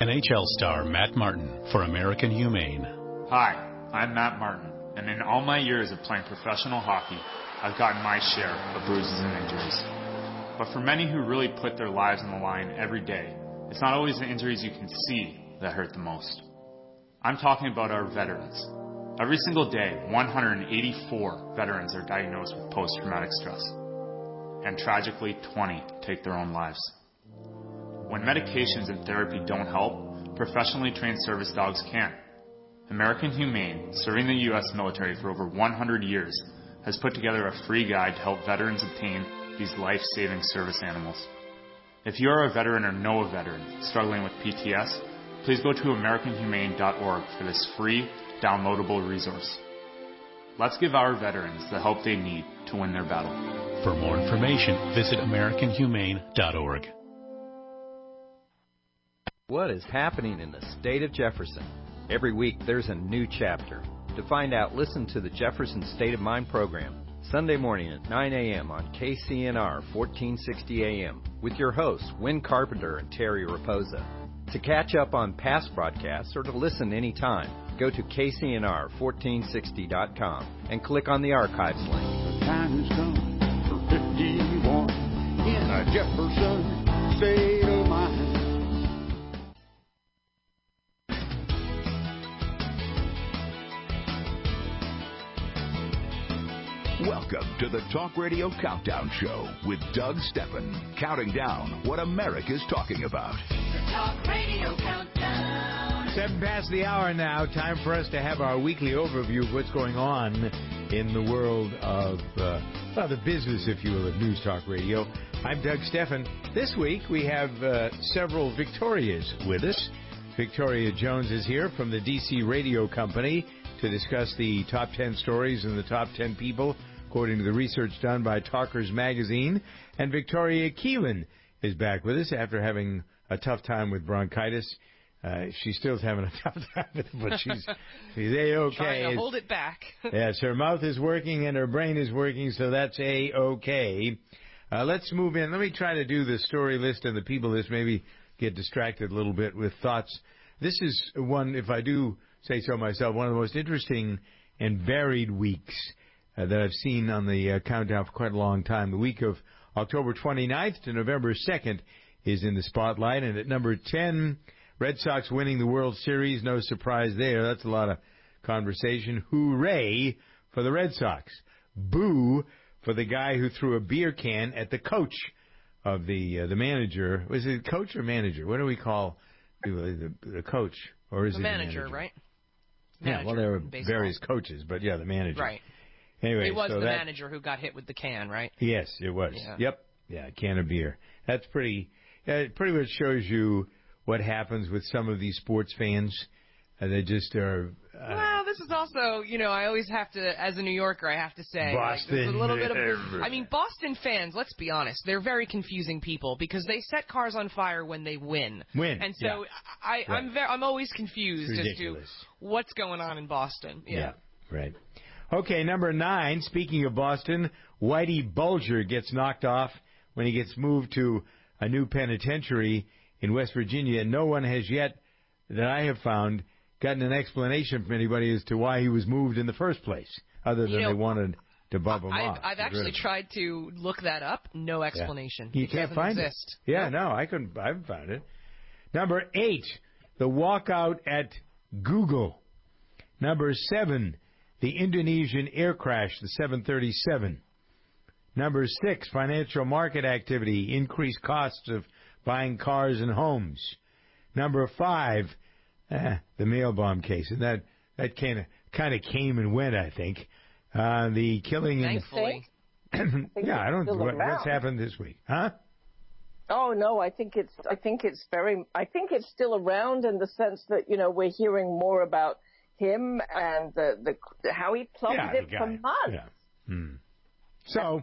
NHL star Matt Martin for American Humane. Hi, I'm Matt Martin, and in all my years of playing professional hockey, I've gotten my share of bruises and injuries. But for many who really put their lives on the line every day, it's not always the injuries you can see that hurt the most. I'm talking about our veterans. Every single day, 184 veterans are diagnosed with post-traumatic stress. And tragically, 20 take their own lives. When medications and therapy don't help, professionally trained service dogs can. American Humane, serving the U.S. military for over 100 years, has put together a free guide to help veterans obtain these life-saving service animals. If you are a veteran or know a veteran struggling with PTS, please go to AmericanHumane.org for this free, downloadable resource. Let's give our veterans the help they need to win their battle. For more information, visit AmericanHumane.org. What is happening in the state of Jefferson? Every week there's a new chapter. To find out, listen to the Jefferson State of Mind program, Sunday morning at 9 a.m. on KCNR 1460 a.m. with your hosts, Wynn Carpenter and Terry Raposa. To catch up on past broadcasts or to listen anytime, go to KCNR1460.com and click on the archives link. The time has come for 51 in a Jefferson State of Mind. Welcome to the Talk Radio Countdown Show with Doug Steffen, counting down what America's talking about. The Talk Radio Countdown. 7 past the hour now. Time for us to have our weekly overview of what's going on in the world of, the business, if you will, of News Talk Radio. I'm Doug Steffen. This week we have several Victorias with us. Victoria Jones is here from the DC Radio Company to discuss the top 10 stories and the top 10 people, according to the research done by Talkers Magazine. And Victoria Keelan is back with us after having a tough time with bronchitis. She's still having a tough time with it, but she's A-okay. Trying to hold it back. Yes, her mouth is working and her brain is working, so that's A-okay. Let's move in. Let me try to do the story list and the people list, maybe get distracted a little bit with thoughts. This is one, if I do say so myself, one of the most interesting and varied weeks that I've seen on the countdown for quite a long time. The week of October 29th to November 2nd is in the spotlight. And at number 10, Red Sox winning the World Series. No surprise there. That's a lot of conversation. Hooray for the Red Sox. Boo for the guy who threw a beer can at the coach of the manager. Was it coach or manager? What do we call the coach? Or is the it manager, the manager, right? Yeah, well, there were baseball. various coaches, but yeah, the manager. Right. Anyway, it was so the manager who got hit with the can, right? Yes, it was. Yeah. Yep. Yeah, a can of beer. That's pretty. It pretty much shows you what happens with some of these sports fans. They just are. Well, this is also, I always have to, as a New Yorker, I have to say, Boston. there's a little bit of. Boston fans. Let's be honest, they're very confusing people because they set cars on fire when they win. And so yeah. I'm always confused as to what's going on in Boston. Yeah. Right. Okay, number 9. Speaking of Boston, Whitey Bulger gets knocked off when he gets moved to a new penitentiary in West Virginia, and no one has yet, that I have found, gotten an explanation from anybody as to why he was moved in the first place, other than they wanted to bump him off. I've actually tried to look that up. No explanation. You can't find it. Yeah, no, I haven't found it. Number 8, the walkout at Google. Number 7, the Indonesian air crash, the 737. Number 6, financial market activity, increased costs of buying cars and homes. Number 5, the mail bomb case, and that kind of came and went, I think. The killing Thankfully. Yeah, I don't. What's happened this week, huh? Oh no, I think it's still around in the sense that we're hearing more about him and the how he plummeted for months. Yeah. So,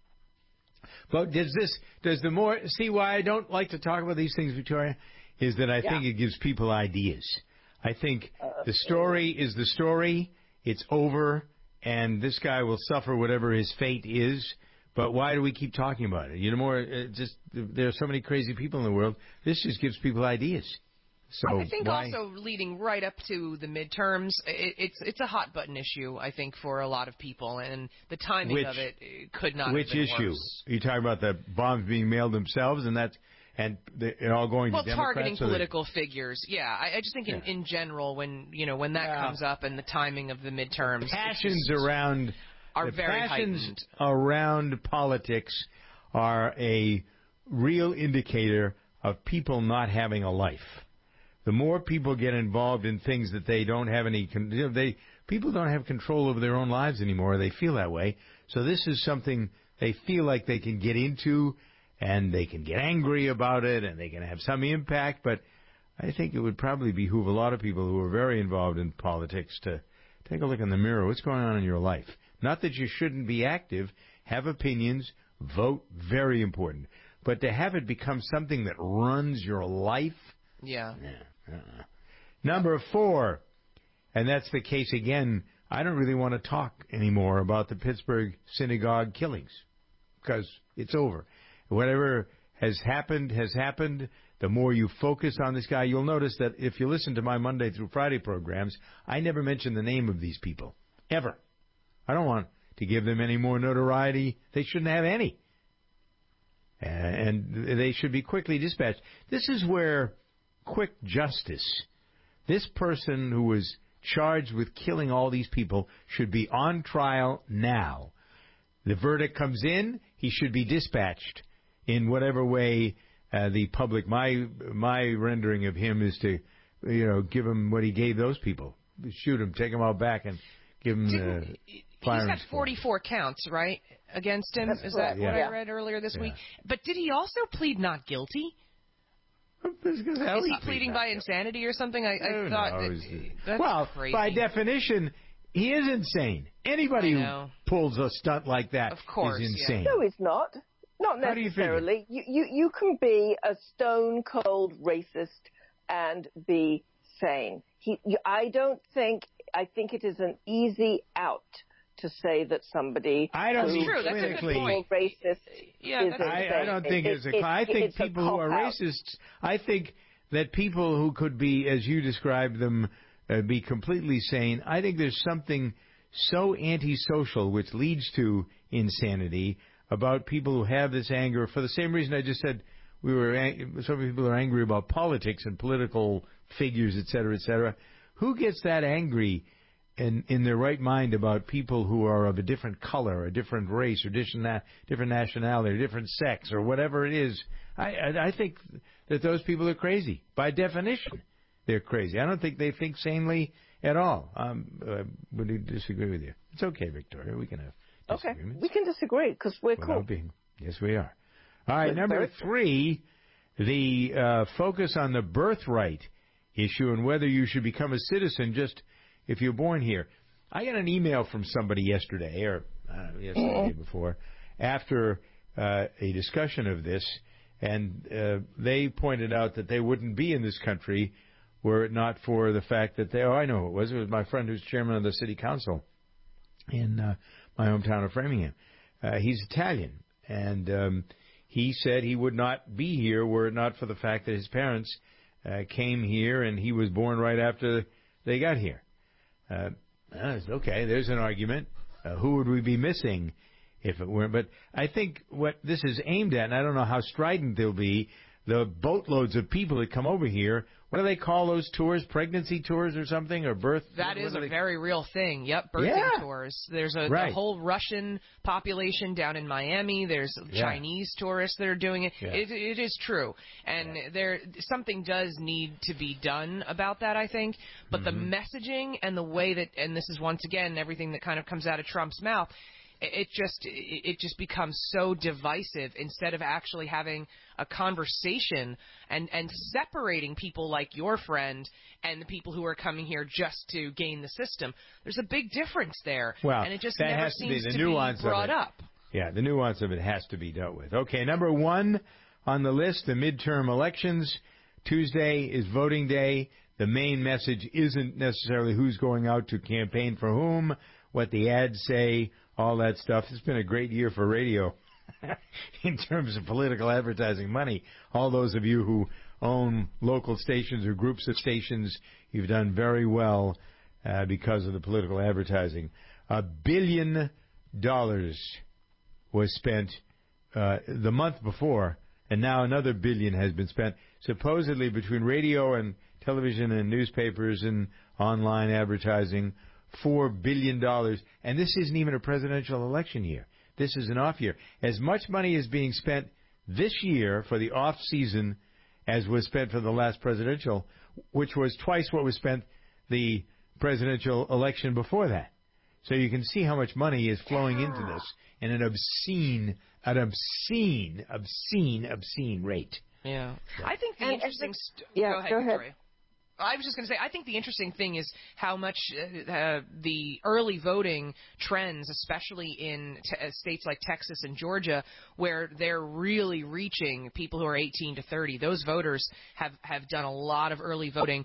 but does the more see why I don't like to talk about these things, Victoria, is that I think it gives people ideas. I think the story is the story. It's over, and this guy will suffer whatever his fate is. But why do we keep talking about it? There are so many crazy people in the world. This just gives people ideas. So I think also leading right up to the midterms, it's a hot button issue, I think, for a lot of people, and the timing of it could not have been issue? worse. Are you talking about the bombs being mailed themselves, and they're all going to Democrats? Well, targeting political figures. Yeah, I just think in general, when that comes up and the timing of the midterms, passions are very heightened. Around politics are a real indicator of people not having a life. The more people get involved in things that they don't have people don't have control over their own lives anymore. They feel that way. So this is something they feel like they can get into, and they can get angry about it, and they can have some impact. But I think it would probably behoove a lot of people who are very involved in politics to take a look in the mirror. What's going on in your life? Not that you shouldn't be active, have opinions, vote, very important. But to have it become something that runs your life? Yeah. Number 4, and that's the case again, I don't really want to talk anymore about the Pittsburgh synagogue killings because it's over. Whatever has happened has happened. The more you focus on this guy, you'll notice that if you listen to my Monday through Friday programs, I never mention the name of these people, ever. I don't want to give them any more notoriety. They shouldn't have any. And they should be quickly dispatched. This is where quick justice, this person who was charged with killing all these people should be on trial now. The verdict comes in, he should be dispatched in whatever way the public, my rendering of him is to, give him what he gave those people. Shoot him, take him out back and give him He's got 44 counts, right, against him? Is that what I read earlier this week? But did he also plead not guilty? Is he pleading by insanity or something? I thought that's crazy. By definition, he is insane. Anybody who pulls a stunt like that is insane. No, he's not. Not necessarily. You can be a stone cold racist and be sane. I think it is an easy out to say that somebody That's true. That's a good point. Racist I don't think it's a I think people who are racists, I think that people who could be, as you described them, be completely sane, I think there's something so antisocial which leads to insanity about people who have this anger for the same reason I just said some people are angry about politics and political figures, et cetera, et cetera. Who gets that angry in their right mind about people who are of a different color, a different race, or different nationality, or different sex, or whatever it is? I think that those people are crazy. By definition, they're crazy. I don't think they think sanely at all. Would disagree with you. It's okay, Victoria. We can have disagreements. Okay, we can disagree because we're cool. Yes, we are. All right, number 3, the focus on the birthright issue and whether you should become a citizen just if you're born here. I got an email from somebody yesterday, or yesterday before, after a discussion of this, and they pointed out that they wouldn't be in this country were it not for the fact that I know it was my friend who's chairman of the city council in my hometown of Framingham. He's Italian, and he said he would not be here were it not for the fact that his parents came here and he was born right after they got here. Okay, there's an argument. Who would we be missing if it weren't? But I think what this is aimed at, and I don't know how strident they'll be, the boatloads of people that come over here. What do they call those tours? Pregnancy tours or something? Or birth? That is a very real thing. Yep, birthing tours. There's a whole Russian population down in Miami. There's Chinese tourists that are doing it. Yeah. It is true. And something does need to be done about that, I think. But the messaging and the way that, and this is once again everything that kind of comes out of Trump's mouth, it just becomes so divisive instead of actually having a conversation and separating people like your friend and the people who are coming here just to gain the system. There's a big difference there, and it just never seems to be brought up. Yeah, the nuance of it has to be dealt with. Okay, number 1 on the list, the midterm elections. Tuesday is voting day. The main message isn't necessarily who's going out to campaign for whom, what the ads say, all that stuff. It's been a great year for radio in terms of political advertising money. All those of you who own local stations or groups of stations, you've done very well because of the political advertising. $1 billion was spent the month before, and now another $1 billion has been spent, supposedly between radio and television and newspapers and online advertising, $4 billion. And this isn't even a presidential election year. This is an off year. As much money is being spent this year for the off season as was spent for the last presidential, which was twice what was spent the presidential election before that. So you can see how much money is flowing into this in an obscene rate. Yeah. I think the interesting... Go ahead. Victoria. I was just going to say, I think the interesting thing is how much the early voting trends, especially in states like Texas and Georgia, where they're really reaching people who are 18 to 30. Those voters have done a lot of early voting,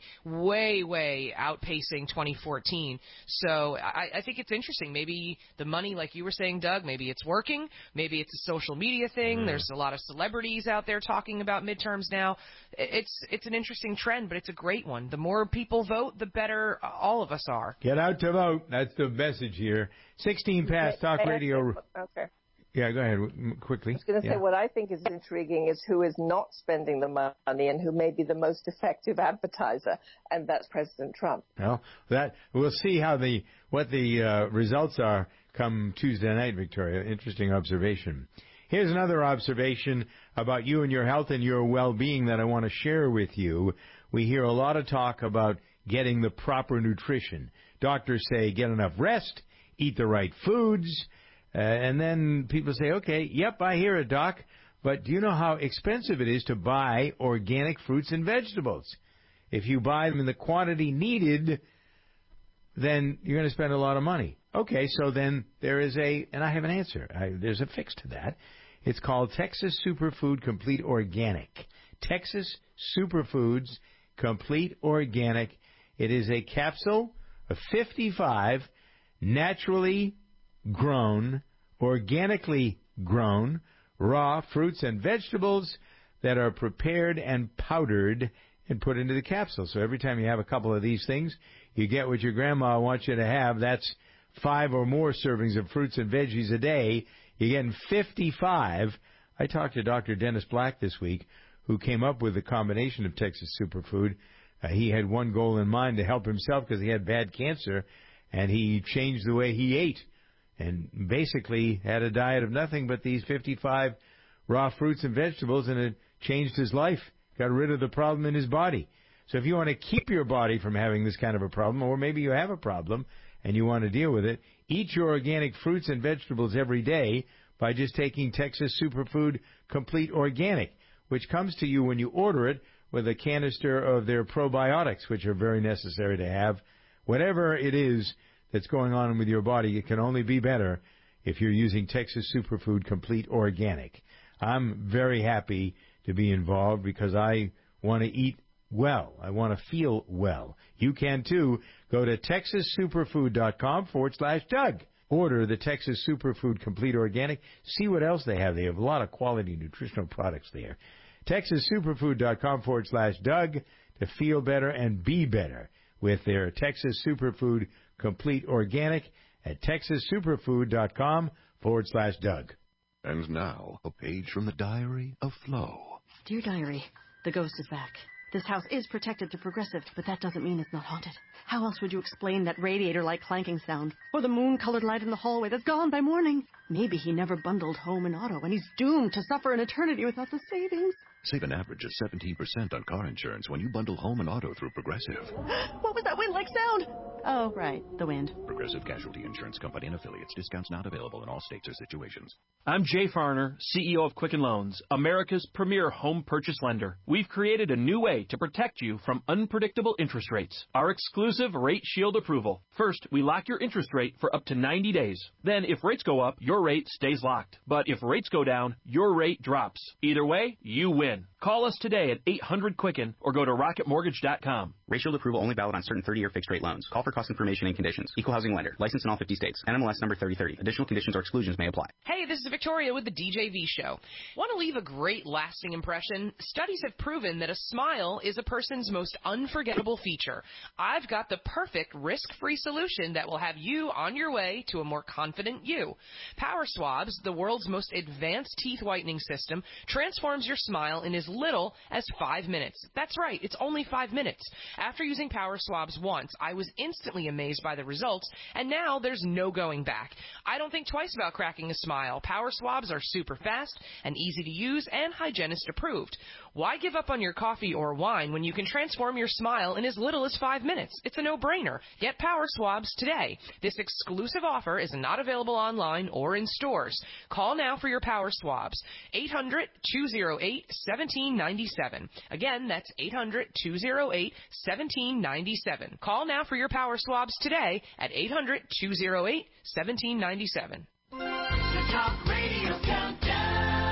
way outpacing 2014. So I think it's interesting. Maybe the money, like you were saying, Doug, maybe it's working. Maybe it's a social media thing. There's a lot of celebrities out there talking about midterms now. It's an interesting trend, but it's a great one. The more people vote, the better all of us are. Get out to vote. That's the message here. 16 past Talk Radio. Okay. Yeah, go ahead quickly. I was going to say what I think is intriguing is who is not spending the money and who may be the most effective advertiser, and that's President Trump. Well, we'll see what the results are come Tuesday night, Victoria. Interesting observation. Here's another observation about you and your health and your well-being that I want to share with you. We hear a lot of talk about getting the proper nutrition. Doctors say get enough rest, eat the right foods, and then people say, okay, yep, I hear it, Doc, but do you know how expensive it is to buy organic fruits and vegetables? If you buy them in the quantity needed, then you're going to spend a lot of money. Okay, so then there is and I have an answer. There's a fix to that. It's called Texas Superfood Complete Organic. Texas Superfoods Complete Organic. It is a capsule of 55 naturally grown, organically grown, raw fruits and vegetables that are prepared and powdered and put into the capsule. So every time you have a couple of these things, you get what your grandma wants you to have. That's 5 or more servings of fruits and veggies a day. You're getting 55. I talked to Dr. Dennis Black this week, who came up with the combination of Texas Superfood. He had one goal in mind, to help himself because he had bad cancer, and he changed the way he ate and basically had a diet of nothing but these 55 raw fruits and vegetables, and it changed his life, got rid of the problem in his body. So if you want to keep your body from having this kind of a problem, or maybe you have a problem and you want to deal with it, eat your organic fruits and vegetables every day by just taking Texas Superfood Complete Organic, which comes to you when you order it with a canister of their probiotics, which are very necessary to have. Whatever it is that's going on with your body, it can only be better if you're using Texas Superfood Complete Organic. I'm very happy to be involved because I want to eat well. I want to feel well. You can too. Go to TexasSuperfood.com/Doug. Order the Texas Superfood Complete Organic. See what else they have. They have a lot of quality nutritional products there. TexasSuperfood.com/Doug to feel better and be better with their Texas Superfood Complete Organic at TexasSuperfood.com/Doug. And now, a page from the Diary of Flo. Dear Diary, the ghost is back. This house is protected through Progressive, but that doesn't mean it's not haunted. How else would you explain that radiator-like clanking sound? Or the moon-colored light in the hallway that's gone by morning? Maybe he never bundled home and auto, and he's doomed to suffer an eternity without the savings. Save an average of 17% on car insurance when you bundle home and auto through Progressive. What was that wind-like sound? Oh, right, the wind. Progressive Casualty Insurance Company and Affiliates. Discounts not available in all states or situations. I'm Jay Farner, CEO of Quicken Loans, America's premier home purchase lender. We've created a new way to protect you from unpredictable interest rates. Our exclusive Rate Shield approval. First, we lock your interest rate for up to 90 days. Then, if rates go up, your rate stays locked. But if rates go down, your rate drops. Either way, you win. Call us today at 800-QUICKEN or go to rocketmortgage.com. Rate Shield approval only valid on certain 30-year fixed-rate loans. Call for cost information and conditions. Equal housing lender. Licensed in all 50 states. NMLS number 3030. Additional conditions or exclusions may apply. Hey, this is Victoria with the DJV Show. Want to leave a great lasting impression? Studies have proven that a smile is a person's most unforgettable feature. I've got the perfect risk-free solution that will have you on your way to a more confident you. Power Swabs, the world's most advanced teeth whitening system, transforms your smile in as little as 5 minutes. That's right, it's only 5 minutes. After using Power Swabs once, I was instantly amazed by the results, and now there's no going back. I don't think twice about cracking a smile. Power Swabs are super fast and easy to use and hygienist approved. Why give up on your coffee or wine when you can transform your smile in as little as 5 minutes? It's a no-brainer. Get Power Swabs today. This exclusive offer is not available online or in stores. Call now for your Power Swabs. 800-208-1797. Again, that's 800-208-1797. Call now for your Power Swabs today at 800-208-1797. The Talk Radio Countdown.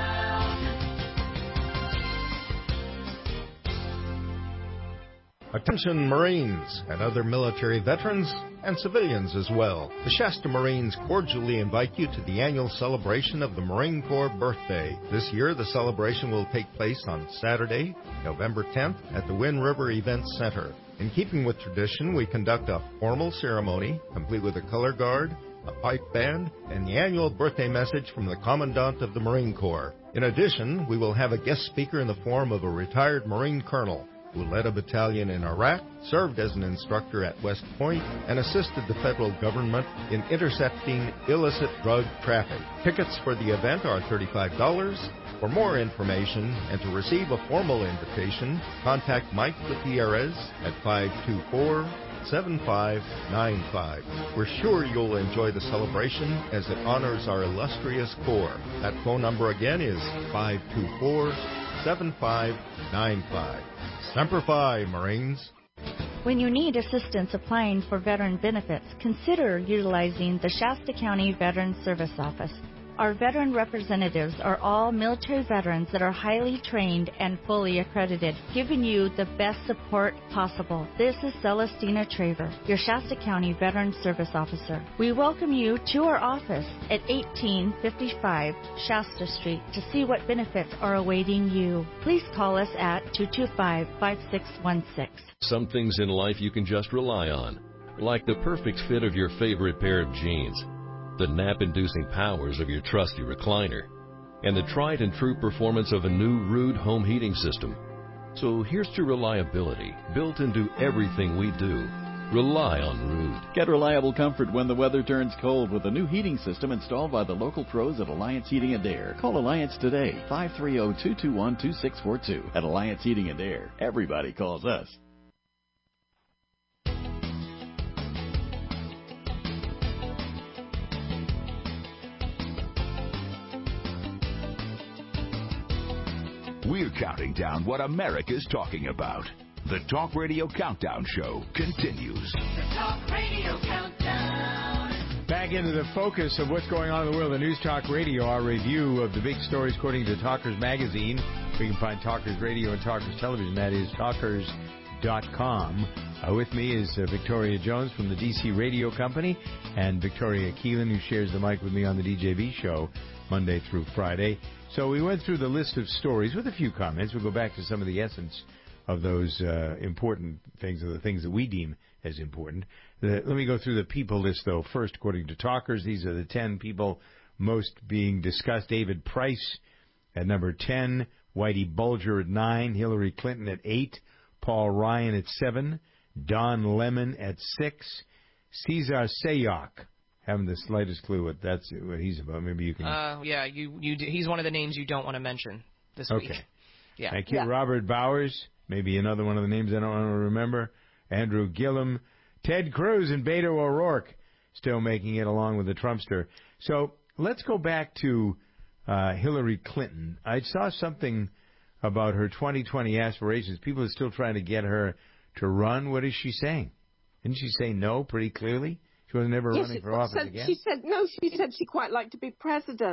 Attention Marines and other military veterans and civilians as well. The Shasta Marines cordially invite you to the annual celebration of the Marine Corps birthday. This year, the celebration will take place on Saturday, November 10th at the Wind River Events Center. In keeping with tradition, we conduct a formal ceremony, complete with a color guard, a pipe band, and the annual birthday message from the Commandant of the Marine Corps. In addition, we will have a guest speaker in the form of a retired Marine Colonel who led a battalion in Iraq, served as an instructor at West Point, and assisted the federal government in intercepting illicit drug traffic. Tickets for the event are $35. For more information and to receive a formal invitation, contact Mike Gutierrez at 524-7595. We're sure you'll enjoy the celebration as it honors our illustrious Corps. That phone number again is 524-7595. Semper Fi, Marines. When you need assistance applying for veteran benefits, consider utilizing the Shasta County Veteran Service Office. Our veteran representatives are all military veterans that are highly trained and fully accredited, giving you the best support possible. This is Celestina Traver, your Shasta County Veteran Service Officer. We welcome you to our office at 1855 Shasta Street to see what benefits are awaiting you. Please call us at 225-5616. Some things in life you can just rely on, like the perfect fit of your favorite pair of jeans, the nap-inducing powers of your trusty recliner, and the tried and true performance of a new Ruud home heating system. So here's to reliability built into everything we do. Rely on Ruud. Get reliable comfort when the weather turns cold with a new heating system installed by the local pros at Alliance Heating and Air. Call Alliance today, 530-221-2642. At Alliance Heating and Air, everybody calls us. We're counting down what America's talking about. The Talk Radio Countdown Show continues. The Talk Radio Countdown. Back into the focus of what's going on in the world of News Talk Radio, our review of the big stories according to Talkers Magazine. We can find Talkers Radio and Talkers Television. That is talkers.com. With me is Victoria Jones from the DC Radio Company and Victoria Keelan, who shares the mic with me on the DJV Show Monday through Friday. So we went through the list of stories with a few comments. We'll go back to some of the essence of those important things, or the things that we deem as important. Let me go through the people list, though. First, according to Talkers, these are the 10 people most being discussed. David Price at number 10, Whitey Bulger at 9, Hillary Clinton at 8, Paul Ryan at 7, Don Lemon at 6, Cesar Sayoc. Haven't the slightest clue what he's about. Maybe you can. Yeah, he's one of the names you don't want to mention this week. Okay. Yeah. Thank you. Yeah. Robert Bowers, maybe another one of the names I don't want to remember. Andrew Gillum, Ted Cruz, and Beto O'Rourke still making it along with the Trumpster. So let's go back to Hillary Clinton. I saw something about her 2020 aspirations. People are still trying to get her to run. What is she saying? Didn't she say no pretty clearly? She was never running for office again? She said she'd quite like to be president.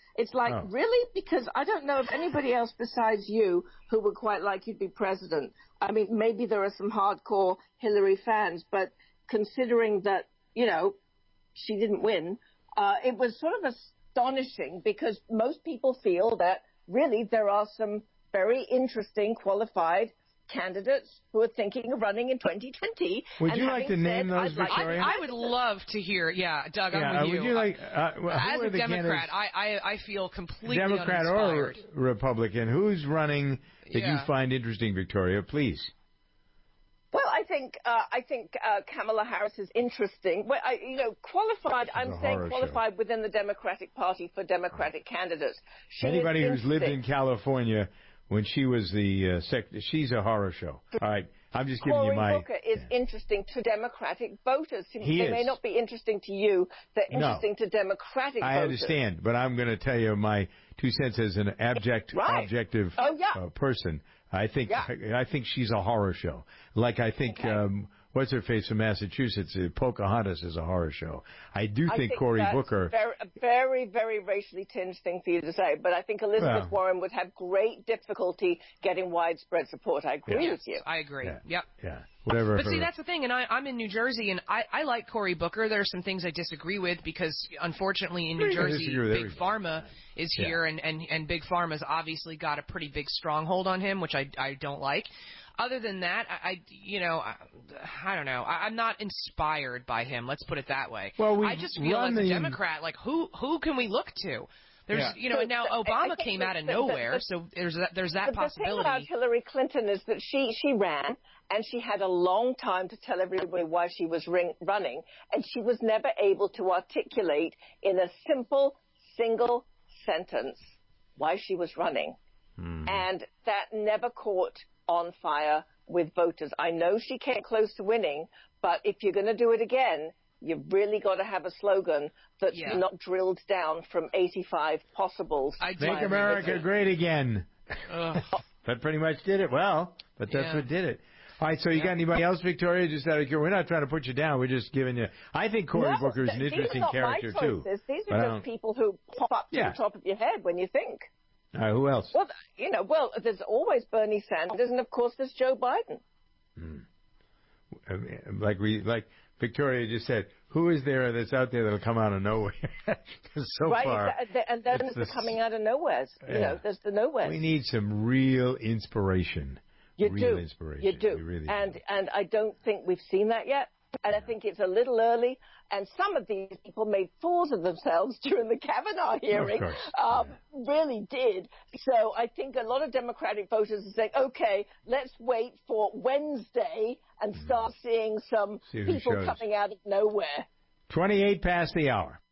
It's like, really? Because I don't know of anybody else besides you who would quite like you to be president. I mean, maybe there are some hardcore Hillary fans, but considering that, you know, she didn't win, it was sort of astonishing because most people feel that really there are some very interesting, qualified candidates who are thinking of running in 2020. Would you like to name those, Victoria? I would love to hear. Yeah, Doug, I'm with you. Would you like, as a Democrat, I feel completely Democrat uninspired. or Republican, who's running that you find interesting, Victoria? Please. Well, I think Kamala Harris is interesting. Well, qualified. I'm saying qualified within the Democratic Party for Democratic candidates. Anybody who's lived in California when she was the she's a horror show. All right, I'm just giving you my. Cory Booker is interesting to Democratic voters. They may not be interesting to you. They're interesting to Democratic voters. I understand, but I'm going to tell you my 2 cents as an objective person. I think she's a horror show. Like I think what's her face from Massachusetts, Pocahontas is a horror show. I think Cory Booker. A very, very racially tinged thing for you to say, but I think Elizabeth Warren would have great difficulty getting widespread support. I agree with you. I agree. Yeah. Whatever. But see, that's the thing, and I'm in New Jersey, and I like Cory Booker. There are some things I disagree with because, unfortunately, in New Jersey, Big Pharma is here, and Big Pharma's obviously got a pretty big stronghold on him, which I don't like. Other than that, I don't know. I'm not inspired by him. Let's put it that way. Well, I just feel as a Democrat, like who can we look to? There's, and now Obama came out of nowhere, so there's that possibility. The thing about Hillary Clinton is that she ran, and she had a long time to tell everybody why she was running, and she was never able to articulate in a simple, single sentence why she was running. And that never caught on fire with voters. I know she came close to winning, but if you're going to do it again, you've really got to have a slogan that's not drilled down from 85 possibles. Make America great again. That pretty much did it. Well, but that's what did it. All right, so you got anybody else, Victoria? Just out of curiosity, we're not trying to put you down. We're just giving you. I think Cory Booker is an interesting character too. These are just people who pop up to the top of your head when you think. All right, who else? Well, there's always Bernie Sanders, and of course there's Joe Biden. Like Victoria just said, who is there that's out there that'll come out of nowhere? Far, and then it's the coming out of nowhere. There's the nowhere. We need some real inspiration. You do. Really and I don't think we've seen that yet. And I think it's a little early. And some of these people made fools of themselves during the Kavanaugh hearing. Really did. So I think a lot of Democratic voters are saying, okay, let's wait for Wednesday and start seeing some people coming out of nowhere. 28 past the hour.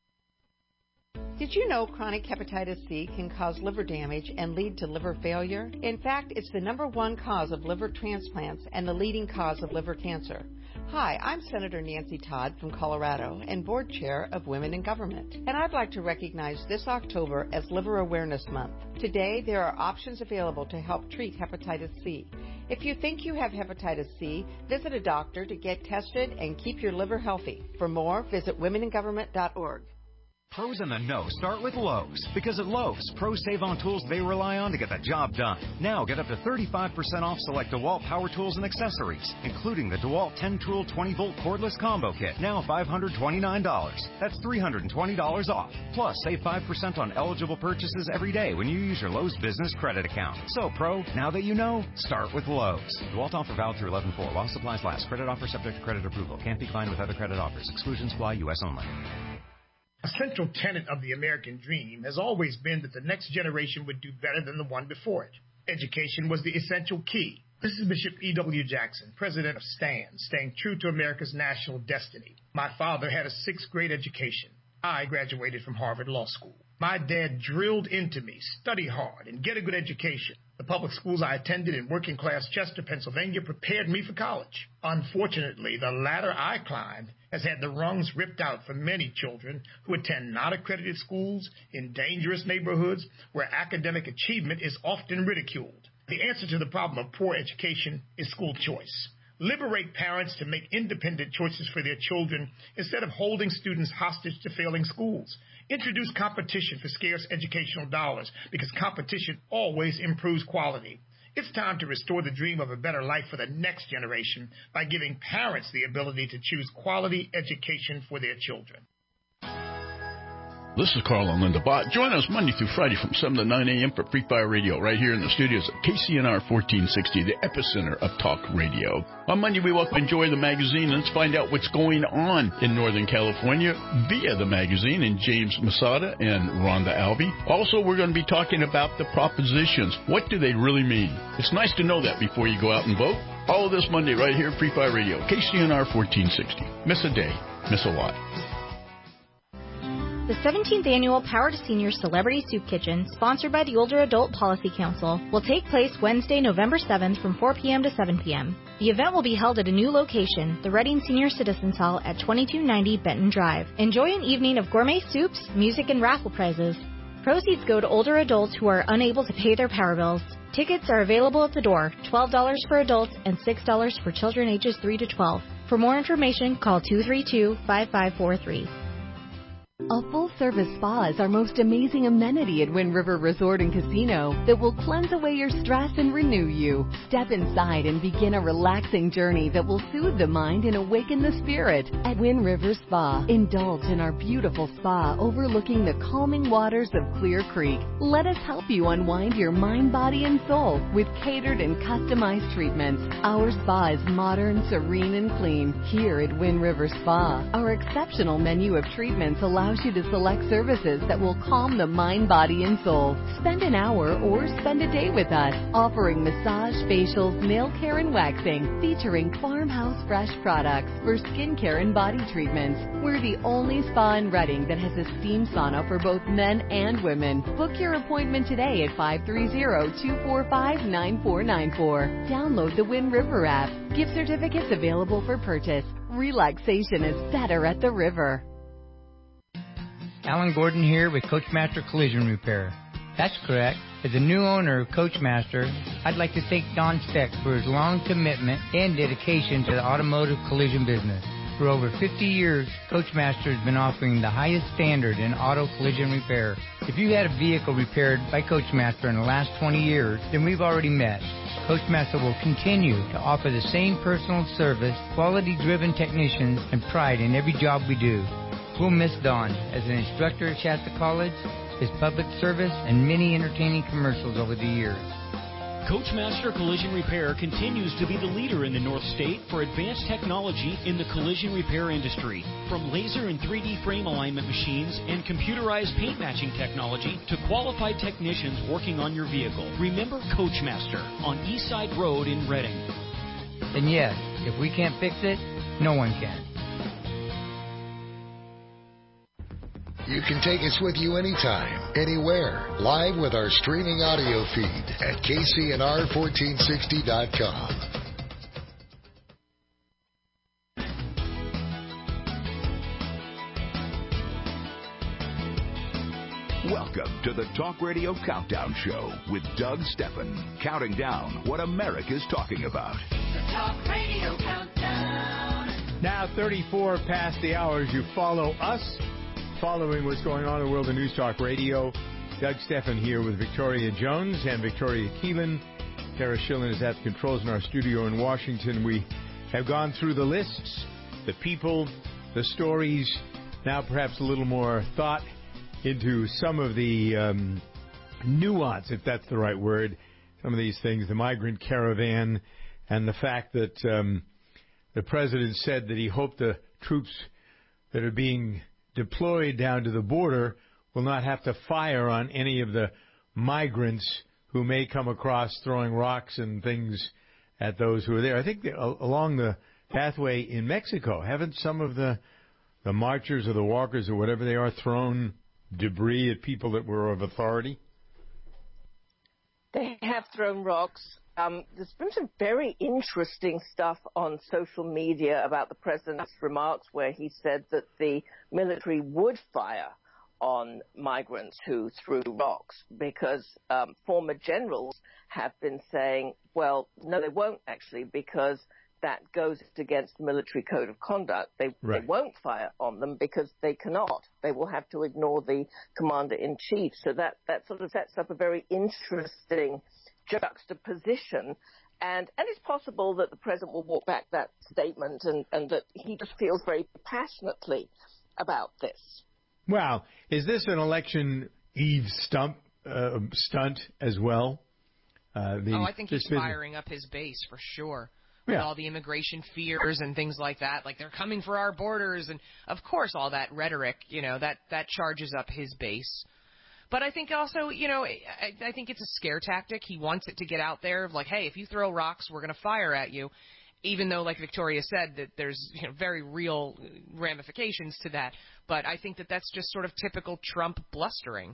Did you know chronic hepatitis C can cause liver damage and lead to liver failure? In fact, it's the #1 cause of liver transplants and the leading cause of liver cancer. Hi, I'm Senator Nancy Todd from Colorado and Board Chair of Women in Government. And I'd like to recognize this October as Liver Awareness Month. Today, there are options available to help treat hepatitis C. If you think you have hepatitis C, visit a doctor to get tested and keep your liver healthy. For more, visit womeningovernment.org. Pros in the know start with Lowe's. Because at Lowe's, pros save on tools they rely on to get the job done. Now get up to 35% off select DeWalt power tools and accessories, including the DeWalt 10-tool 20-volt cordless combo kit, now $529. That's $320 off. Plus, save 5% on eligible purchases every day when you use your Lowe's Business Credit account. So, pro, now that you know, start with Lowe's. DeWalt offer valid through 11/4 while supplies last. Credit offer subject to credit approval. Can't be combined with other credit offers. Exclusions apply. U.S. only. A central tenet of the American dream has always been that the next generation would do better than the one before it. Education was the essential key. This is Bishop E.W. Jackson, president of STAND, staying true to America's national destiny. My father had a 6th grade education. I graduated from Harvard Law School. My dad drilled into me, study hard and get a good education. The public schools I attended in working-class Chester, Pennsylvania, prepared me for college. Unfortunately, the ladder I climbed has had the rungs ripped out for many children who attend not accredited schools in dangerous neighborhoods where academic achievement is often ridiculed. The answer to the problem of poor education is school choice. Liberate parents to make independent choices for their children instead of holding students hostage to failing schools. Introduce competition for scarce educational dollars because competition always improves quality. It's time to restore the dream of a better life for the next generation by giving parents the ability to choose quality education for their children. This is Carl and Linda Bott. Join us Monday through Friday from 7 to 9 a.m. for Free Fire Radio right here in the studios of KCNR 1460, the epicenter of talk radio. On Monday, we welcome Enjoy the Magazine. Let's find out what's going on in Northern California via the magazine and James Masada and Rhonda Albee. Also, we're going to be talking about the propositions. What do they really mean? It's nice to know that before you go out and vote. All of this Monday right here at Free Fire Radio, KCNR 1460. Miss a day, miss a lot. The 17th Annual Power to Seniors Celebrity Soup Kitchen, sponsored by the Older Adult Policy Council, will take place Wednesday, November 7th from 4 p.m. to 7 p.m. The event will be held at a new location, the Reading Senior Citizens Hall at 2290 Benton Drive. Enjoy an evening of gourmet soups, music, and raffle prizes. Proceeds go to older adults who are unable to pay their power bills. Tickets are available at the door, $12 for adults and $6 for children ages 3 to 12. For more information, call 232-5543. A full-service spa is our most amazing amenity at Wind River Resort and Casino that will cleanse away your stress and renew you. Step inside and begin a relaxing journey that will soothe the mind and awaken the spirit. At Wind River Spa, indulge in our beautiful spa overlooking the calming waters of Clear Creek. Let us help you unwind your mind, body, and soul with catered and customized treatments. Our spa is modern, serene, and clean. Here at Wind River Spa, our exceptional menu of treatments allows you to select services that will calm the mind, body, and soul. Spend an hour or spend a day with us, offering massage, facials, nail care, and waxing, featuring Farmhouse Fresh products for skincare and body treatments. We're the only spa in Reading that has a steam sauna for both men and women. Book your appointment today at 530-245-9494. Download the Wind River app. Gift certificates available for purchase. Relaxation is better at the river. Alan Gordon here with Coachmaster Collision Repair. That's correct. As a new owner of Coachmaster, I'd like to thank Don Steck for his long commitment and dedication to the automotive collision business. For over 50 years, Coachmaster has been offering the highest standard in auto collision repair. If you had a vehicle repaired by Coachmaster in the last 20 years, then we've already met. Coachmaster will continue to offer the same personal service, quality-driven technicians, and pride in every job we do. We'll miss Don as an instructor at Shasta College, his public service, and many entertaining commercials over the years. Coachmaster Collision Repair continues to be the leader in the North State for advanced technology in the collision repair industry. From laser and 3D frame alignment machines and computerized paint matching technology to qualified technicians working on your vehicle. Remember Coachmaster on Eastside Road in Reading. And yes, if we can't fix it, no one can. You can take us with you anytime, anywhere, live with our streaming audio feed at KCNR1460.com. Welcome to the Talk Radio Countdown Show with Doug Steffen, counting down what America's talking about. The Talk Radio Countdown. Now 34 past the hours. You follow us, following what's going on in the world of News Talk Radio. Doug Steffen here with Victoria Jones and Victoria Keelan. Tara Schillen is at the controls in our studio in Washington. We have gone through the lists, the people, the stories, now perhaps a little more thought into some of the nuance, if that's the right word, some of these things, the migrant caravan, and the fact that the president said that he hoped the troops that are being deployed down to the border will not have to fire on any of the migrants who may come across throwing rocks and things at those who are there. I think along the pathway in Mexico, haven't some of the marchers or the walkers or whatever they are thrown debris at people that were of authority? They have thrown rocks. There's been some very interesting stuff on social media about the president's remarks where he said that the military would fire on migrants who threw rocks because former generals have been saying, well, no, they won't actually, because that goes against the military code of conduct. They won't fire on them because they cannot. They will have to ignore the commander-in-chief. So that sort of sets up a very interesting juxtaposition. And it's possible that the president will walk back that statement and that he just feels very passionately about this. Well, is this an election eve stunt as well? I think he's firing up his base for sure. With all the immigration fears and things like that, like they're coming for our borders, and of course all that rhetoric, that charges up his base. But I think also, I think it's a scare tactic. He wants it to get out there of like, hey, if you throw rocks, we're going to fire at you. Even though, like Victoria said, that there's very real ramifications to that. But I think that that's just sort of typical Trump blustering.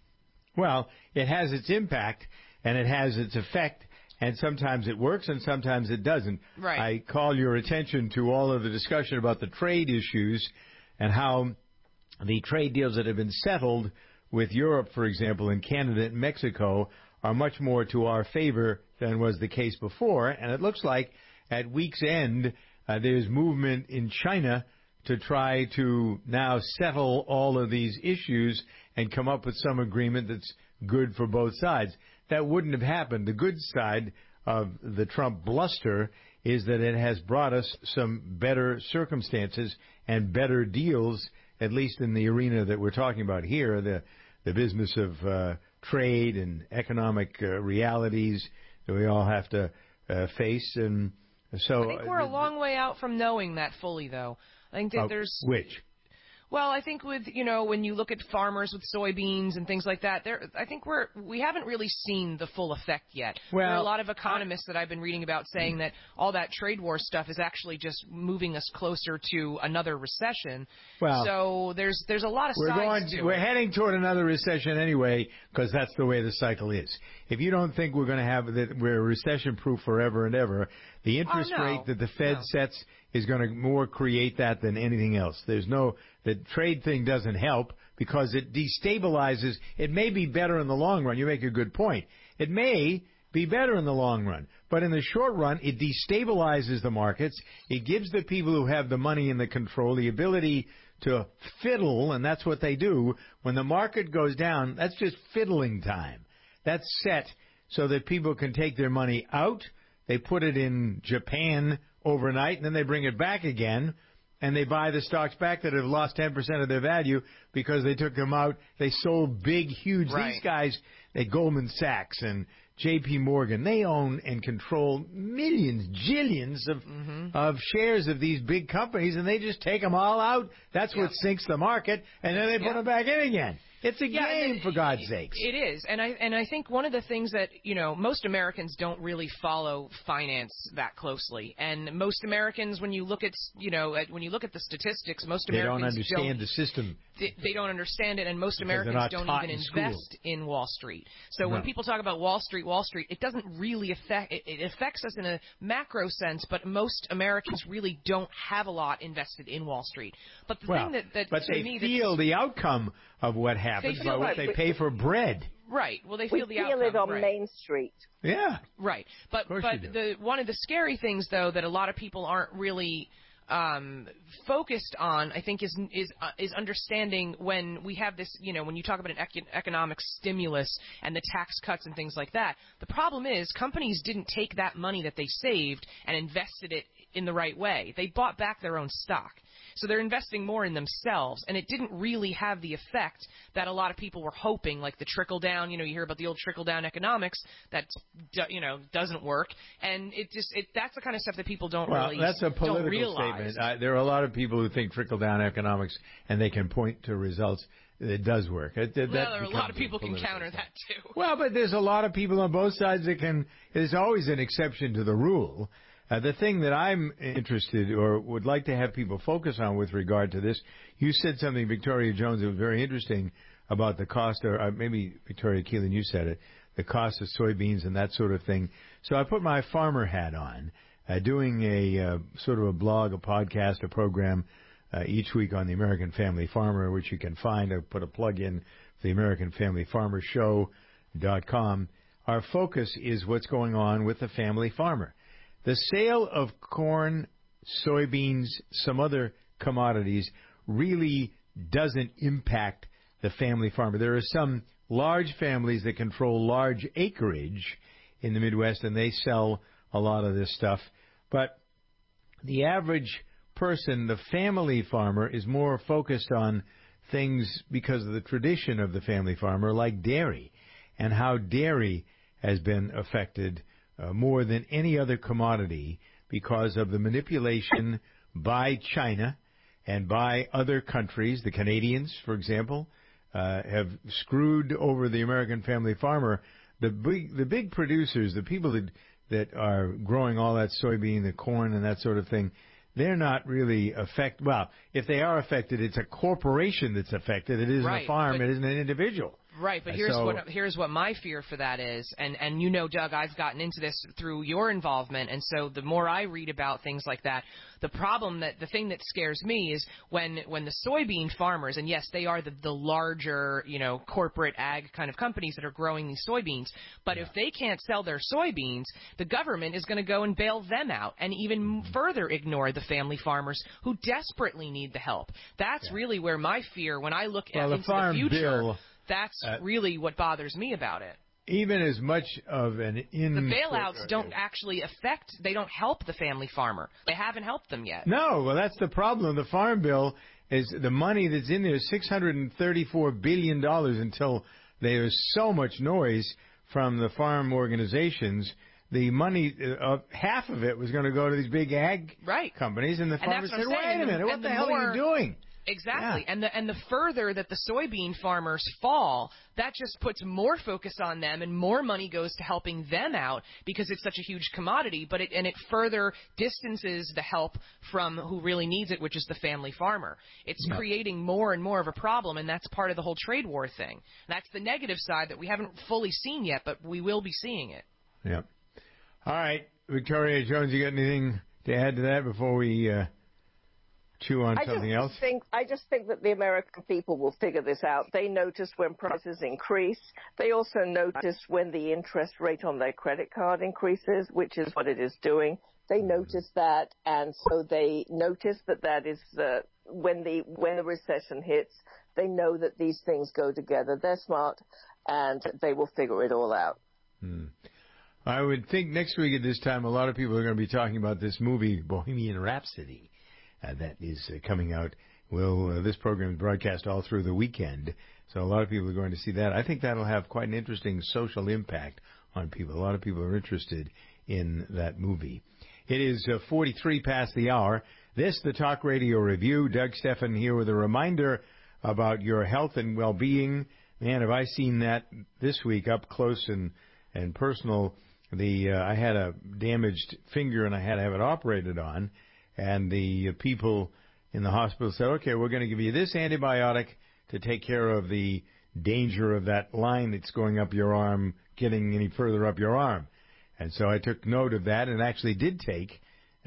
Well, it has its impact, and it has its effect, and sometimes it works and sometimes it doesn't. Right. I call your attention to all of the discussion about the trade issues and how the trade deals that have been settled with Europe, for example, and Canada and Mexico are much more to our favor than was the case before. And it looks like at week's end, there's movement in China to try to now settle all of these issues and come up with some agreement that's good for both sides. That wouldn't have happened. The good side of the Trump bluster is that it has brought us some better circumstances and better deals, at least in the arena that we're talking about here, the business of trade and economic realities that we all have to face. And so I think we're a long way out from knowing that fully, though. I think that there's... Which? Well, I think with, when you look at farmers with soybeans and things like that, I think we haven't really seen the full effect yet. Well, there are a lot of economists that I've been reading about saying that all that trade war stuff is actually just moving us closer to another recession. Well, so there's a lot of sides to it. We're heading toward another recession anyway, because that's the way the cycle is. If you don't think we're going to have that we're recession-proof forever and ever, the interest rate that the Fed sets is going to more create that than anything else. The trade thing doesn't help because it destabilizes. It may be better in the long run. You make a good point. It may be better in the long run. But in the short run, it destabilizes the markets. It gives the people who have the money and the control the ability to fiddle, and that's what they do. When the market goes down, that's just fiddling time. That's set so that people can take their money out. They put it in Japan overnight, and then they bring it back again, and they buy the stocks back that have lost 10% of their value because they took them out. They sold big, huge. These guys, Goldman Sachs and J.P. Morgan, they own and control millions, jillions of shares of these big companies, and they just take them all out. That's what sinks the market, and then they put them back in again. It's a game, for God's sakes. It is, and I think one of the things that most Americans don't really follow finance that closely, and most Americans, when you look at the statistics, most Americans don't understand the system. They don't understand it, and most Americans don't even invest in Wall Street. So when people talk about Wall Street, it doesn't really affect. It affects us in a macro sense, but most Americans really don't have a lot invested in Wall Street. But the thing that but they feel the outcome of what happens by what they pay for bread. Right. Well, they feel the outcome. We feel it on Main Street. Yeah. Right. But one of the scary things, though, that a lot of people aren't really focused on, I think, is understanding when we have this, when you talk about an economic stimulus and the tax cuts and things like that, the problem is companies didn't take that money that they saved and invested it in the right way. They bought back their own stock. So they're investing more in themselves, and it didn't really have the effect that a lot of people were hoping, like the trickle-down. You hear about the old trickle-down economics that, doesn't work. And that's the kind of stuff that people don't really that's a political statement. There are a lot of people who think trickle-down economics, and they can point to results. It does work. There are a lot of people who can counter that, too. Well, but there's a lot of people on both sides that can. There's always an exception to the rule. The thing that I'm interested or would like to have people focus on with regard to this, you said something, Victoria Jones, that was very interesting about the cost, or maybe Victoria Keelan, you said it, the cost of soybeans and that sort of thing. So I put my farmer hat on, doing a sort of a blog, a podcast, a program each week on the American Family Farmer, which you can find. I put a plug in for the AmericanFamilyFarmerShow.com. Our focus is what's going on with the family farmer. The sale of corn, soybeans, some other commodities really doesn't impact the family farmer. There are some large families that control large acreage in the Midwest, and they sell a lot of this stuff. But the average person, the family farmer, is more focused on things because of the tradition of the family farmer, like dairy, and how dairy has been affected more than any other commodity because of the manipulation by China and by other countries. The Canadians, for example, have screwed over the American family farmer. The big producers, the people that are growing all that soybean, the corn, and that sort of thing, they're not really affected. Well, if they are affected, it's a corporation that's affected. It isn't a farm. It isn't an individual. Right, but here's what my fear for that is, and you know, Doug, I've gotten into this through your involvement, and so the more I read about things like that, the thing that scares me is when the soybean farmers, and yes, they are the larger, corporate ag kind of companies that are growing these soybeans, but if they can't sell their soybeans, the government is going to go and bail them out and even further ignore the family farmers who desperately need the help. That's really where my fear, when I look into the future, that's really what bothers me about it. Even as much of the bailouts don't actually they don't help the family farmer. They haven't helped them yet. No, well, that's the problem. The Farm Bill is the money that's in there, $634 billion, until there's so much noise from the farm organizations. The money, half of it was going to go to these big ag companies, and the farmers said, wait a minute, what the hell are you doing? Exactly. Yeah. And the further that the soybean farmers fall, that just puts more focus on them and more money goes to helping them out because it's such a huge commodity, but it further distances the help from who really needs it, which is the family farmer. It's creating more and more of a problem, and that's part of the whole trade war thing. That's the negative side that we haven't fully seen yet, but we will be seeing it. Yeah. All right. Victoria Jones, you got anything to add to that before we chew on something else? I just think that the American people will figure this out. They notice when prices increase. They also notice when the interest rate on their credit card increases, which is what it is doing. They notice that, and so they notice that is when the recession hits. They know that these things go together. They're smart, and they will figure it all out. I would think next week at this time, a lot of people are going to be talking about this movie, Bohemian Rhapsody. That is coming out. This program is broadcast all through the weekend, so a lot of people are going to see that. I think that'll have quite an interesting social impact on people. A lot of people are interested in that movie. It is 43 past the hour. This, the Talk Radio Review. Doug Stephan here with a reminder about your health and well-being. Man, have I seen that this week up close and personal. I had a damaged finger and I had to have it operated on. And the people in the hospital said, okay, we're going to give you this antibiotic to take care of the danger of that line that's going up your arm, getting any further up your arm. And so I took note of that and actually did take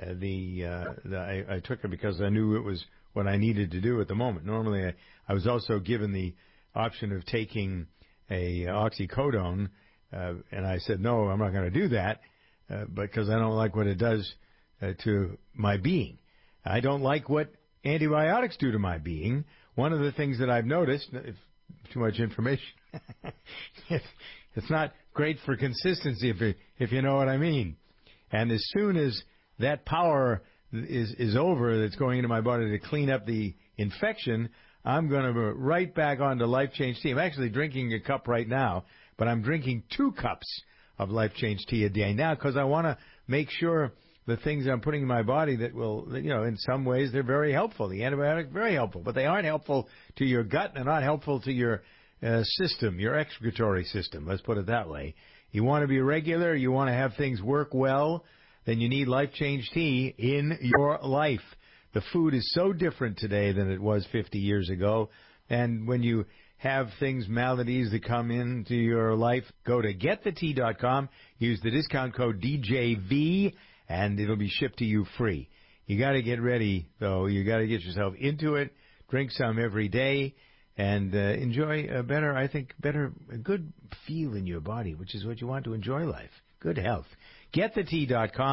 I took it because I knew it was what I needed to do at the moment. Normally, I was also given the option of taking a oxycodone, and I said, no, I'm not going to do that because I don't like what it does to my being. I don't like what antibiotics do to my being. One of the things that I've noticed, if too much information, it's not great for consistency, if you know what I mean. And as soon as that power is over that's going into my body to clean up the infection, I'm going to go right back onto Life Change Tea. I'm actually drinking a cup right now, but I'm drinking 2 cups of Life Change Tea a day now because I want to make sure the things I'm putting in my body that will, in some ways they're very helpful. The antibiotics very helpful, but they aren't helpful to your gut and not helpful to your system, your excretory system. Let's put it that way. You want to be regular, you want to have things work well, then you need Life Change Tea in your life. The food is so different today than it was 50 years ago. And when you have things, maladies that come into your life, go to getthetea.com, use the discount code DJV, and it'll be shipped to you free. You got to get ready, though. You got to get yourself into it. Drink some every day, and enjoy a good feel in your body, which is what you want to enjoy life. Good health. GetTheTea.com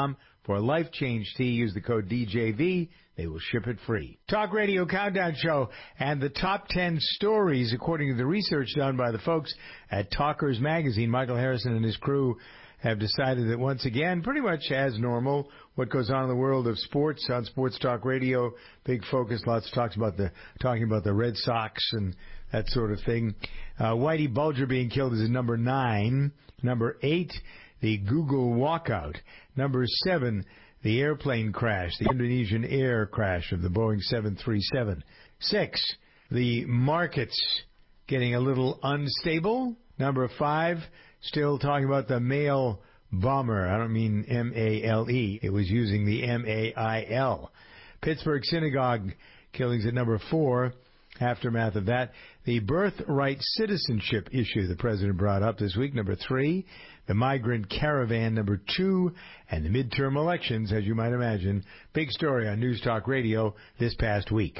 For Life Change Tea, use the code DJV. They will ship it free. Talk Radio Countdown Show and the top 10 stories, according to the research done by the folks at Talkers Magazine. Michael Harrison and his crew have decided that once again, pretty much as normal, what goes on in the world of sports on Sports Talk Radio, big focus, lots of talking about the Red Sox and that sort of thing. Whitey Bulger being killed is at number 9. Number 8, the Google walkout. Number 7, the airplane crash, the Indonesian air crash of the Boeing 737. 6, the markets getting a little unstable. Number 5, still talking about the mail bomber. I don't mean M-A-L-E. It was using the M-A-I-L. Pittsburgh synagogue killings at number 4. Aftermath of that, the birthright citizenship issue the president brought up this week, number 3. The migrant caravan, number 2. And the midterm elections, as you might imagine. Big story on News Talk Radio this past week.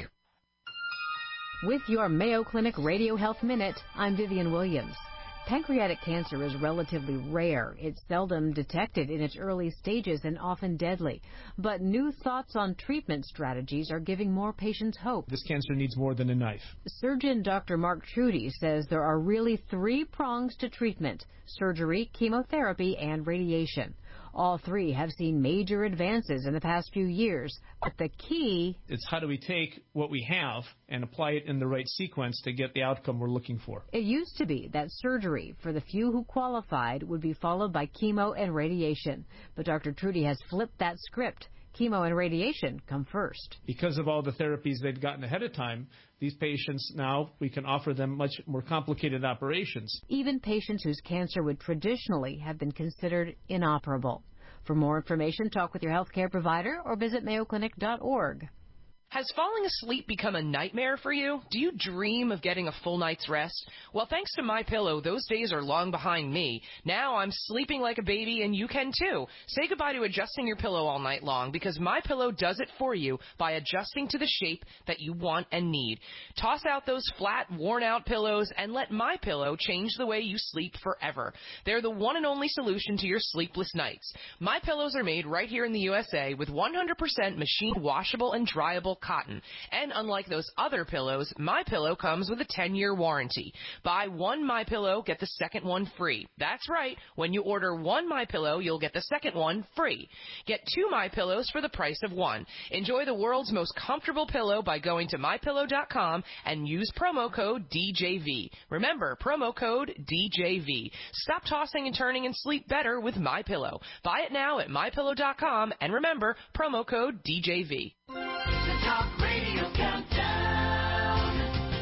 With your Mayo Clinic Radio Health Minute, I'm Vivian Williams. Pancreatic cancer is relatively rare. It's seldom detected in its early stages and often deadly. But new thoughts on treatment strategies are giving more patients hope. This cancer needs more than a knife. Surgeon Dr. Mark Trudy says there are really 3 prongs to treatment: surgery, chemotherapy, and radiation. All 3 have seen major advances in the past few years. But the key is how do we take what we have and apply it in the right sequence to get the outcome we're looking for. It used to be that surgery, for the few who qualified, would be followed by chemo and radiation. But Dr. Trudy has flipped that script. Chemo and radiation come first. Because of all the therapies they've gotten ahead of time, these patients now, we can offer them much more complicated operations. Even patients whose cancer would traditionally have been considered inoperable. For more information, talk with your healthcare provider or visit mayoclinic.org. Has falling asleep become a nightmare for you? Do you dream of getting a full night's rest? Well, thanks to MyPillow, those days are long behind me. Now I'm sleeping like a baby, and you can too. Say goodbye to adjusting your pillow all night long, because MyPillow does it for you by adjusting to the shape that you want and need. Toss out those flat, worn-out pillows and let MyPillow change the way you sleep forever. They're the one and only solution to your sleepless nights. MyPillows are made right here in the USA with 100% machine washable and dryable cotton. And unlike those other pillows, MyPillow comes with a 10-year warranty. Buy one MyPillow, get the second one free. That's right. When you order one MyPillow, you'll get the second one free. Get 2 MyPillows for the price of 1. Enjoy the world's most comfortable pillow by going to MyPillow.com and use promo code DJV. Remember, promo code DJV. Stop tossing and turning and sleep better with MyPillow. Buy it now at MyPillow.com and remember, promo code DJV. The Talk Radio Countdown.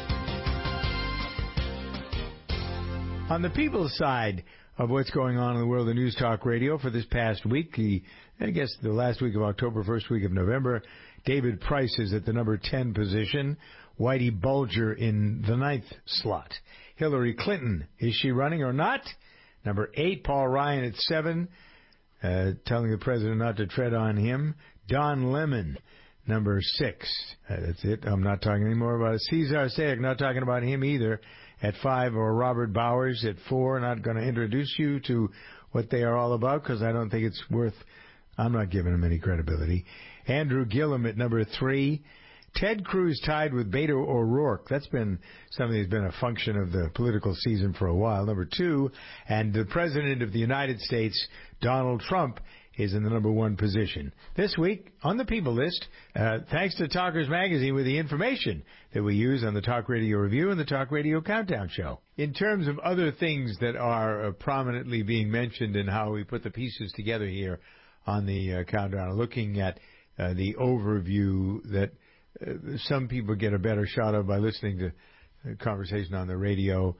On the people's side of what's going on in the world of News Talk Radio for this past week, I guess the last week of October, first week of November, David Price is at the number 10 position, Whitey Bulger in the 9th slot. Hillary Clinton, is she running or not? Number 8, Paul Ryan at 7, telling the president not to tread on him. Don Lemon, number 6. That's it. I'm not talking anymore about it. Cesar Sayek, not talking about him either, at 5. Or Robert Bowers at 4. Not going to introduce you to what they are all about because I don't think it's worth, I'm not giving them any credibility. Andrew Gillum at number 3. Ted Cruz tied with Beto O'Rourke. That's been something that's been a function of the political season for a while. Number 2. And the President of the United States, Donald Trump, is in the number 1 position. This week, on the People List, thanks to Talkers Magazine with the information that we use on the Talk Radio Review and the Talk Radio Countdown Show. In terms of other things that are prominently being mentioned and how we put the pieces together here on the countdown, looking at the overview that some people get a better shot of by listening to the conversation on the radio.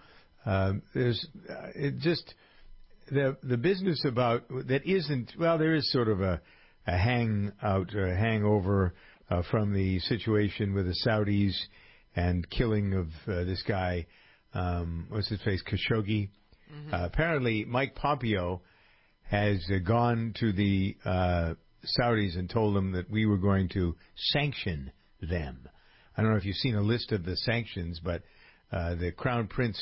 The business about that isn't, well, there is sort of a hangover from the situation with the Saudis and killing of this guy, what's his face, Khashoggi. Mm-hmm. Apparently, Mike Pompeo has gone to the Saudis and told them that we were going to sanction them. I don't know if you've seen a list of the sanctions, but the Crown Prince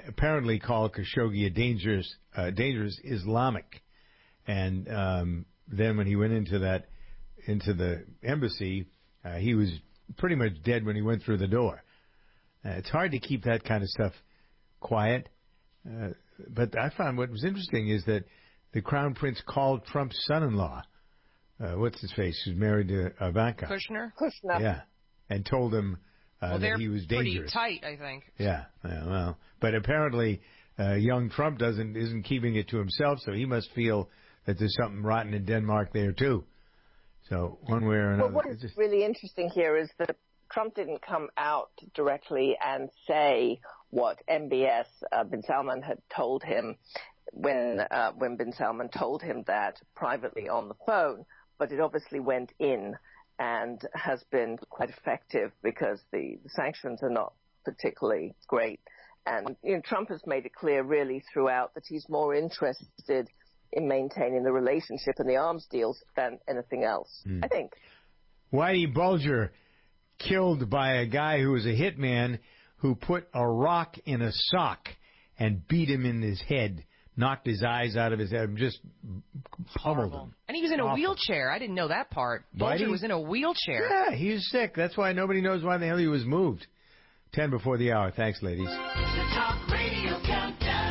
apparently called Khashoggi a dangerous Islamic, and then when he went into the embassy, he was pretty much dead when he went through the door. It's hard to keep that kind of stuff quiet. But I found what was interesting is that the Crown Prince called Trump's son-in-law, what's his face, who's married to Ivanka. Kushner. Yeah, and told him that he was dangerous. Pretty tight, I think. Yeah, well, but apparently young Trump isn't keeping it to himself, so he must feel that there's something rotten in Denmark there too. So one way or another. Well, what is really interesting here is that Trump didn't come out directly and say what MBS bin Salman had told him when bin Salman told him that privately on the phone, but it obviously went in and has been quite effective because the sanctions are not particularly great. And Trump has made it clear really throughout that he's more interested in maintaining the relationship and the arms deals than anything else, I think. Whitey Bulger killed by a guy who was a hitman who put a rock in a sock and beat him in his head, knocked his eyes out of his head, just pummeled him. And he was in a wheelchair. I didn't know that part. Bulger was in a wheelchair. Yeah, he was sick. That's why nobody knows why the hell he was moved. 10 before the hour. Thanks, ladies. The Talk Radio Countdown.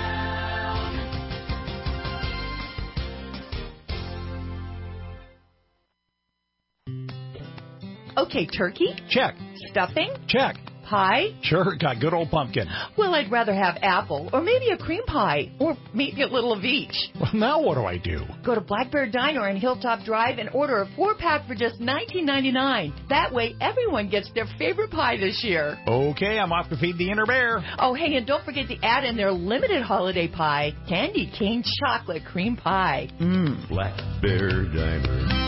Okay, turkey? Check. Stuffing? Check. Pie? Sure, got good old pumpkin. Well, I'd rather have apple, or maybe a cream pie, or maybe a little of each. Well, now what do I do? Go to Black Bear Diner on Hilltop Drive and order a 4-pack for just $19.99. That way, everyone gets their favorite pie this year. Okay, I'm off to feed the inner bear. Oh, hey, and don't forget to add in their limited holiday pie, candy cane chocolate cream pie. Black Bear Diner.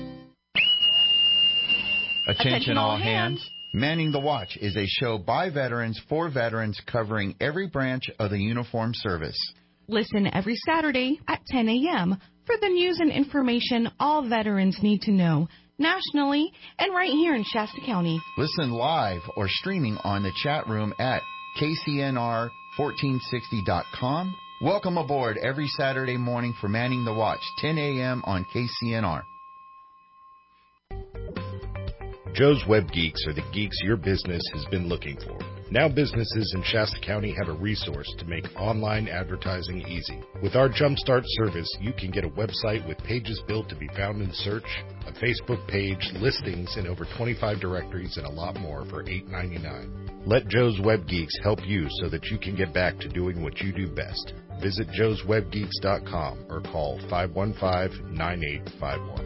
Attention all hands. Manning the Watch is a show by veterans for veterans covering every branch of the uniformed service. Listen every Saturday at 10 a.m. for the news and information all veterans need to know, nationally and right here in Shasta County. Listen live or streaming on the chat room at KCNR1460.com. Welcome aboard every Saturday morning for Manning the Watch, 10 a.m. on KCNR. Joe's Web Geeks are the geeks your business has been looking for. Now businesses in Shasta County have a resource to make online advertising easy. With our Jumpstart service, you can get a website with pages built to be found in search, a Facebook page, listings in over 25 directories, and a lot more for $8.99. Let Joe's Web Geeks help you so that you can get back to doing what you do best. Visit joeswebgeeks.com or call 515-9851.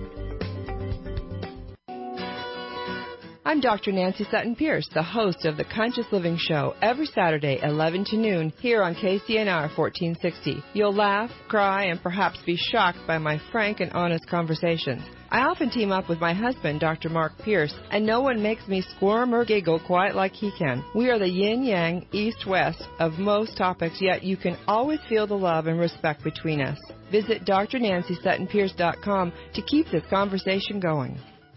I'm Dr. Nancy Sutton Pierce, the host of the Conscious Living Show, every Saturday, 11 to noon, here on KCNR 1460. You'll laugh, cry, and perhaps be shocked by my frank and honest conversations. I often team up with my husband, Dr. Mark Pierce, and no one makes me squirm or giggle quite like he can. We are the yin-yang, east-west of most topics, yet you can always feel the love and respect between us. Visit drnancysuttonpierce.com to keep this conversation going.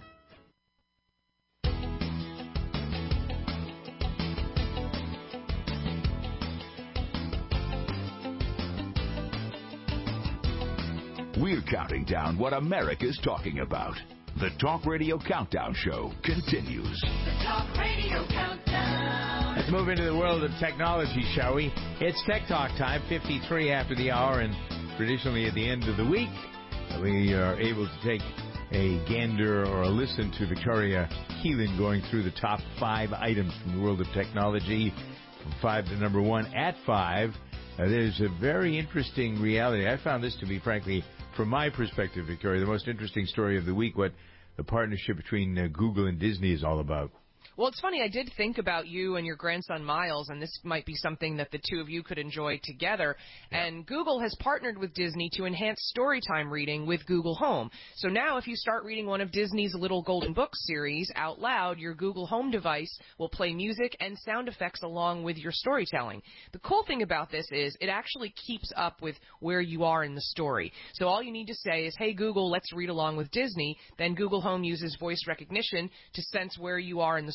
We're counting down what America's talking about. The Talk Radio Countdown Show continues. The Talk Radio Countdown. Let's move into the world of technology, shall we? It's Tech Talk time, 53 after the hour, and traditionally at the end of the week, we are able to take a gander or a listen to Victoria Keelan going through the top 5 items from the world of technology, from 5 to number 1 at 5. There's a very interesting reality. I found this to be, frankly, from my perspective, Victoria, the most interesting story of the week, what the partnership between Google and Disney is all about. Well, it's funny. I did think about you and your grandson, Miles, and this might be something that the two of you could enjoy together. Yeah. And Google has partnered with Disney to enhance storytime reading with Google Home. So now if you start reading one of Disney's Little Golden Books series out loud, your Google Home device will play music and sound effects along with your storytelling. The cool thing about this is it actually keeps up with where you are in the story. So all you need to say is, hey, Google, let's read along with Disney. Then Google Home uses voice recognition to sense where you are in the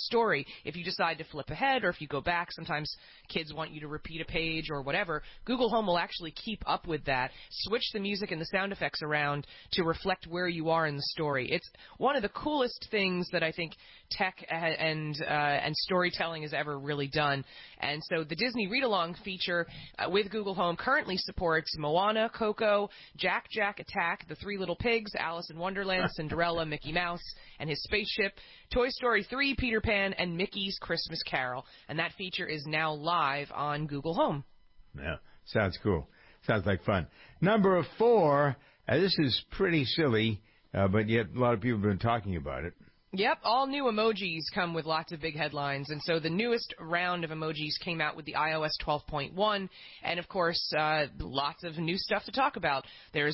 story. If you decide to flip ahead or if you go back, sometimes kids want you to repeat a page or whatever. Google Home will actually keep up with that, switch the music and the sound effects around to reflect where you are in the story. It's one of the coolest things that I think tech and storytelling has ever really done. And so the Disney Read-Along feature with Google Home currently supports Moana, Coco, Jack Attack, The Three Little Pigs, Alice in Wonderland, Cinderella, Mickey Mouse and His Spaceship, Toy Story 3, Peter Pan, and Mickey's Christmas Carol. And that feature is now live on Google Home. Yeah, sounds cool. Sounds like fun. Number 4, this is pretty silly, but yet a lot of people have been talking about it. Yep, all new emojis come with lots of big headlines, and so the newest round of emojis came out with the iOS 12.1, and of course, lots of new stuff to talk about. There's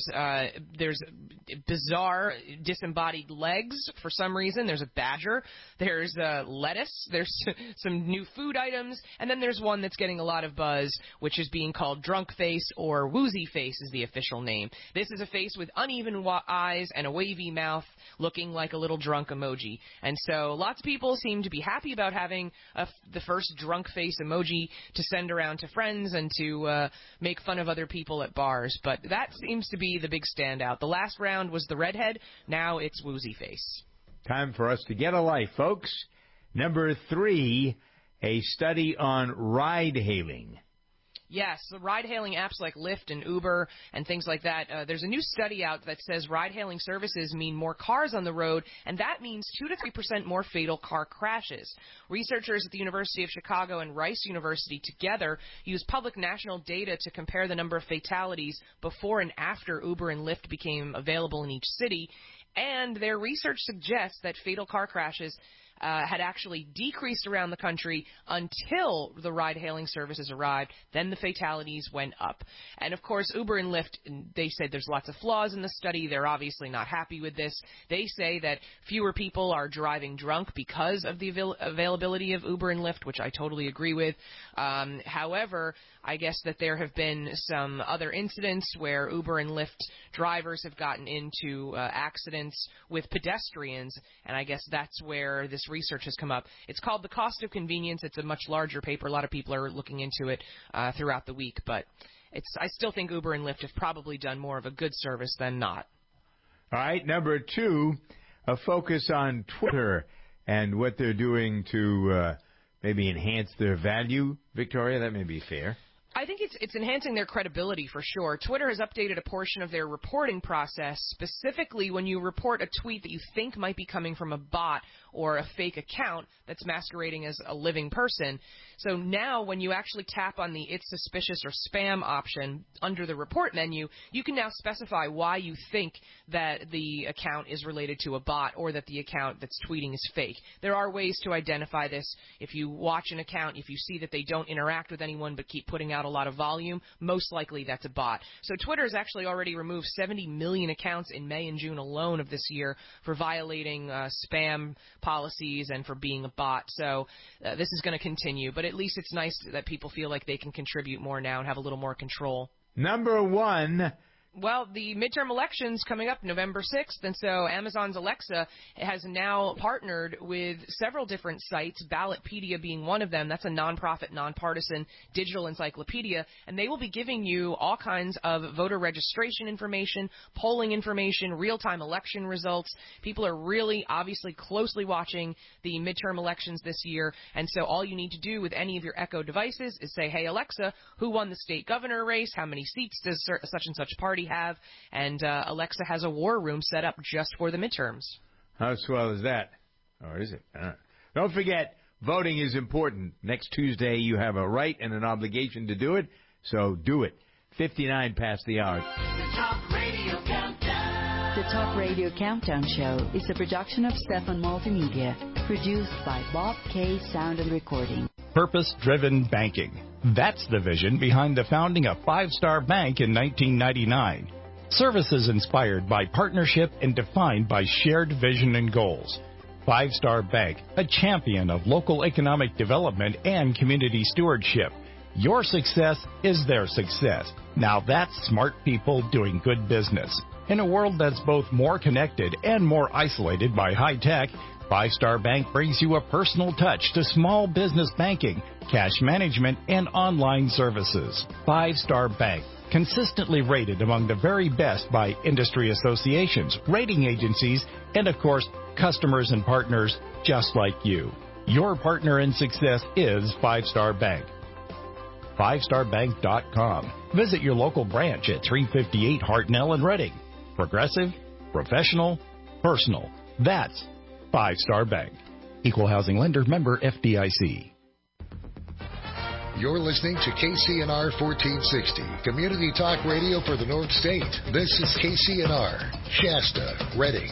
bizarre disembodied legs for some reason. There's a badger. There's lettuce. There's some new food items, and then there's one that's getting a lot of buzz, which is being called drunk face, or woozy face is the official name. This is a face with uneven eyes and a wavy mouth, looking like a little drunk emoji. And so lots of people seem to be happy about having the first drunk face emoji to send around to friends and to make fun of other people at bars. But that seems to be the big standout. The last round was the redhead. Now it's woozy face. Time for us to get a life, folks. Number 3, a study on ride-hailing. Yes, the ride-hailing apps like Lyft and Uber and things like that. There's a new study out that says ride-hailing services mean more cars on the road, and that means 2 to 3% more fatal car crashes. Researchers at the University of Chicago and Rice University together used public national data to compare the number of fatalities before and after Uber and Lyft became available in each city, and their research suggests that fatal car crashes had actually decreased around the country until the ride-hailing services arrived. Then the fatalities went up. And, of course, Uber and Lyft, they said there's lots of flaws in the study. They're obviously not happy with this. They say that fewer people are driving drunk because of the availability of Uber and Lyft, which I totally agree with. However, I guess that there have been some other incidents where Uber and Lyft drivers have gotten into accidents with pedestrians, and I guess that's where this research has come up. It's called The Cost of Convenience. It's a much larger paper. A lot of people are looking into it throughout the week, but I still think Uber and Lyft have probably done more of a good service than not. All right, number 2, a focus on Twitter and what they're doing to maybe enhance their value. Victoria, that may be fair. I think it's enhancing their credibility for sure. Twitter has updated a portion of their reporting process, specifically when you report a tweet that you think might be coming from a bot or a fake account that's masquerading as a living person. So now when you actually tap on the It's Suspicious or Spam option under the report menu, you can now specify why you think that the account is related to a bot or that the account that's tweeting is fake. There are ways to identify this. If you watch an account, if you see that they don't interact with anyone but keep putting out a lot of volume, most likely that's a bot. So Twitter has actually already removed 70 million accounts in May and June alone of this year for violating spam policies and for being a bot. So this is going to continue, but at least it's nice that people feel like they can contribute more now and have a little more control. Number 1. Well, the midterm election's coming up November 6th, and so Amazon's Alexa has now partnered with several different sites, Ballotpedia being one of them. That's a nonprofit, nonpartisan digital encyclopedia, and they will be giving you all kinds of voter registration information, polling information, real-time election results. People are really obviously closely watching the midterm elections this year, and so all you need to do with any of your Echo devices is say, hey, Alexa, who won the state governor race? How many seats does such and such party have? And Alexa has a war room set up just for the midterms. How swell is that? Or is it? Don't forget, voting is important. Next Tuesday, you have a right and an obligation to do it, so do it. 59 past the hour. The Talk Radio Countdown. The Talk Radio Countdown Show is a production of Stefan Multimedia, produced by Bob K. Sound and Recording. Purpose-driven banking. That's the vision behind the founding of Five Star Bank in 1999. Services inspired by partnership and defined by shared vision and goals. Five Star Bank, a champion of local economic development and community stewardship. Your success is their success. Now that's smart people doing good business. In a world that's both more connected and more isolated by high tech, Five Star Bank brings you a personal touch to small business banking, cash management, and online services. Five Star Bank, consistently rated among the very best by industry associations, rating agencies, and of course, customers and partners just like you. Your partner in success is Five Star Bank. FiveStarBank.com. Visit your local branch at 358 Hartnell in Reading. Progressive, professional, personal. That's Five Star Bank. Equal housing lender, member FDIC. You're listening to KCNR 1460, community talk radio for the North State. This is KCNR, Shasta, Reading.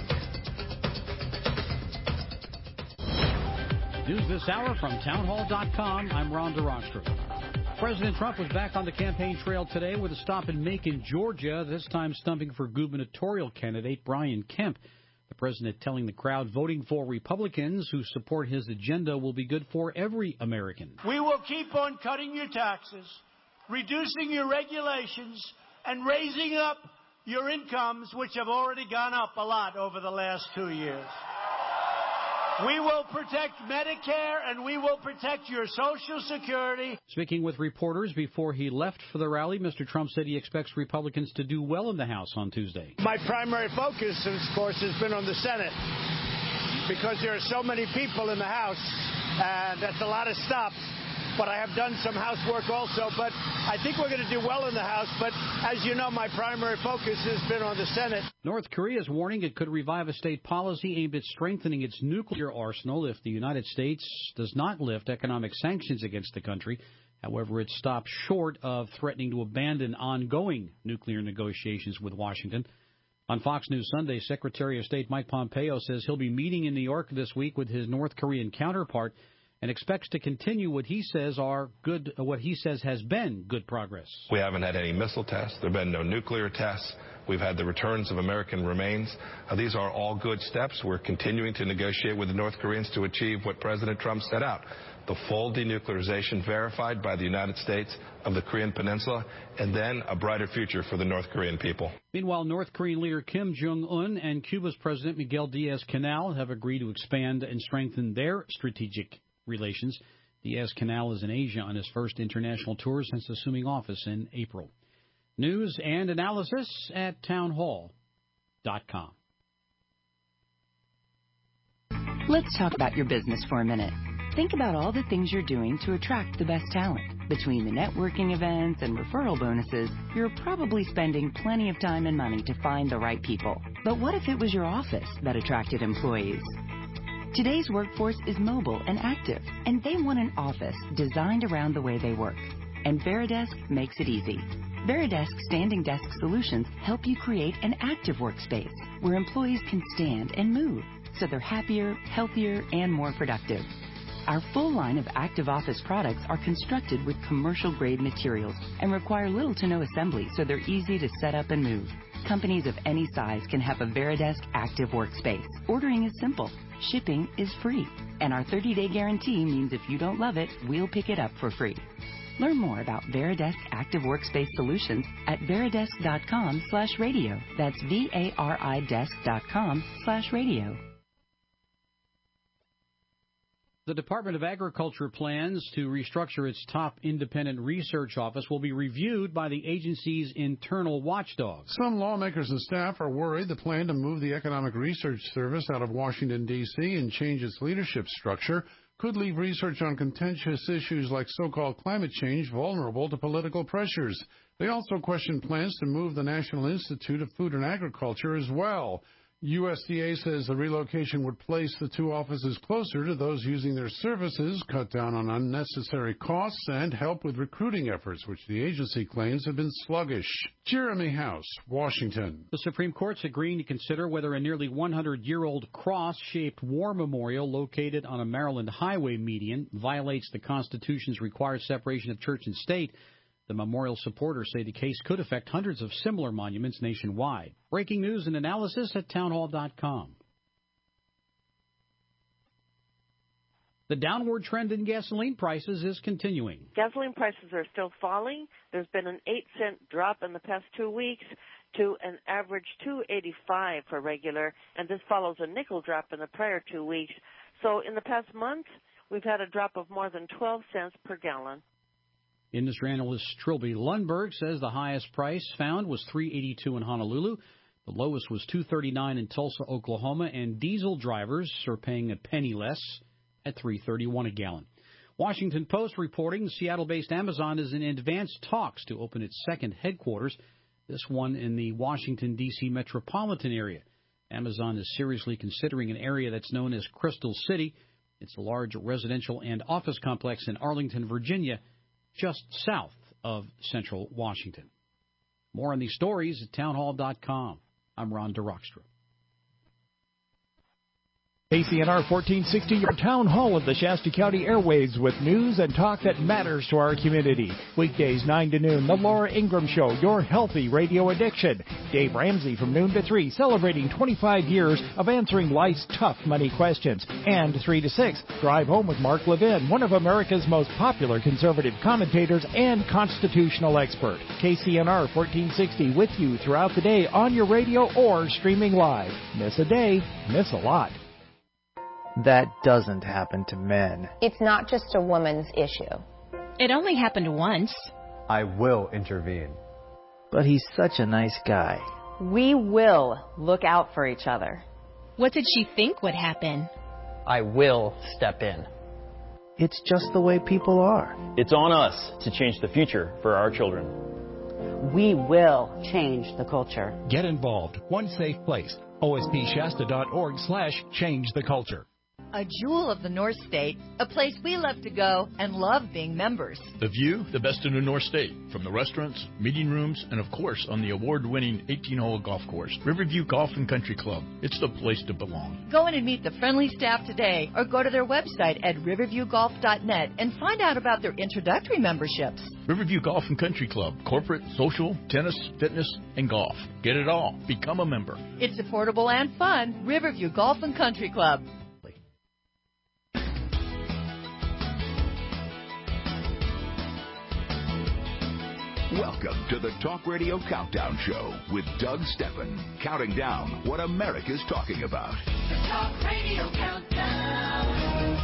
News this hour from townhall.com. I'm Ron DeRostra. President Trump was back on the campaign trail today with a stop in Macon, Georgia, this time stumping for gubernatorial candidate Brian Kemp. The president telling the crowd voting for Republicans who support his agenda will be good for every American. We will keep on cutting your taxes, reducing your regulations, and raising up your incomes, which have already gone up a lot over the last 2 years. We will protect Medicare, and we will protect your Social Security. Speaking with reporters before he left for the rally, Mr. Trump said he expects Republicans to do well in the House on Tuesday. My primary focus, of course, has been on the Senate, because there are so many people in the House, and that's a lot of stops. But I have done some housework also, but I think we're going to do well in the House. But as you know, my primary focus has been on the Senate. North Korea is warning it could revive a state policy aimed at strengthening its nuclear arsenal if the United States does not lift economic sanctions against the country. However, it stopped short of threatening to abandon ongoing nuclear negotiations with Washington. On Fox News Sunday, Secretary of State Mike Pompeo says he'll be meeting in New York this week with his North Korean counterpart and expects to continue what he says has been good progress. We haven't had any missile tests. There have been no nuclear tests. We've had the returns of American remains. These are all good steps. We're continuing to negotiate with the North Koreans to achieve what President Trump set out, the full denuclearization verified by the United States of the Korean Peninsula, and then a brighter future for the North Korean people. Meanwhile, North Korean leader Kim Jong-un and Cuba's President Miguel Diaz-Canel have agreed to expand and strengthen their strategic relations. Diaz-Canel is in Asia on his first international tour since assuming office in April. News and analysis at townhall.com. Let's talk about your business for a minute. Think about all the things you're doing to attract the best talent. Between the networking events and referral bonuses, you're probably spending plenty of time and money to find the right people. But what if it was your office that attracted employees? Today's workforce is mobile and active, and they want an office designed around the way they work. And Veridesk makes it easy. Veridesk standing desk solutions help you create an active workspace where employees can stand and move, so they're happier, healthier, and more productive. Our full line of active office products are constructed with commercial-grade materials and require little to no assembly, so they're easy to set up and move. Companies of any size can have a Veridesk active workspace. Ordering is simple. Shipping is free. And our 30-day guarantee means if you don't love it, we'll pick it up for free. Learn more about Veridesk Active Workspace Solutions at veridesk.com/radio. That's VARIdesk.com/radio. The Department of Agriculture plans to restructure its top independent research office will be reviewed by the agency's internal watchdog. Some lawmakers and staff are worried the plan to move the Economic Research Service out of Washington, D.C. and change its leadership structure could leave research on contentious issues like so-called climate change vulnerable to political pressures. They also question plans to move the National Institute of Food and Agriculture as well. USDA says the relocation would place the two offices closer to those using their services, cut down on unnecessary costs, and help with recruiting efforts, which the agency claims have been sluggish. Jeremy House, Washington. The Supreme Court's agreeing to consider whether a nearly 100-year-old cross-shaped war memorial located on a Maryland highway median violates the Constitution's required separation of church and state. The memorial supporters say the case could affect hundreds of similar monuments nationwide. Breaking news and analysis at townhall.com. The downward trend in gasoline prices is continuing. Gasoline prices are still falling. There's been an 8-cent drop in the past 2 weeks to an average $2.85 for regular, and this follows a nickel drop in the prior 2 weeks. So in the past month, we've had a drop of more than 12 cents per gallon. Industry analyst Trilby Lundberg says the highest price found was $3.82 in Honolulu. The lowest was $2.39 in Tulsa, Oklahoma, and diesel drivers are paying a penny less at $3.31 a gallon. Washington Post reporting Seattle-based Amazon is in advanced talks to open its second headquarters, this one in the Washington, D.C. metropolitan area. Amazon is seriously considering an area that's known as Crystal City. It's a large residential and office complex in Arlington, Virginia, just south of central Washington. More on these stories at townhall.com. I'm Ron DeRockstra. KCNR 1460, your town hall of the Shasta County airwaves with news and talk that matters to our community. Weekdays 9 to noon, The Laura Ingraham Show, your healthy radio addiction. Dave Ramsey from noon to 3, celebrating 25 years of answering life's tough money questions. And 3 to 6, Drive Home with Mark Levin, one of America's most popular conservative commentators and constitutional expert. KCNR 1460 with you throughout the day on your radio or streaming live. Miss a day, miss a lot. That doesn't happen to men. It's not just a woman's issue. It only happened once. I will intervene. But he's such a nice guy. We will look out for each other. What did she think would happen? I will step in. It's just the way people are. It's on us to change the future for our children. We will change the culture. Get involved. One safe place. ospshasta.org/change the culture. A jewel of the North State, a place we love to go and love being members. The view, the best in the North State, from the restaurants, meeting rooms, and of course on the award-winning 18-hole golf course, Riverview Golf and Country Club. It's the place to belong. Go in and meet the friendly staff today or go to their website at riverviewgolf.net and find out about their introductory memberships. Riverview Golf and Country Club, corporate, social, tennis, fitness, and golf. Get it all. Become a member. It's affordable and fun. Riverview Golf and Country Club. Welcome to the Talk Radio Countdown Show with Doug Steppen, counting down what America's talking about. The Talk Radio Countdown.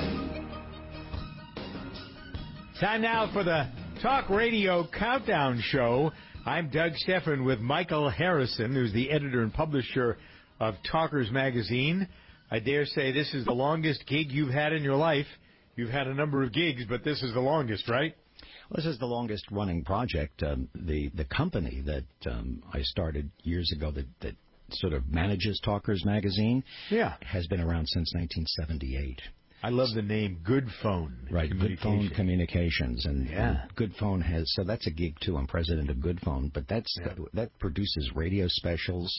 Time now for the Talk Radio Countdown Show. I'm Doug Steffen with Michael Harrison, who's the editor and publisher of Talkers Magazine. I dare say this is the longest gig you've had in your life. You've had a number of gigs, but this is the longest, right? Well, this is the longest-running project. The company that I started years ago that sort of manages Talkers Magazine has been around since 1978. I love the name Good Phone. Right, Good Phone Communications. And Good Phone has, so that's a gig, too. I'm president of Good Phone, but that produces radio specials.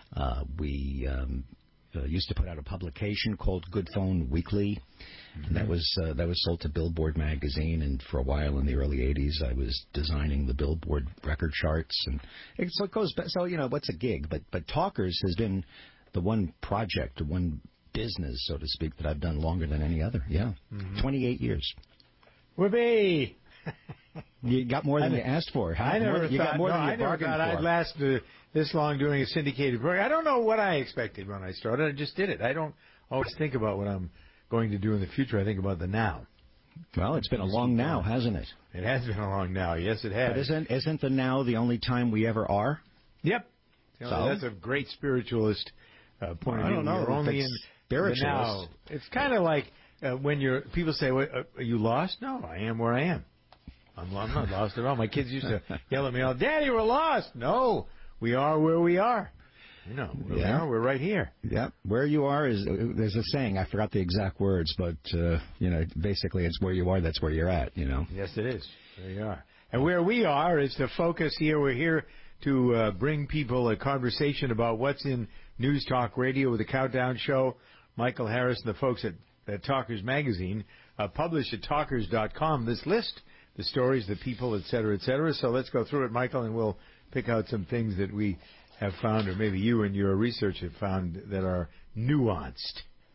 We used to put out a publication called Good Phone Weekly. Mm-hmm. That was sold to Billboard magazine, and for a while in the early '80s, I was designing the Billboard record charts, and so it goes back. So what's a gig? But Talkers has been the one project, the one business, so to speak, that I've done longer than any other. Yeah, 28 years. Whoopee! You got more than you asked for. Huh? I never thought I'd last this long doing a syndicated program. I don't know what I expected when I started. I just did it. I don't always think about what I'm going to do in the future. I think about the now. Well, it's been a long now, hasn't it? It has been a long now. Yes, it has. But isn't the now the only time we ever are? Yep. That's a great spiritualist point of view. I don't know. You're only in the now. It's kind of like when people say, "Are you lost?" No, I am where I am. I'm not lost at all. My kids used to yell at me all, "Daddy, we're lost." No, we are where we are. We are. We're right here. Yeah, where you are is. There's a saying. I forgot the exact words, but basically, it's where you are. That's where you're at. Yes, it is. There you are. And where we are is the focus here. We're here to bring people a conversation about what's in News Talk Radio with the Countdown Show. Michael Harris and the folks at Talkers Magazine publish at talkers.com this list, the stories, the people, et cetera, et cetera. So let's go through it, Michael, and we'll pick out some things that we have found, or maybe you and your research have found, that are nuanced.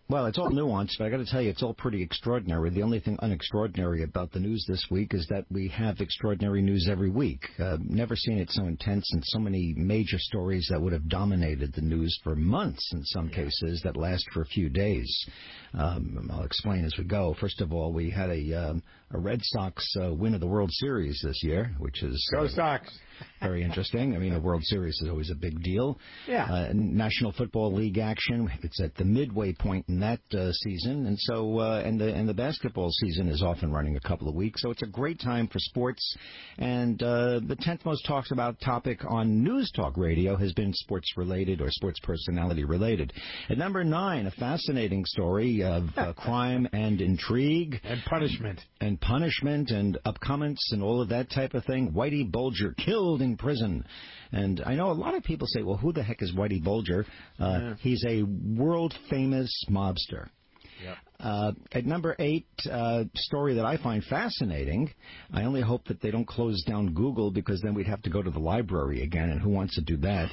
Well, it's all nuanced, but I got to tell you, it's all pretty extraordinary. The only thing unextraordinary about the news this week is that we have extraordinary news every week. Never seen it so intense and so many major stories that would have dominated the news for months in some cases that last for a few days. I'll explain as we go. First of all, we had a Red Sox win of the World Series this year, which is Go Sox. Very interesting. I mean, a World Series is always a big deal. Yeah. National Football League action. It's at the midway point in that season, and so and the basketball season is off and running a couple of weeks. So it's a great time for sports. And the 10th most talked about topic on News Talk Radio has been sports related or sports personality related. At number 9, a fascinating story of crime and intrigue and punishment and upcomings and all of that type of thing. Whitey Bulger killed in prison. And I know a lot of people say, well, who the heck is Whitey Bulger? He's a world-famous mobster. Yep. At number 8, story that I find fascinating. I only hope that they don't close down Google, because then we'd have to go to the library again, and who wants to do that?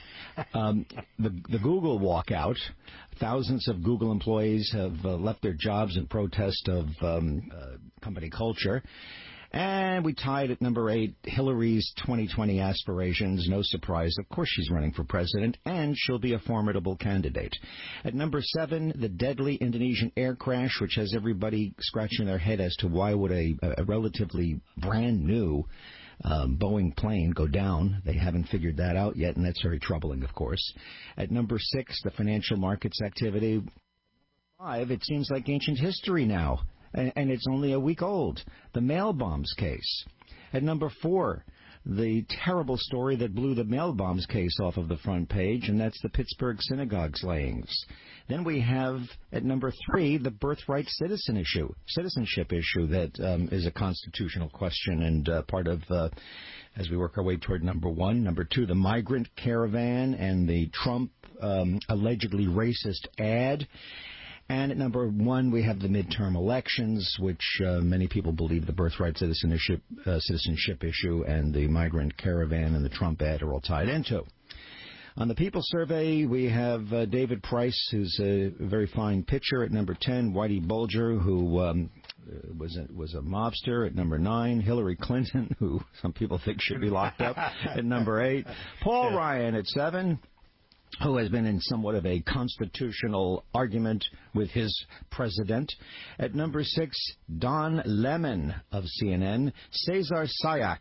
The Google walkout. Thousands of Google employees have left their jobs in protest of company culture. And we tied at number 8, Hillary's 2020 aspirations. No surprise. Of course she's running for president, and she'll be a formidable candidate. At number 7, the deadly Indonesian air crash, which has everybody scratching their head as to why would a relatively brand new Boeing plane go down. They haven't figured that out yet, and that's very troubling, of course. At number 6, the financial markets activity. 5, it seems like ancient history now. And it's only a week old. The mail bombs case. At number 4, the terrible story that blew the mail bombs case off of the front page, and that's the Pittsburgh synagogue slayings. Then we have, at number 3, the birthright citizenship issue that is a constitutional question and part of, as we work our way toward number 1. Number 2, the migrant caravan and the Trump allegedly racist ad. And at number 1, we have the midterm elections, which many people believe the birthright citizenship issue and the migrant caravan and the Trump ad are all tied into. On the People Survey, we have David Price, who's a very fine pitcher. At number 10, Whitey Bulger, who was a mobster. At number 9, Hillary Clinton, who some people think should be locked up. At number 8, Paul Ryan. At 7, who has been in somewhat of a constitutional argument with his president. At number 6, Don Lemon of CNN. Cesar Sayoc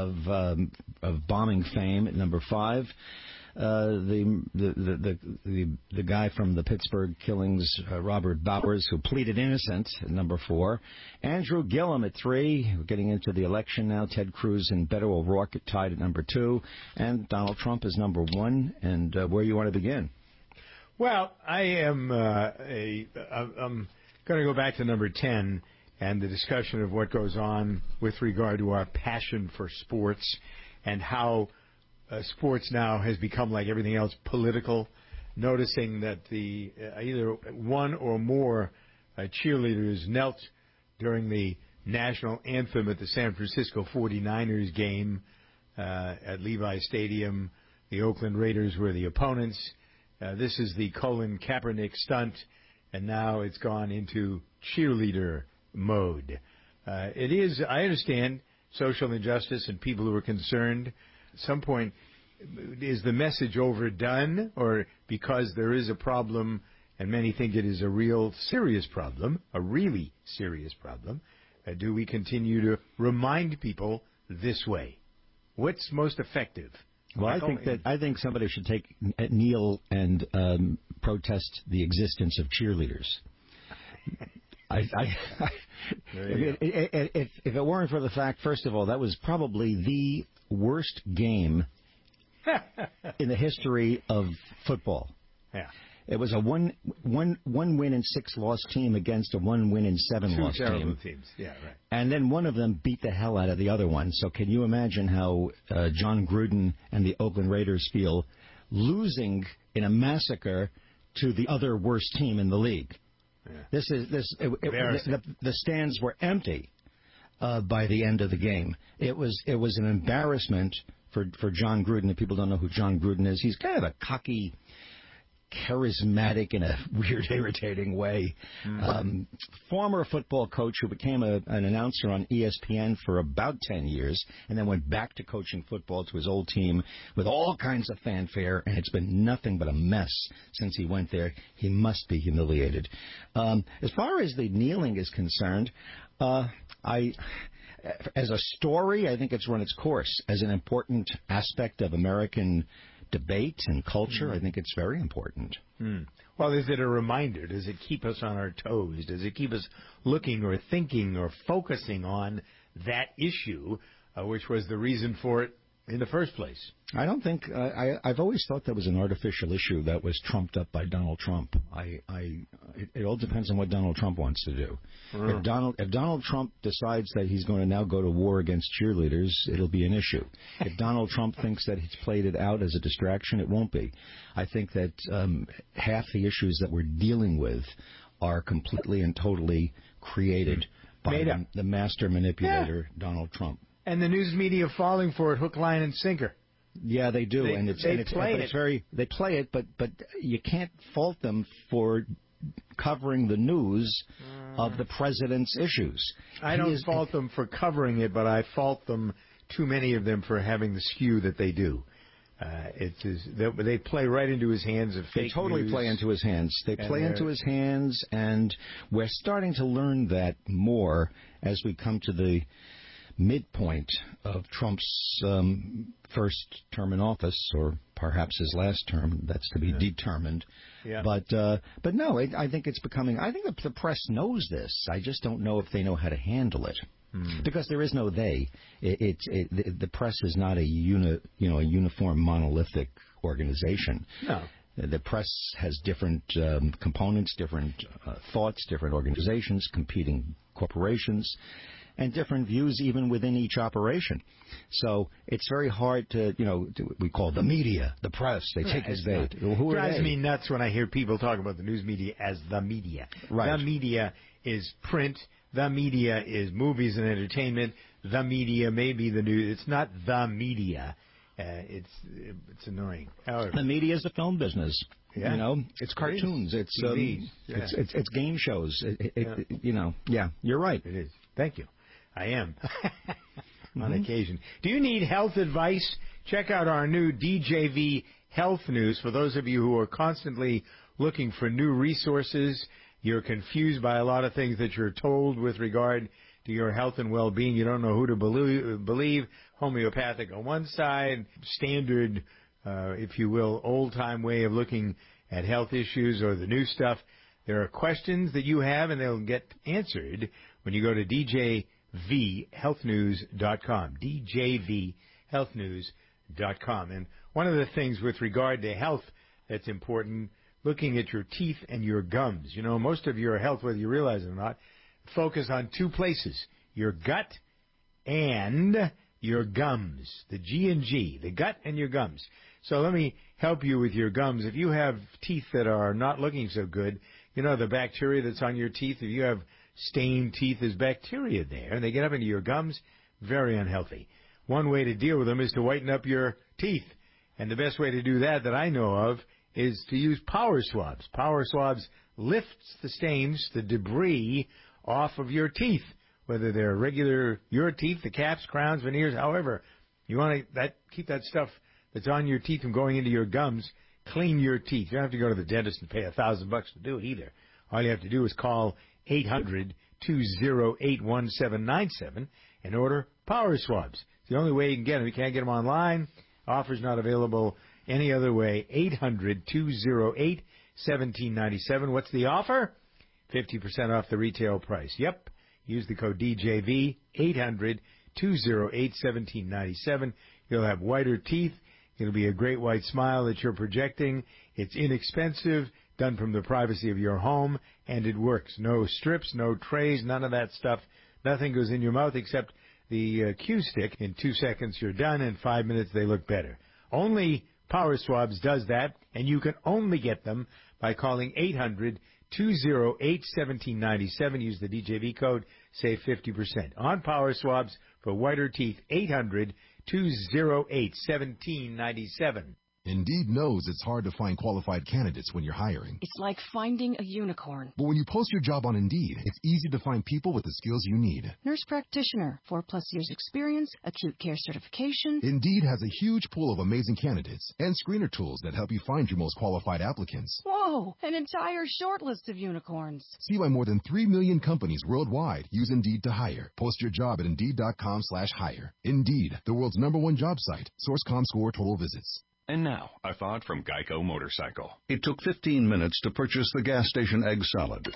of bombing fame. At number 5, the guy from the Pittsburgh killings, Robert Bowers, who pleaded innocent. At number 4, Andrew Gillum at 3. We're getting into the election now. Ted Cruz and Beto O'Rourke tied at number 2, and Donald Trump is number 1. And where you want to begin? Well, I'm going to go back to number 10 and the discussion of what goes on with regard to our passion for sports and how sports now has become, like everything else, political. Noticing that the either one or more cheerleaders knelt during the national anthem at the San Francisco 49ers game at Levi Stadium. The Oakland Raiders were the opponents. This is the Colin Kaepernick stunt, and now it's gone into cheerleader mode. It is, I understand, social injustice and people who are concerned. At some point, is the message overdone, or because there is a problem and many think it is a real serious problem, a really serious problem, do we continue to remind people this way? What's most effective? Well, I think somebody should kneel and protest the existence of cheerleaders. If it weren't for the fact, first of all, that was probably the worst game in the history of football. Yeah. It was a one win and 6 loss team against a 1 win and 7 loss team. 2 terrible teams. Yeah, right. And then one of them beat the hell out of the other one. So can you imagine how John Gruden and the Oakland Raiders feel losing in a massacre to the other worst team in the league? Yeah. The stands were empty by the end of the game. It was an embarrassment for John Gruden. If people don't know who John Gruden is, he's kind of a cocky charismatic in a weird, irritating way. Former football coach who became an announcer on ESPN for about 10 years and then went back to coaching football to his old team with all kinds of fanfare, and it's been nothing but a mess since he went there. He must be humiliated. As far as the kneeling is concerned, as a story, I think it's run its course. As an important aspect of American debate and culture, I think it's very important. Well, is it a reminder? Does it keep us on our toes? Does it keep us looking or thinking or focusing on that issue, which was the reason for it in the first place? I don't think I've always thought that was an artificial issue that was trumped up by Donald Trump. It all depends on what Donald Trump wants to do. If Donald Trump decides that he's going to now go to war against cheerleaders, it'll be an issue. If Donald Trump thinks that he's played it out as a distraction, it won't be. I think that half the issues that we're dealing with are completely and totally created by the master manipulator, Donald Trump. And the news media falling for it, hook, line, and sinker. Yeah, they do, they play it, but you can't fault them for covering the news of the president's issues. I don't fault them for covering it, but I fault them, too many of them, for having the skew that they do. They play right into his hands of fake news. They totally play into his hands. They play into his hands, and we're starting to learn that more as we come to the midpoint of Trump's first term in office, or perhaps his last term. That's to be determined. Yeah. But no, I think it's becoming. I think the press knows this. I just don't know if they know how to handle it. Because there is no they. The press is not a uniform monolithic organization. No. The press has different components, different thoughts, different organizations, competing corporations, and different views even within each operation. So it's very hard to, we call the media, the press. They take as they. Who drives me nuts when I hear people talk about the news media as the media. Right. The media is print. The media is movies and entertainment. The media may be the news. It's not the media. It's annoying. However, the media is the film business. Yeah. It's cartoons. It's it's game shows. Yeah, you're right. It is. Thank you. I am. On occasion. Do you need health advice? Check out our new DJV Health News. For those of you who are constantly looking for new resources, you're confused by a lot of things that you're told with regard to your health and well-being. You don't know who to believe. Homeopathic on one side, standard, if you will, old-time way of looking at health issues, or the new stuff. There are questions that you have, and they'll get answered when you go to DJVHealthNews.com. DJVHealthNews.com. And one of the things with regard to health that's important, looking at your teeth and your gums. Most of your health, whether you realize it or not, focus on two places, your gut and your gums, the G&G, the gut and your gums. So let me help you with your gums. If you have teeth that are not looking so good, the bacteria that's on your teeth, if you have stained teeth, there's bacteria there, and they get up into your gums, very unhealthy. One way to deal with them is to whiten up your teeth. And the best way to do that I know of, is to use Power Swabs. Power Swabs lifts the stains, the debris, off of your teeth, whether they're regular, your teeth, the caps, crowns, veneers, however. You want to keep that stuff that's on your teeth from going into your gums. Clean your teeth. You don't have to go to the dentist and pay $1,000 to do it either. All you have to do is call 800-208-1797 and order Power Swabs. It's the only way you can get them. You can't get them online. Offer's not available any other way. 800-208-1797. What's the offer? 50% off the retail price. Yep. Use the code DJV, 800-208-1797. You'll have whiter teeth. It'll be a great white smile that you're projecting. It's inexpensive, done from the privacy of your home, and it works. No strips, no trays, none of that stuff. Nothing goes in your mouth except the Q-stick. In 2 seconds, you're done. In 5 minutes, they look better. Only Power Swabs does that, and you can only get them by calling 800-208-1797. Use the DJV code. Save 50%. On Power Swabs for whiter teeth, 800-208-1797. Indeed knows it's hard to find qualified candidates when you're hiring. It's like finding a unicorn. But when you post your job on Indeed, it's easy to find people with the skills you need. Nurse practitioner, 4+ years experience, acute care certification. Indeed has a huge pool of amazing candidates and screener tools that help you find your most qualified applicants. Whoa, an entire short list of unicorns. See why more than 3 million companies worldwide use Indeed to hire. Post your job at Indeed.com/hire. Indeed, the world's #1 job site. Source ComScore total visits. And now, a thought from Geico Motorcycle. It took 15 minutes to purchase the gas station egg salad.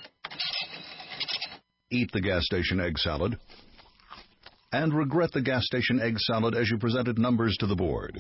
Eat the gas station egg salad. And regret the gas station egg salad as you presented numbers to the board.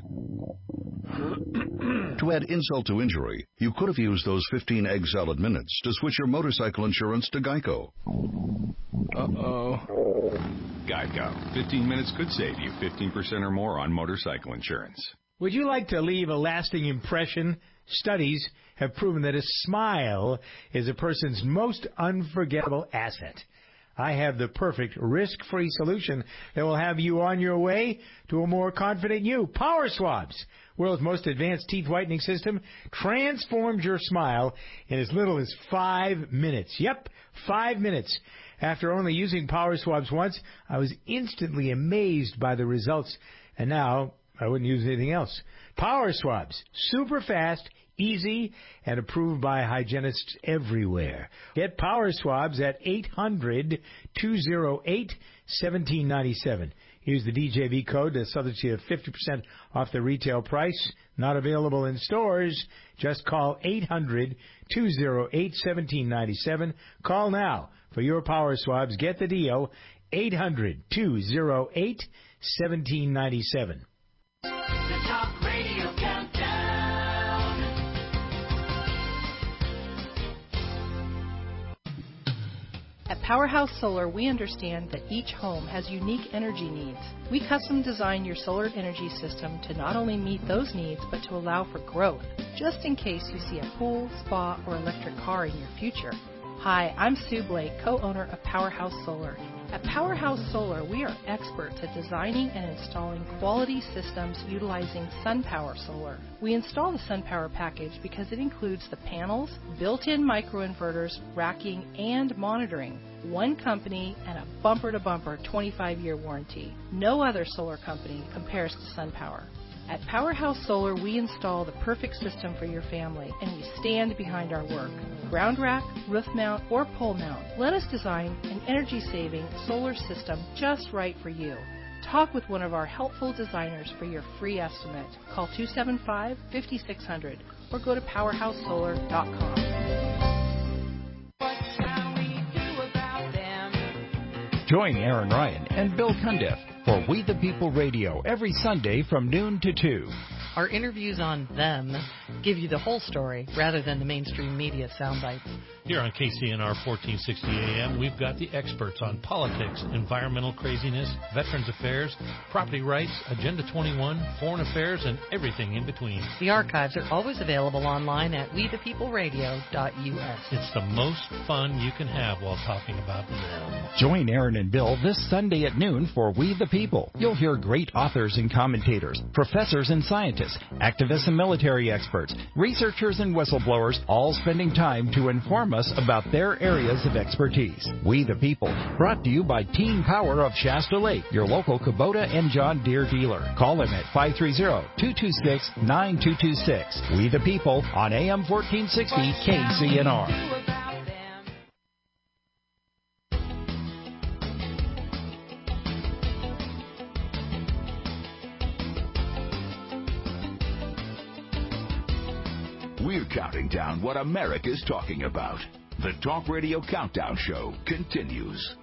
To add insult to injury, you could have used those 15 egg salad minutes to switch your motorcycle insurance to Geico. Uh-oh. Geico. 15 minutes could save you 15% or more on motorcycle insurance. Would you like to leave a lasting impression? Studies have proven that a smile is a person's most unforgettable asset. I have the perfect risk-free solution that will have you on your way to a more confident you. Power Swabs, world's most advanced teeth whitening system, transforms your smile in as little as 5 minutes. Yep, 5 minutes. After only using Power Swabs once, I was instantly amazed by the results, and now I wouldn't use anything else. Power Swabs, super fast, easy, and approved by hygienists everywhere. Get Power Swabs at 800-208-1797. Use the DJV code to subject you to 50% off the retail price. Not available in stores. Just call 800-208-1797. Call now for your Power Swabs. Get the deal. 800-208-1797. The Talk Radio Countdown. At Powerhouse Solar, we understand that each home has unique energy needs. We custom design your solar energy system to not only meet those needs, but to allow for growth, just in case you see a pool, spa, or electric car in your future. Hi, I'm Sue Blake, co-owner of Powerhouse Solar. At Powerhouse Solar, we are experts at designing and installing quality systems utilizing SunPower Solar. We install the SunPower package because it includes the panels, built-in microinverters, racking, and monitoring. One company and a bumper-to-bumper 25-year warranty. No other solar company compares to SunPower. At Powerhouse Solar, we install the perfect system for your family, and we stand behind our work. Ground rack, roof mount, or pole mount, let us design an energy-saving solar system just right for you. Talk with one of our helpful designers for your free estimate. Call 275-5600 or go to powerhousesolar.com. Join Aaron Ryan and Bill Cundiff for We the People Radio every Sunday from noon to 2. Our interviews on them give you the whole story rather than the mainstream media sound bites. Here on KCNR 1460 AM, we've got the experts on politics, environmental craziness, veterans affairs, property rights, Agenda 21, foreign affairs, and everything in between. The archives are always available online at wethepeopleradio.us. It's the most fun you can have while talking about them. Join Aaron and Bill this Sunday at noon for We the People. You'll hear great authors and commentators, professors and scientists, activists and military experts, researchers and whistleblowers, all spending time to inform us about their areas of expertise. We the People, brought to you by Team Power of Shasta Lake, your local Kubota and John Deere dealer. Call them at 530-226-9226. We the People on AM 1460 KCNR. We're counting down what America's talking about. The Talk Radio Countdown Show continues.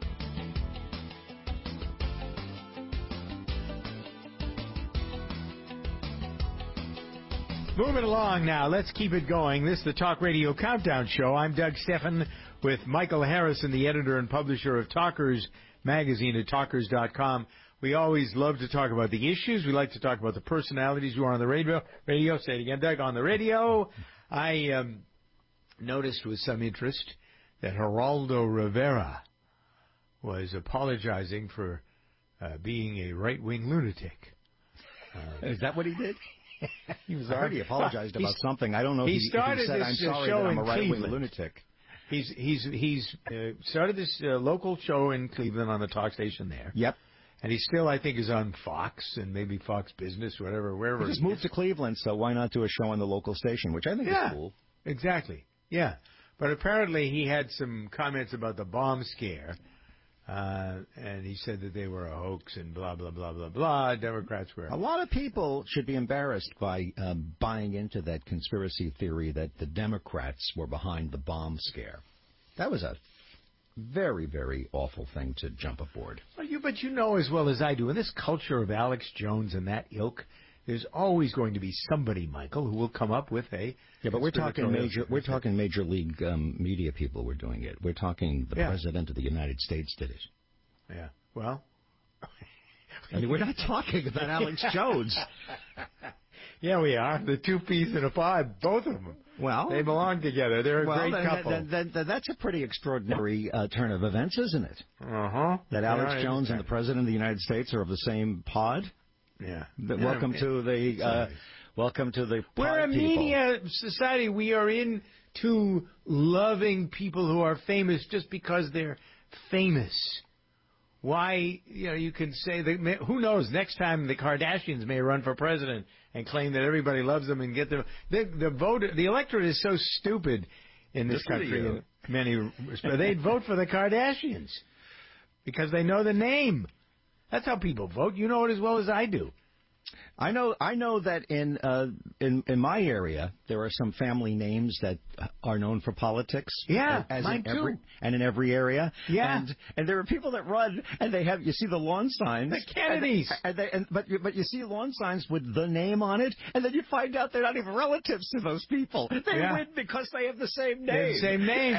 Moving along now. Let's keep it going. This is the Talk Radio Countdown Show. I'm Doug Steffen with Michael Harrison, the editor and publisher of Talkers magazine at talkers.com. We always love to talk about the issues. We like to talk about the personalities who are on the radio. Say it again, Doug. On the radio, I noticed with some interest that Geraldo Rivera was apologizing for being a right-wing lunatic. Is that what he did? He was I heard he apologized about something. I don't know. He if started he said, this "I'm sorry show that I'm in a right-wing Cleveland. lunatic." He's started this local show in Cleveland on the talk station there. Yep. And he still, I think, is on Fox and maybe Fox Business, whatever, wherever. He just moved to Cleveland, so why not do a show on the local station, which I think is cool. Exactly. Yeah. But apparently he had some comments about the bomb scare, and he said that they were a hoax and blah, blah, blah, blah, blah. Democrats were. A lot of people should be embarrassed by buying into that conspiracy theory that the Democrats were behind the bomb scare. That was a very, very awful thing to jump aboard. But you know as well as I do, in this culture of Alex Jones and that ilk, there's always going to be somebody, Michael, who will come up with a... Yeah, but we're talking major league media people were doing it. We're talking the President of the United States did it. Yeah, well... I mean, we're not talking about Alex Jones. Yeah, we are. The two peas in a pod, both of them. Well, they belong together. They're a great couple. That's a pretty extraordinary turn of events, isn't it? Uh-huh. That Alex Jones and the President of the United States are of the same pod? Yeah. Welcome to the We're a media society. We are into loving people who are famous just because they're famous. Why, you can say that, who knows, next time the Kardashians may run for president and claim that everybody loves them and get them. The electorate is so stupid in this country in many respects. They'd vote for the Kardashians because they know the name. That's how people vote. You know it as well as I do. I know that in my area there are some family names that are known for politics. Yeah, mine too. And in every area. Yeah. And there are people that run and they have, you see the lawn signs. The Kennedys. But you see lawn signs with the name on it, and then you find out they're not even relatives to those people. They win because they have the same name. The same name.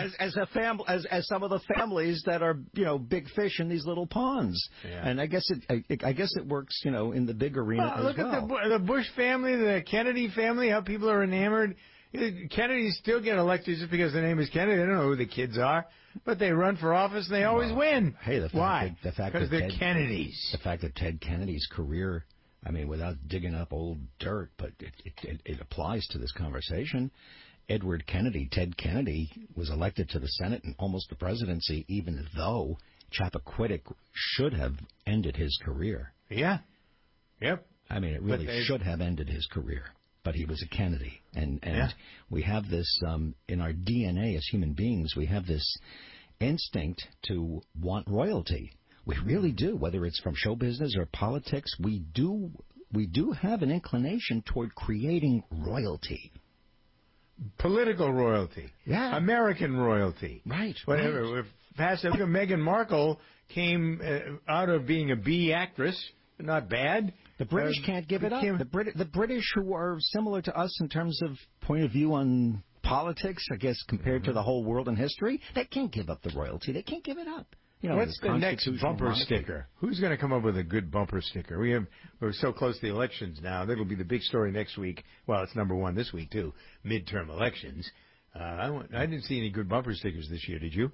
As some of the families that are big fish in these little ponds. Yeah. And I guess it works in the big arena. Look at the Bush family, the Kennedy family, how people are enamored. Kennedys still get elected just because their name is Kennedy. They don't know who the kids are, but they run for office and they always win. Hey, why? Because they're Kennedys. The fact that Ted Kennedy's career, I mean, without digging up old dirt, but it applies to this conversation. Ted Kennedy was elected to the Senate and almost the presidency, even though Chappaquiddick should have ended his career. Yeah. Yep. I mean, it really should have ended his career, but he was a Kennedy. And we have this, in our DNA as human beings, we have this instinct to want royalty. We really do, whether it's from show business or politics, we do have an inclination toward creating royalty. Political royalty. Yeah. American royalty. Right. Whatever. Right. Meghan Markle came out of being a B actress. Not bad. The British can't give it up. The British, who are similar to us in terms of point of view on politics, I guess, compared to the whole world in history, they can't give up the royalty. They can't give it up. What's the next bumper monarchy sticker? Who's going to come up with a good bumper sticker? We're so close to the elections now. That'll be the big story next week. Well, it's number one this week, too. Midterm elections. I didn't see any good bumper stickers this year. Did you?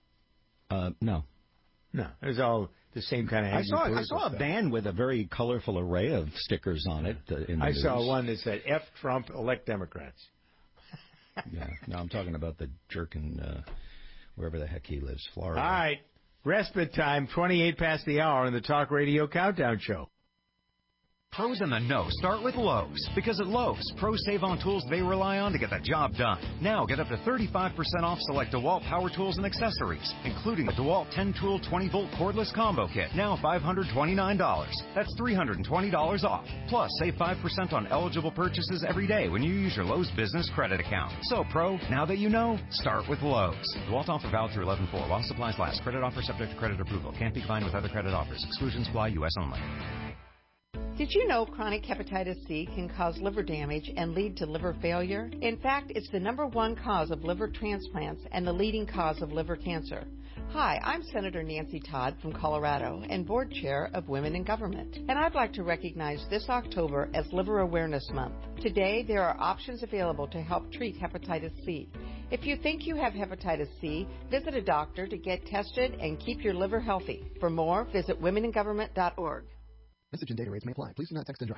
No. No. It was all the same kind of I saw a van with a very colorful array of stickers on it. I saw one that said, F Trump, elect Democrats. Yeah. No, I'm talking about the jerk in wherever the heck he lives, Florida. All right. Respite time, 28 past the hour on the Talk Radio Countdown Show. Pros in the know start with Lowe's. Because at Lowe's, pros save on tools they rely on to get the job done. Now get up to 35% off select DeWalt power tools and accessories, including the DeWalt 10-tool 20-volt cordless combo kit, now $529. That's $320 off. Plus, save 5% on eligible purchases every day when you use your Lowe's business credit account. So, pro, now that you know, start with Lowe's. DeWalt offer valid through 11/4 while supplies last. Credit offer subject to credit approval. Can't be combined with other credit offers. Exclusions apply. U.S. only. Did you know chronic hepatitis C can cause liver damage and lead to liver failure? In fact, it's the #1 cause of liver transplants and the leading cause of liver cancer. Hi, I'm Senator Nancy Todd from Colorado and Board Chair of Women in Government. And I'd like to recognize this October as Liver Awareness Month. Today, there are options available to help treat hepatitis C. If you think you have hepatitis C, visit a doctor to get tested and keep your liver healthy. For more, visit womeningovernment.org. Message and data rates may apply. Please do not text and drive.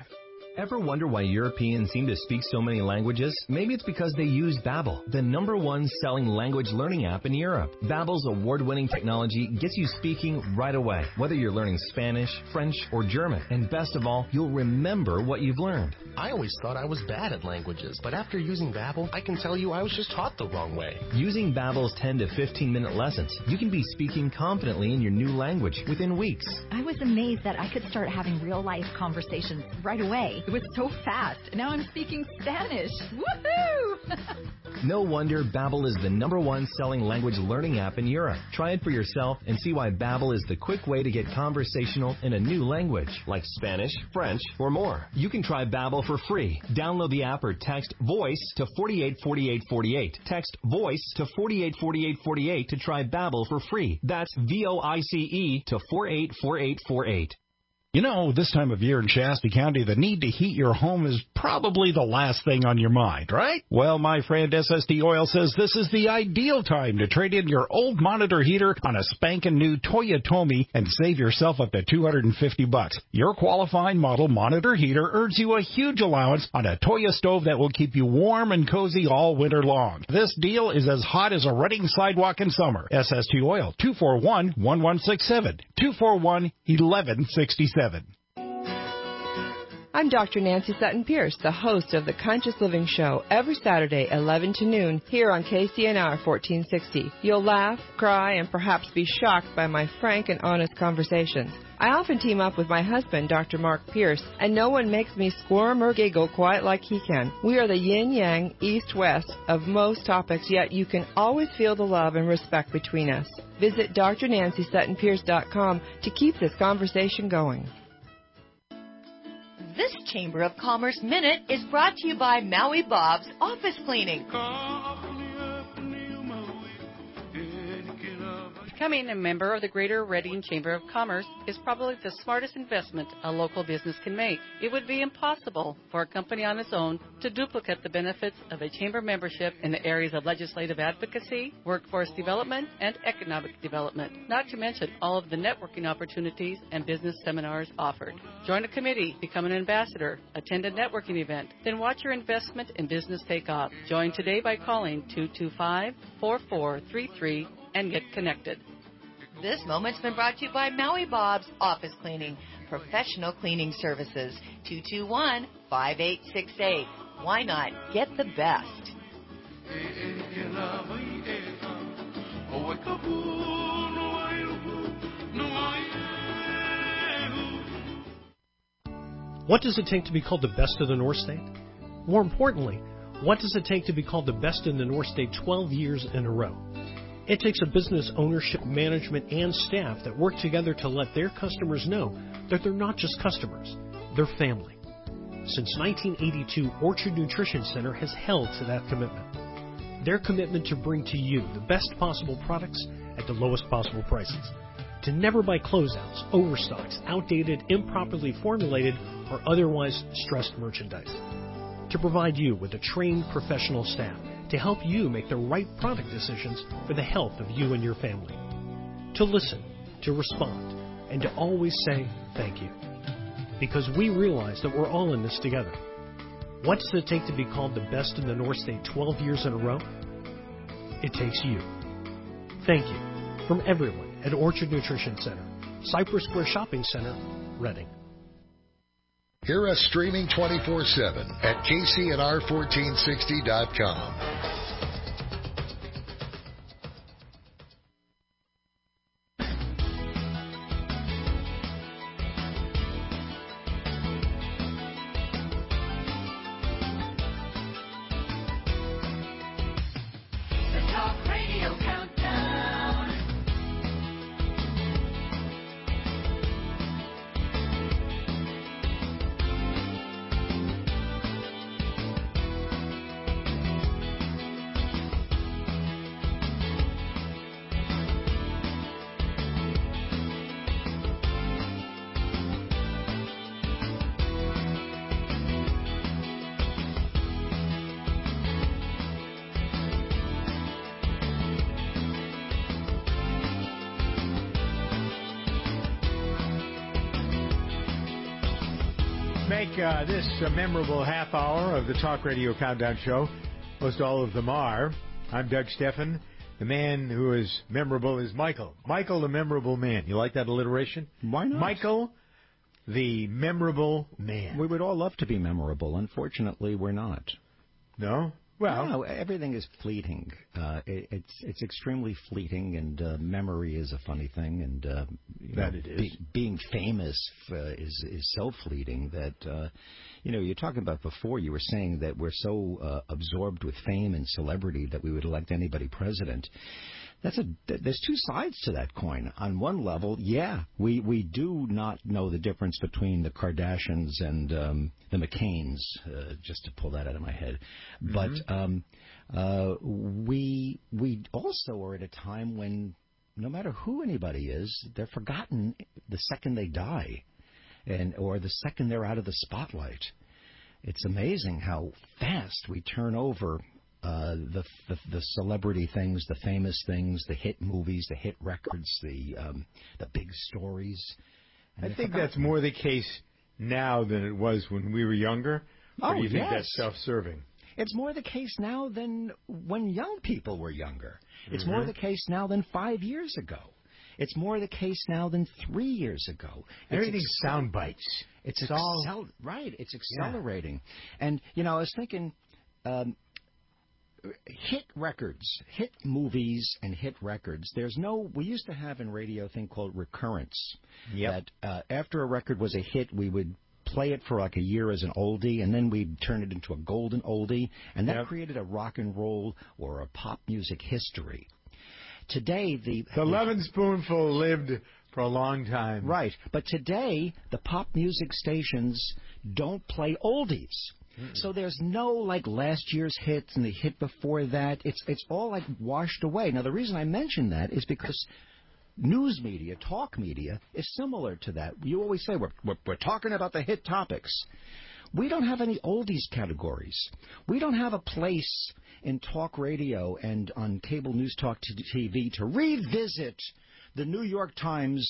Ever wonder why Europeans seem to speak so many languages? Maybe it's because they use Babbel, the #1 selling language learning app in Europe. Babbel's award-winning technology gets you speaking right away, whether you're learning Spanish, French, or German. And best of all, you'll remember what you've learned. I always thought I was bad at languages, but after using Babbel, I can tell you I was just taught the wrong way. Using Babbel's 10 to 15-minute lessons, you can be speaking confidently in your new language within weeks. I was amazed that I could start having real-life conversations right away. It was so fast. Now I'm speaking Spanish. Woohoo! No wonder Babbel is the #1 selling language learning app in Europe. Try it for yourself and see why Babbel is the quick way to get conversational in a new language, like Spanish, French, or more. You can try Babbel for free. Download the app or text VOICE to 484848. Text VOICE to 484848 to try Babbel for free. That's VOICE to 484848. You know, this time of year in Shasta County, the need to heat your home is probably the last thing on your mind, right? Well, my friend SST Oil says this is the ideal time to trade in your old Monitor heater on a spanking new Toyotomi and save yourself up to $250. Your qualifying model Monitor heater earns you a huge allowance on a Toyo stove that will keep you warm and cozy all winter long. This deal is as hot as a running sidewalk in summer. SST Oil, 241-1167, 241-1167. I'm Dr. Nancy Sutton Pierce, the host of the Conscious Living Show, every Saturday, 11 to noon, here on KCNR 1460. You'll laugh, cry, and perhaps be shocked by my frank and honest conversations. I often team up with my husband, Dr. Mark Pierce, and no one makes me squirm or giggle quite like he can. We are the yin-yang, east-west of most topics, yet you can always feel the love and respect between us. Visit drnancysuttonpierce.com to keep this conversation going. This Chamber of Commerce Minute is brought to you by Maui Bob's Office Cleaning. Becoming a member of the Greater Reading Chamber of Commerce is probably the smartest investment a local business can make. It would be impossible for a company on its own to duplicate the benefits of a chamber membership in the areas of legislative advocacy, workforce development, and economic development, not to mention all of the networking opportunities and business seminars offered. Join a committee, become an ambassador, attend a networking event, then watch your investment in business take off. Join today by calling 225-4433 and get connected. This moment's been brought to you by Maui Bob's Office Cleaning, professional cleaning services, 221-5868. Why not get the best? What does it take to be called the best of the North State? More importantly, what does it take to be called the best in the North State 12 years in a row? It takes a business ownership, management, and staff that work together to let their customers know that they're not just customers, they're family. Since 1982, Orchard Nutrition Center has held to that commitment. Their commitment to bring to you the best possible products at the lowest possible prices. To never buy closeouts, overstocks, outdated, improperly formulated, or otherwise stressed merchandise. To provide you with a trained professional staff to help you make the right product decisions for the health of you and your family. To listen, to respond, and to always say thank you. Because we realize that we're all in this together. What does it take to be called the best in the North State 12 years in a row? It takes you. Thank you from everyone at Orchard Nutrition Center, Cypress Square Shopping Center, Reading. Hear us streaming 24/7 at KCNR1460.com. The Talk Radio Countdown. make this a memorable half hour of the Talk Radio Countdown Show. Most all of them are. I'm Doug Steffen. The man who is memorable is Michael. Michael, the memorable man. You like that alliteration? Why not? Michael, the memorable man. We would all love to be memorable. Unfortunately, we're not. No? Well, no, everything is fleeting. It's extremely fleeting, and memory is a funny thing. And that it is. Being famous is so fleeting that you're talking about before. You were saying that we're so absorbed with fame and celebrity that we would elect anybody president. There's two sides to that coin. On one level, yeah, we do not know the difference between the Kardashians and the McCains, just to pull that out of my head. But we also are at a time when no matter who anybody is, they're forgotten the second they die, or the second they're out of the spotlight. It's amazing how fast we turn over the celebrity things, the famous things, the hit movies, the hit records, the big stories. I think that's more the case now than it was when we were younger. Or do you think that's self-serving? It's more the case now than when young people were younger. It's more the case now than 5 years ago. It's more the case now than 3 years ago. Everything's sound bites. It's right. It's accelerating. Yeah. And I was thinking. Hit records, hit movies, and hit records. We used to have in radio a thing called recurrence. Yep. That after a record was a hit, we would play it for like a year as an oldie, and then we'd turn it into a golden oldie, and that created a rock and roll or a pop music history. Today, the Lovin' Spoonful lived for a long time. Right. But today, the pop music stations don't play oldies. So there's no like last year's hits and the hit before that. It's all like washed away. Now the reason I mention that is because news media, talk media, is similar to that. You always say we're talking about the hit topics. We don't have any oldies categories. We don't have a place in talk radio and on cable news talk TV to revisit the New York Times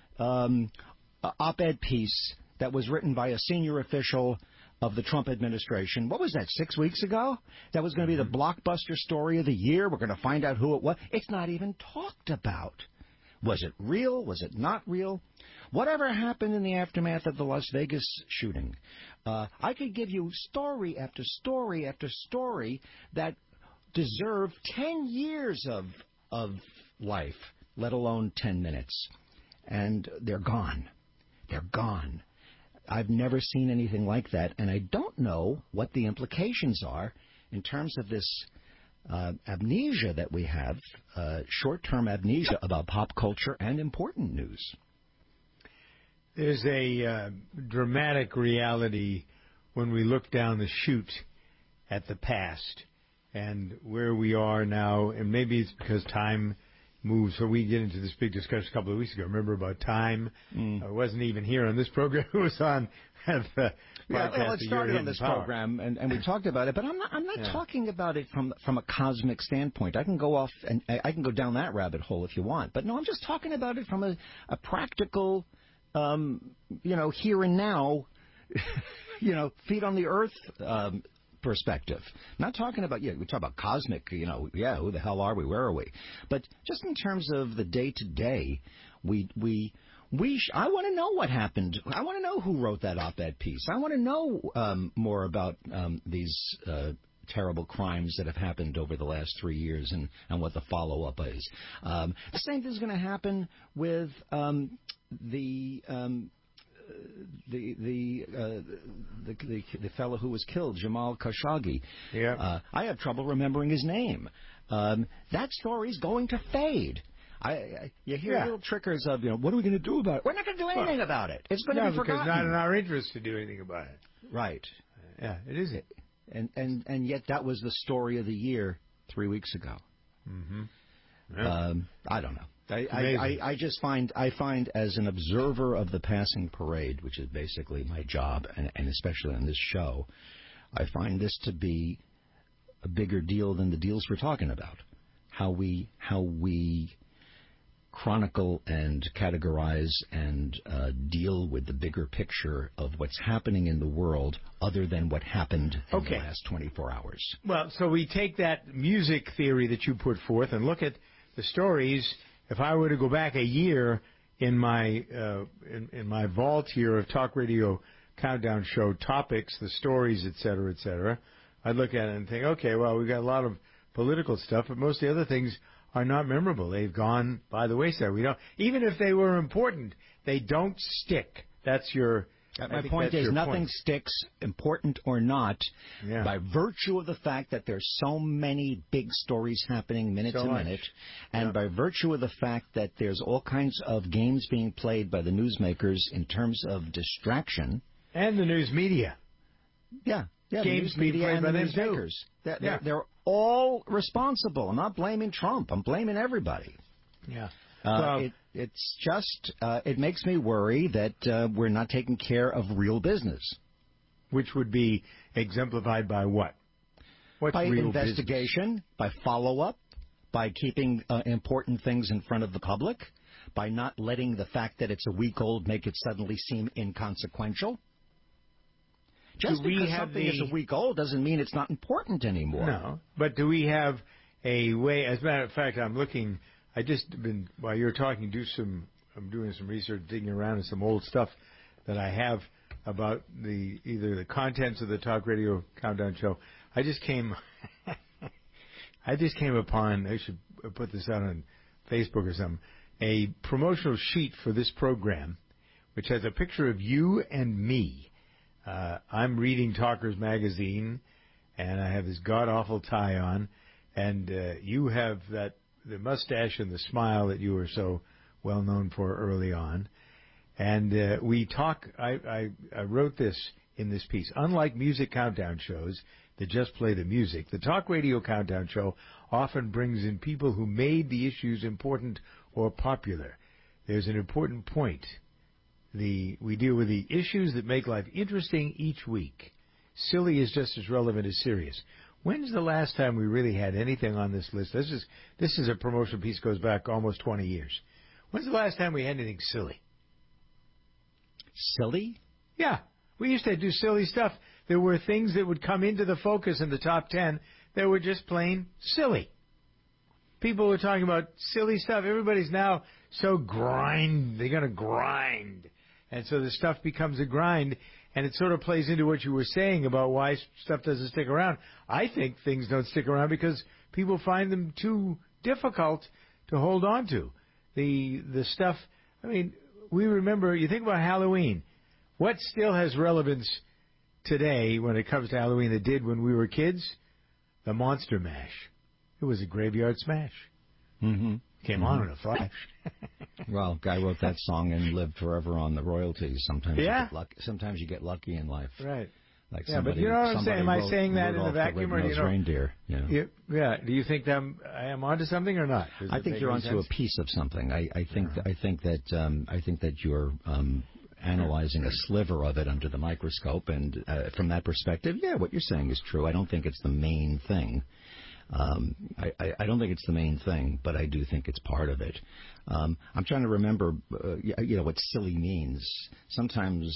op-ed piece that was written by a senior official of the Trump administration. What was that, 6 weeks ago? That was going to be the blockbuster story of the year. We're going to find out who it was. It's not even talked about. Was it real? Was it not real? Whatever happened in the aftermath of the Las Vegas shooting? I could give you story after story after story that deserve 10 years of life, let alone 10 minutes. And they're gone. They're gone. I've never seen anything like that, and I don't know what the implications are in terms of this amnesia that we have, short-term amnesia about pop culture and important news. There's a dramatic reality when we look down the chute at the past and where we are now, and maybe it's because time moves. So we get into this big discussion a couple of weeks ago. Remember about time? I wasn't even here on this program. It was on the podcast. It started on this program, and we talked about it. But I'm not talking about it from a cosmic standpoint. I can go off and I can go down that rabbit hole if you want. But no, I'm just talking about it from a practical, here and now, feet on the earth. Perspective. Not talking about, we talk about cosmic, who the hell are we, where are we? But just in terms of the day-to-day, I want to know what happened. I want to know who wrote that op-ed piece. I want to know more about these terrible crimes that have happened over the last 3 years and what the follow-up is. The same thing's going to happen with the fellow who was killed, Jamal Khashoggi. Yeah. I have trouble remembering his name. That story's going to fade. You hear little trickers of, what are we going to do about it? We're not going to do anything about it. It's going to be forgotten. Because it's not in our interest to do anything about it. Right. Yeah, it isn't. And yet that was the story of the year 3 weeks ago. Mm-hmm. Yeah. I don't know. I find as an observer of the passing parade, which is basically my job, and especially on this show, I find this to be a bigger deal than the deals we're talking about. How we chronicle and categorize and deal with the bigger picture of what's happening in the world other than what happened in the last 24 hours. Well, so we take that music theory that you put forth and look at the stories. If I were to go back a year in my in my vault here of Talk Radio Countdown Show topics, the stories, et cetera, I'd look at it and think, okay, well, we've got a lot of political stuff, but most of the other things are not memorable. They've gone by the wayside. We don't, even if they were important, they don't stick. That's your. My point is, nothing sticks, important or not, by virtue of the fact that there's so many big stories happening minute to minute, and by virtue of the fact that there's all kinds of games being played by the newsmakers in terms of distraction. And the news media. Yeah, games the news media and the newsmakers. They're all responsible. I'm not blaming Trump. I'm blaming everybody. Yeah. It's just, it makes me worry that we're not taking care of real business. Which would be exemplified by what? What's by real investigation, business? by follow-up, by keeping important things in front of the public, by not letting the fact that it's a week old make it suddenly seem inconsequential. Just because something is a week old doesn't mean it's not important anymore. No, but do we have a way? As a matter of fact, I'm looking. I just been while you're talking. I'm doing some research, digging around in some old stuff that I have about either the contents of the Talk Radio Countdown Show. I just came upon. I should put this out on Facebook or something. A promotional sheet for this program, which has a picture of you and me. I'm reading Talkers Magazine, and I have this god-awful tie on, and you have the mustache and the smile that you were so well known for early on. And we talk, I wrote this in this piece. Unlike music countdown shows that just play the music, the Talk Radio Countdown Show often brings in people who made the issues important or popular. There's an important point. We deal with the issues that make life interesting each week. Silly is just as relevant as serious. When's the last time we really had anything on this list? This is a promotional piece that goes back almost 20 years. When's the last time we had anything silly? Silly? Yeah. We used to do silly stuff. There were things that would come into the focus in the top 10 that were just plain silly. People were talking about silly stuff. Everybody's now so they're going to grind. And so the stuff becomes a grind, and it sort of plays into what you were saying about why stuff doesn't stick around. I think things don't stick around because people find them too difficult to hold on to. The stuff, I mean, we remember, you think about Halloween. What still has relevance today when it comes to Halloween that did when we were kids? The Monster Mash. It was a graveyard smash. Mm-hmm. Came on in a flash. Well, guy wrote that song and lived forever on the royalties. Sometimes you get lucky in life. Right. Like but you know what I'm saying? Am I saying that in the vacuum, or reindeer? Yeah. Do you think I am onto something or not? I think you're onto a piece of something. I think that you're analyzing a sliver of it under the microscope, and from that perspective, what you're saying is true. I don't think it's the main thing. I don't think it's the main thing, but I do think it's part of it. I'm trying to remember, what silly means. Sometimes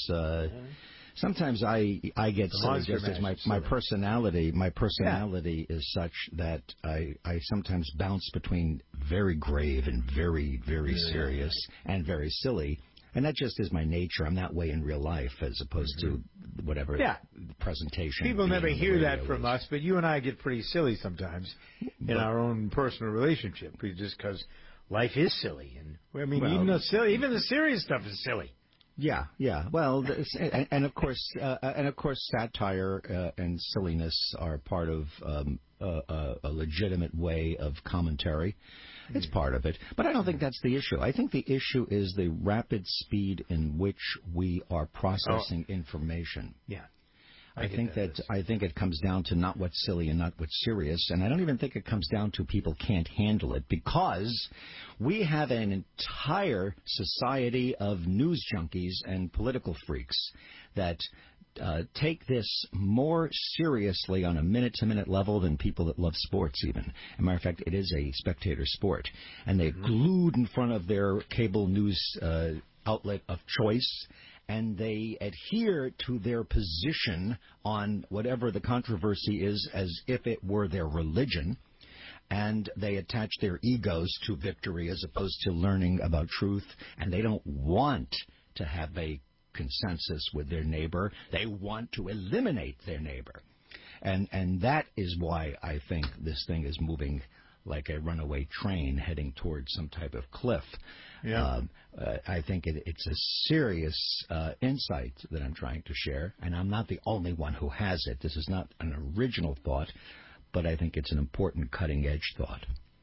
I get silly just as my personality. My personality is such that I sometimes bounce between very grave and very, very serious and very silly. And that just is my nature. I'm that way in real life as opposed to whatever presentation. People never hear that from us, but you and I get pretty silly sometimes in our own personal relationship, just because life is silly. And even the serious stuff is silly. Yeah. Well, and of course, satire and silliness are part of a legitimate way of commentary. It's part of it, but I don't think that's the issue. I think the issue is the rapid speed in which we are processing information. Yeah. I think it comes down to not what's silly and not what's serious, and I don't even think it comes down to people can't handle it, because we have an entire society of news junkies and political freaks that take this more seriously on a minute-to-minute level than people that love sports even. As a matter of fact, it is a spectator sport. And they're glued in front of their cable news outlet of choice, and they adhere to their position on whatever the controversy is as if it were their religion, and they attach their egos to victory as opposed to learning about truth, and they don't want to have a consensus with their neighbor. They want to eliminate their neighbor. And that is why I think this thing is moving like a runaway train heading towards some type of cliff. Yeah. I think it's a serious insight that I'm trying to share, and I'm not the only one who has it. This is not an original thought, but I think it's an important cutting-edge thought.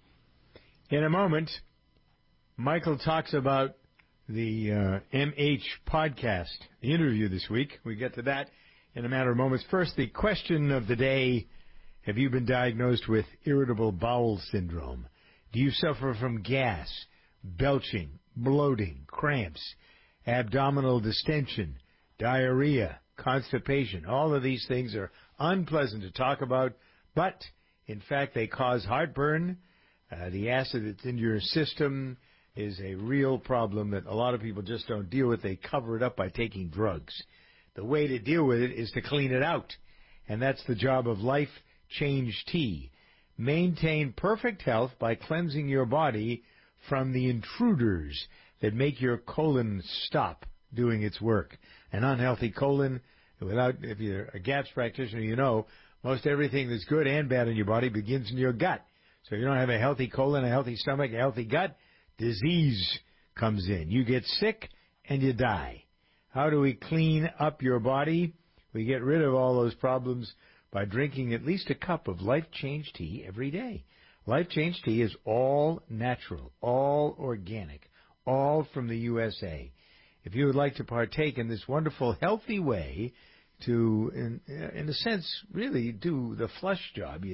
In a moment, Michael talks about the MH podcast interview this week. We get to that in a matter of moments. First, the question of the day: have you been diagnosed with irritable bowel syndrome? Do you suffer from gas, belching, bloating, cramps, abdominal distension, diarrhea, constipation? All of these things are unpleasant to talk about, but in fact they cause heartburn. The acid that's in your system is a real problem that a lot of people just don't deal with. They cover it up by taking drugs. The way to deal with it is to clean it out, and that's the job of Life Change Tea. Maintain perfect health by cleansing your body from the intruders that make your colon stop doing its work. An unhealthy colon, if you're a GAPS practitioner, you know most everything that's good and bad in your body begins in your gut. So if you don't have a healthy colon, a healthy stomach, a healthy gut, disease comes in. You get sick and you die. How do we clean up your body? We get rid of all those problems by drinking at least a cup of Life Change Tea every day. Life Change Tea is all natural, all organic, all from the USA. If you would like to partake in this wonderful, healthy way to, in a sense, really do the flush job,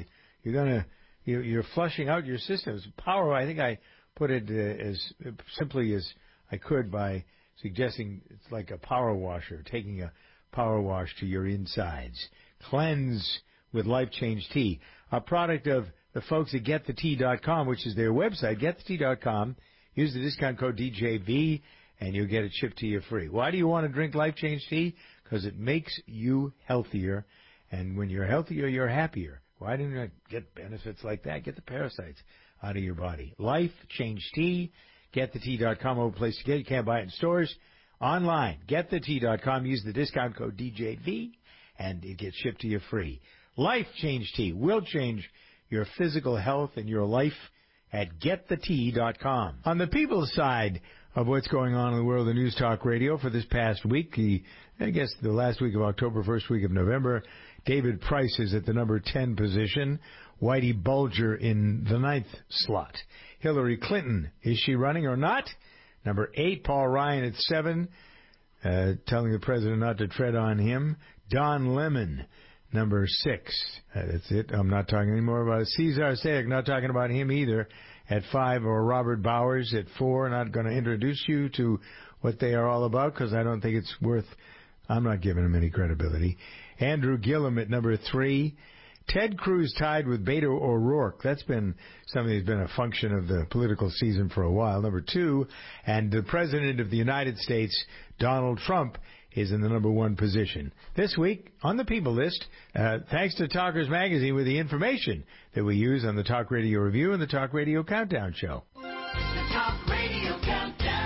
you're flushing out your systems. Power, I think I put it as simply as I could by suggesting it's like a power washer, taking a power wash to your insides. Cleanse with Life Change Tea, a product of the folks at GetTheTea.com, which is their website, GetTheTea.com. Use the discount code DJV, and you'll get it shipped to you free. Why do you want to drink Life Change Tea? Because it makes you healthier, and when you're healthier, you're happier. Why didn't you get benefits like that? Get the parasites out of your body. Life Change Tea, GetTheTea.com, old place to get it. You can't buy it in stores. Online, GetTheTea.com. Use the discount code DJV, and it gets shipped to you free. Life Change Tea will change your physical health and your life at GetTheTea.com. On the people's side of what's going on in the world of News Talk Radio for this past week, the last week of October, first week of November, David Price is at the number 10 position. Whitey Bulger in the 9th slot. Hillary Clinton, is she running or not? Number 8, Paul Ryan at 7, telling the president not to tread on him. Don Lemon, number 6. That's it. I'm not talking anymore about it. Cesar Sayek, not talking about him either, at 5. Or Robert Bowers at 4. Not going to introduce you to what they are all about because I don't think it's worth, I'm not giving him any credibility. Andrew Gillum at number 3. Ted Cruz tied with Beto O'Rourke. That's been something that's been a function of the political season for a while. Number 2, and the President of the United States, Donald Trump, is in the number 1 position. This week, on the People List, thanks to Talkers Magazine with the information that we use on the Talk Radio Review and the Talk Radio Countdown Show. The Talk Radio Countdown.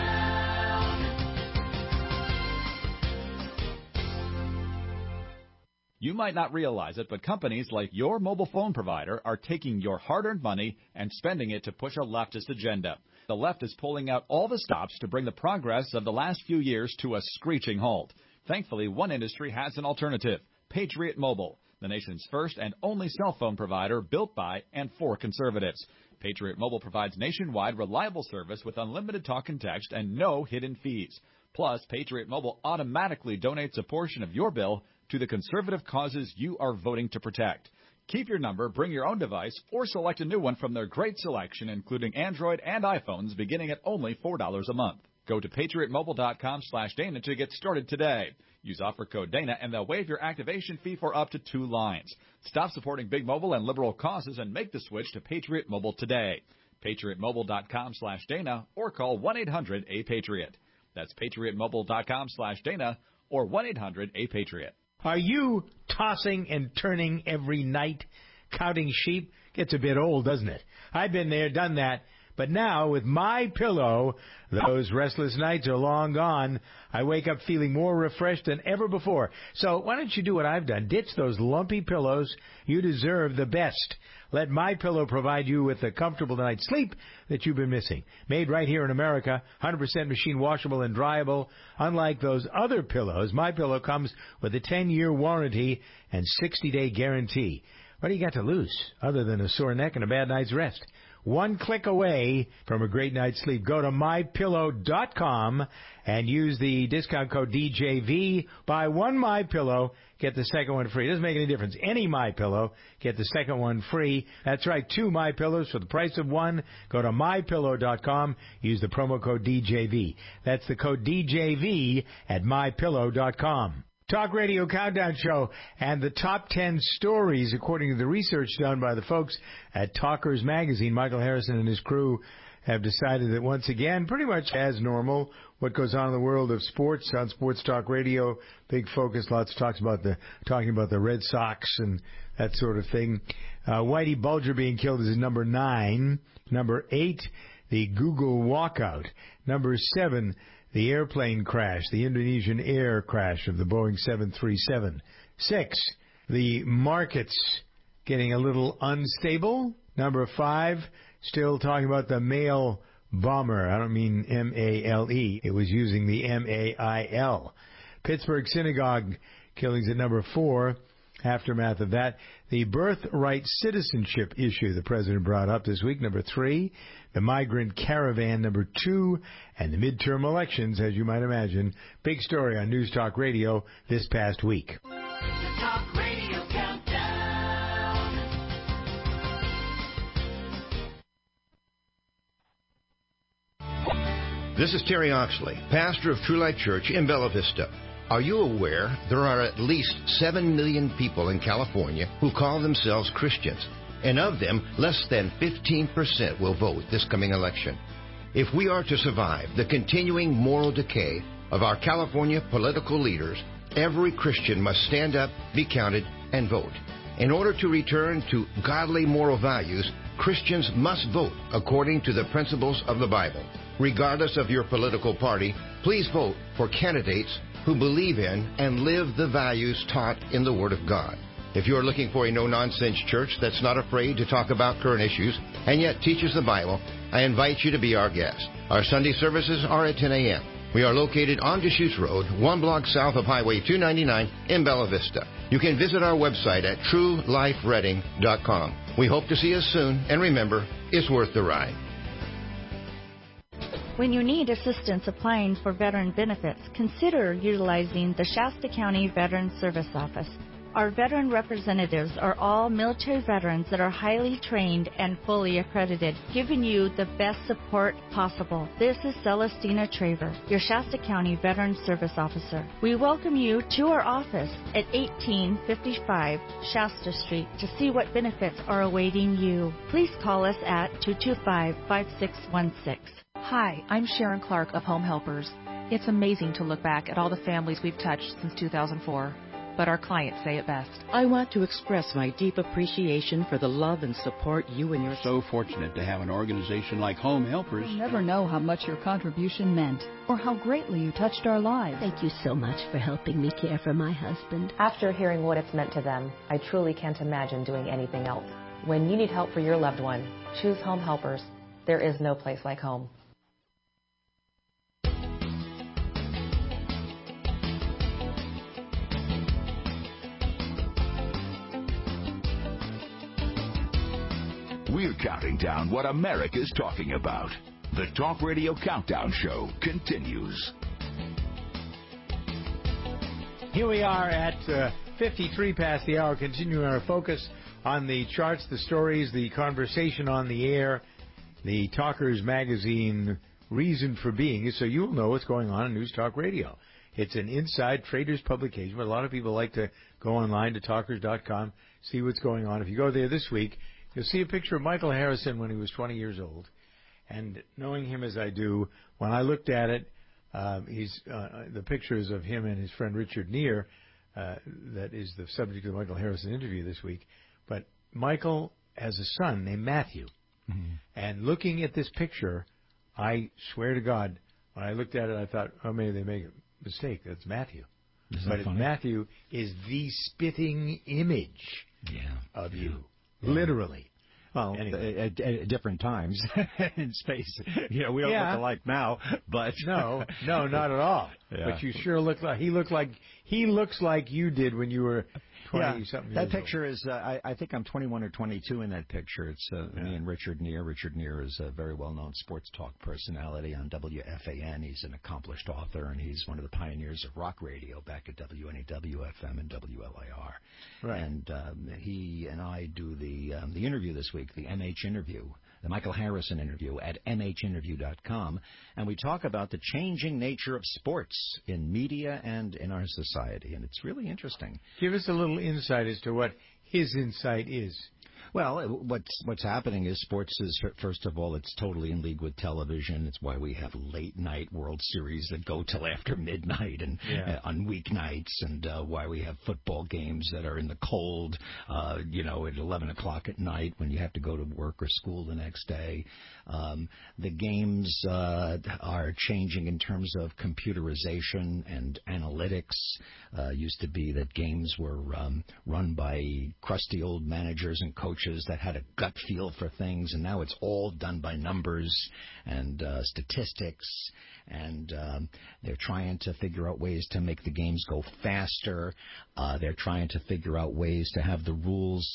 You might not realize it, but companies like your mobile phone provider are taking your hard-earned money and spending it to push a leftist agenda. The left is pulling out all the stops to bring the progress of the last few years to a screeching halt. Thankfully, one industry has an alternative: Patriot Mobile, the nation's first and only cell phone provider built by and for conservatives. Patriot Mobile provides nationwide reliable service with unlimited talk and text and no hidden fees. Plus, Patriot Mobile automatically donates a portion of your bill to the conservative causes you are voting to protect. Keep your number, bring your own device, or select a new one from their great selection, including Android and iPhones, beginning at only $4 a month. Go to PatriotMobile.com/Dana to get started today. Use offer code Dana and they'll waive your activation fee for up to 2 lines. Stop supporting big mobile and liberal causes and make the switch to Patriot Mobile today. PatriotMobile.com/Dana or call 1-800-A-PATRIOT. That's PatriotMobile.com/Dana or 1-800-A-PATRIOT. Are you tossing and turning every night, counting sheep? Gets a bit old, doesn't it? I've been there, done that. But now, with MyPillow, those restless nights are long gone. I wake up feeling more refreshed than ever before. So why don't you do what I've done? Ditch those lumpy pillows. You deserve the best. Let MyPillow provide you with the comfortable night's sleep that you've been missing. Made right here in America, 100% machine washable and dryable. Unlike those other pillows, MyPillow comes with a 10-year warranty and 60-day guarantee. What do you got to lose other than a sore neck and a bad night's rest? One click away from a great night's sleep. Go to MyPillow.com and use the discount code DJV. Buy one MyPillow, get the second one free. It doesn't make any difference. Any MyPillow, get the second one free. That's right, 2 MyPillows for the price of 1. Go to MyPillow.com. Use the promo code DJV. That's the code DJV at MyPillow.com. Talk Radio Countdown Show and the top 10 stories, according to the research done by the folks at Talkers Magazine. Michael Harrison and his crew have decided that once again, pretty much as normal, what goes on in the world of sports on Sports Talk Radio, big focus, lots of talking about the Red Sox and that sort of thing. Whitey Bulger being killed is number 9. Number 8, the Google walkout. Number 7, the airplane crash, the Indonesian air crash of the Boeing 737. 6, the markets getting a little unstable. Number 5, still talking about the mail bomber. I don't mean M-A-L-E. It was using the M-A-I-L. Pittsburgh synagogue killings at number 4. Aftermath of that, the birthright citizenship issue the president brought up this week, number 3. The migrant caravan, number 2. And the midterm elections, as you might imagine. Big story on News Talk Radio this past week. Talk Radio Countdown. This is Terry Oxley, pastor of True Life Church in Bella Vista. Are you aware there are at least 7 million people in California who call themselves Christians? And of them, less than 15% will vote this coming election. If we are to survive the continuing moral decay of our California political leaders, every Christian must stand up, be counted, and vote. In order to return to godly moral values, Christians must vote according to the principles of the Bible. Regardless of your political party, please vote for candidates who believe in and live the values taught in the Word of God. If you're looking for a no-nonsense church that's not afraid to talk about current issues and yet teaches the Bible, I invite you to be our guest. Our Sunday services are at 10 a.m. We are located on Deschutes Road, 1 block south of Highway 299 in Bella Vista. You can visit our website at truelifereading.com. We hope to see us soon, and remember, it's worth the ride. When you need assistance applying for veteran benefits, consider utilizing the Shasta County Veteran Service Office. Our veteran representatives are all military veterans that are highly trained and fully accredited, giving you the best support possible. This is Celestina Traver, your Shasta County Veteran Service Officer. We welcome you to our office at 1855 Shasta Street to see what benefits are awaiting you. Please call us at 225-5616. Hi, I'm Sharon Clark of Home Helpers. It's amazing to look back at all the families we've touched since 2004. But our clients say it best. I want to express my deep appreciation for the love and support you and your... So fortunate to have an organization like Home Helpers. You'll never know how much your contribution meant or how greatly you touched our lives. Thank you so much for helping me care for my husband. After hearing what it's meant to them, I truly can't imagine doing anything else. When you need help for your loved one, choose Home Helpers. There is no place like home. We're counting down what America's talking about. The Talk Radio Countdown Show continues. Here we are at 53 past the hour, continuing our focus on the charts, the stories, the conversation on the air. The Talkers Magazine reason for being is so you'll know what's going on in News Talk Radio. It's an inside traders publication, but a lot of people like to go online to talkers.com, see what's going on. If you go there this week, you'll see a picture of Michael Harrison when he was 20 years old. And knowing him as I do, when I looked at it, the pictures of him and his friend Richard Neer, that is the subject of the Michael Harrison interview this week. But Michael has a son named Matthew. Mm-hmm. And looking at this picture, I swear to God, when I looked at it, I thought, oh, maybe they make a mistake. That's Matthew. But Matthew is the spitting image of you, literally. Well, anyway. at different times in space. We don't look alike now, but no, not at all. Yeah. But you sure look like he looks like you did when you were 20-something. That picture is. I think I'm 21 or 22 in that picture. It's me and Richard Neer. Richard Neer is a very well-known sports talk personality on WFAN. He's an accomplished author, and he's one of the pioneers of rock radio back at WNEW-FM and WLIR. Right. And he and I do the interview this week, the MH interview, the Michael Harrison interview at MHinterview.com, and we talk about the changing nature of sports in media and in our society, and it's really interesting. Give us a little insight as to what his insight is. Well, what's happening is sports is, first of all, it's totally in league with television. It's why we have late-night World Series that go till after midnight and on weeknights, and why we have football games that are in the cold, at 11 o'clock at night when you have to go to work or school the next day. The games are changing in terms of computerization and analytics. Used to be that games were run by crusty old managers and coaches that had a gut feel for things, and now it's all done by numbers and statistics, and they're trying to figure out ways to make the games go faster. They're trying to figure out ways to have the rules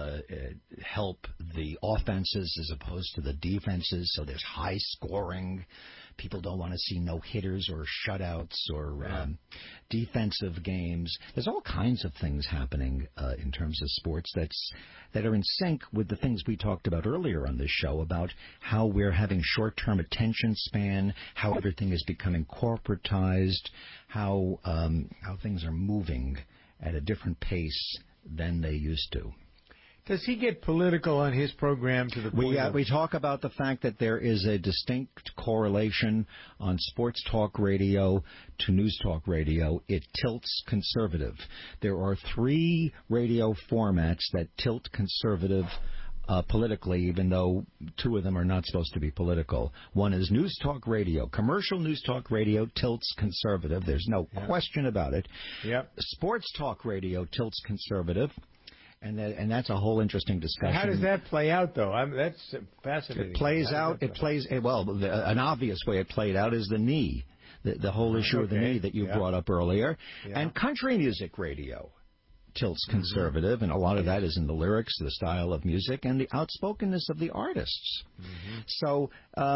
help the offenses as opposed to the defenses, so there's high scoring. People don't want to see no-hitters or shutouts or defensive games. There's all kinds of things happening in terms of sports that are in sync with the things we talked about earlier on this show about how we're having short-term attention span, how everything is becoming corporatized, how things are moving at a different pace than they used to. Does he get political on his program to the point we talk about the fact that there is a distinct correlation on sports talk radio to news talk radio. It tilts conservative. There are 3 radio formats that tilt conservative politically, even though 2 of them are not supposed to be political. One is news talk radio. Commercial news talk radio tilts conservative. There's no question about it. Yep. Sports talk radio tilts conservative. And that's a whole interesting discussion. How does that play out, though? That's fascinating. It plays out. An obvious way it played out is the knee, the whole issue of the knee that you brought up earlier. Yeah. And country music radio tilts conservative, and a lot of that is in the lyrics, the style of music, and the outspokenness of the artists. Mm-hmm. So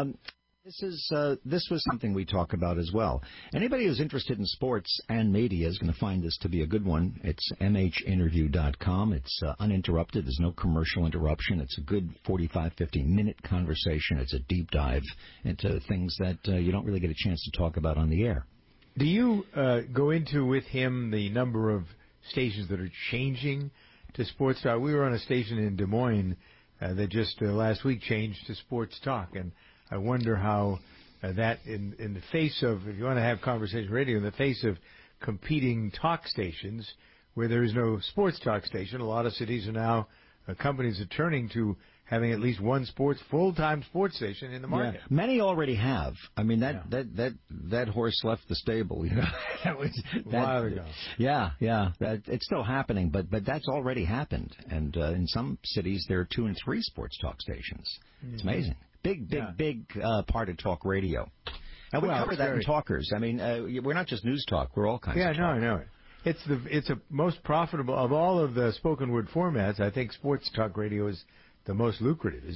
this was something we talk about as well. Anybody who's interested in sports and media is going to find this to be a good one. It's MHinterview.com. It's uninterrupted. There's no commercial interruption. It's a good 45, 50-minute conversation. It's a deep dive into things that you don't really get a chance to talk about on the air. Do you go into with him the number of stations that are changing to sports talk? We were on a station in Des Moines that just last week changed to sports talk, and I wonder how that, in the face of, if you want to have conversation radio, in the face of competing talk stations where there is no sports talk station, a lot of cities are now, companies are turning to having at least one full-time sports station in the market. Yeah. Many already have. I mean, that horse left the stable. That was a while ago. Yeah. It's still happening, but that's already happened. And in some cities, there are 2 and 3 sports talk stations. Mm-hmm. It's amazing. Big part of talk radio. And we cover that in Talkers. I mean, we're not just news talk. We're all kinds of talk. Yeah, no, I know it. It's a most profitable of all of the spoken word formats. I think sports talk radio is the most lucrative, isn't it?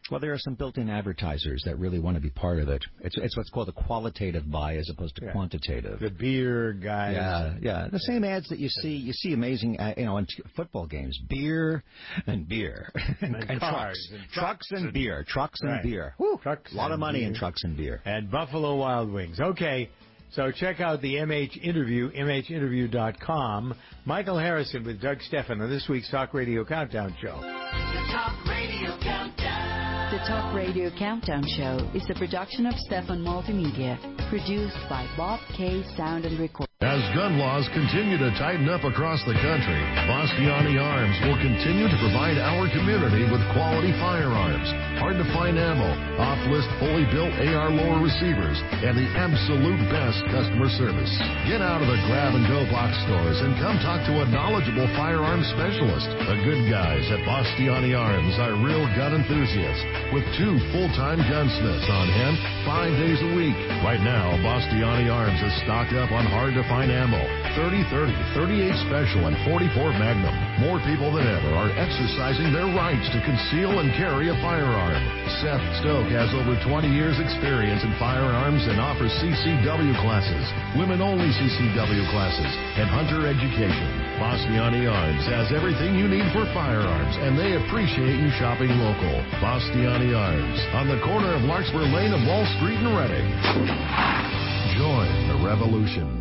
Well, there are some built-in advertisers that really want to be part of it. It's what's called a qualitative buy as opposed to quantitative. The beer guys. Yeah. The same ads that you see amazing, in football games. Beer and trucks. Trucks and beer. Trucks and beer. Whew, a lot of money in trucks and beer. And Buffalo Wild Wings. Okay. So check out the MH Interview, mhinterview.com. Michael Harrison with Doug Stephan on this week's Talk Radio Countdown Show. The Talk Radio Countdown. The Talk Radio Countdown Show is a production of Stephan Multimedia, produced by Bob K. Sound and Record. As gun laws continue to tighten up across the country, Bastiani Arms will continue to provide our community with quality firearms, hard-to-find ammo, off-list fully built AR lower receivers, and the absolute best customer service. Get out of the grab-and-go box stores and come talk to a knowledgeable firearms specialist. The good guys at Bastiani Arms are real gun enthusiasts with 2 full-time gunsmiths on hand 5 days a week. Right now, Bastiani Arms is stocked up on hard-to-find ammo, 30-30, 38 Special, and 44 Magnum. More people than ever are exercising their rights to conceal and carry a firearm. Seth Stoke has over 20 years' experience in firearms and offers CCW classes, women-only CCW classes, and hunter education. Bastiani Arms has everything you need for firearms, and they appreciate you shopping local. Bastiani Arms, on the corner of Larkspur Lane and Wall Street in Reading. Join the revolution.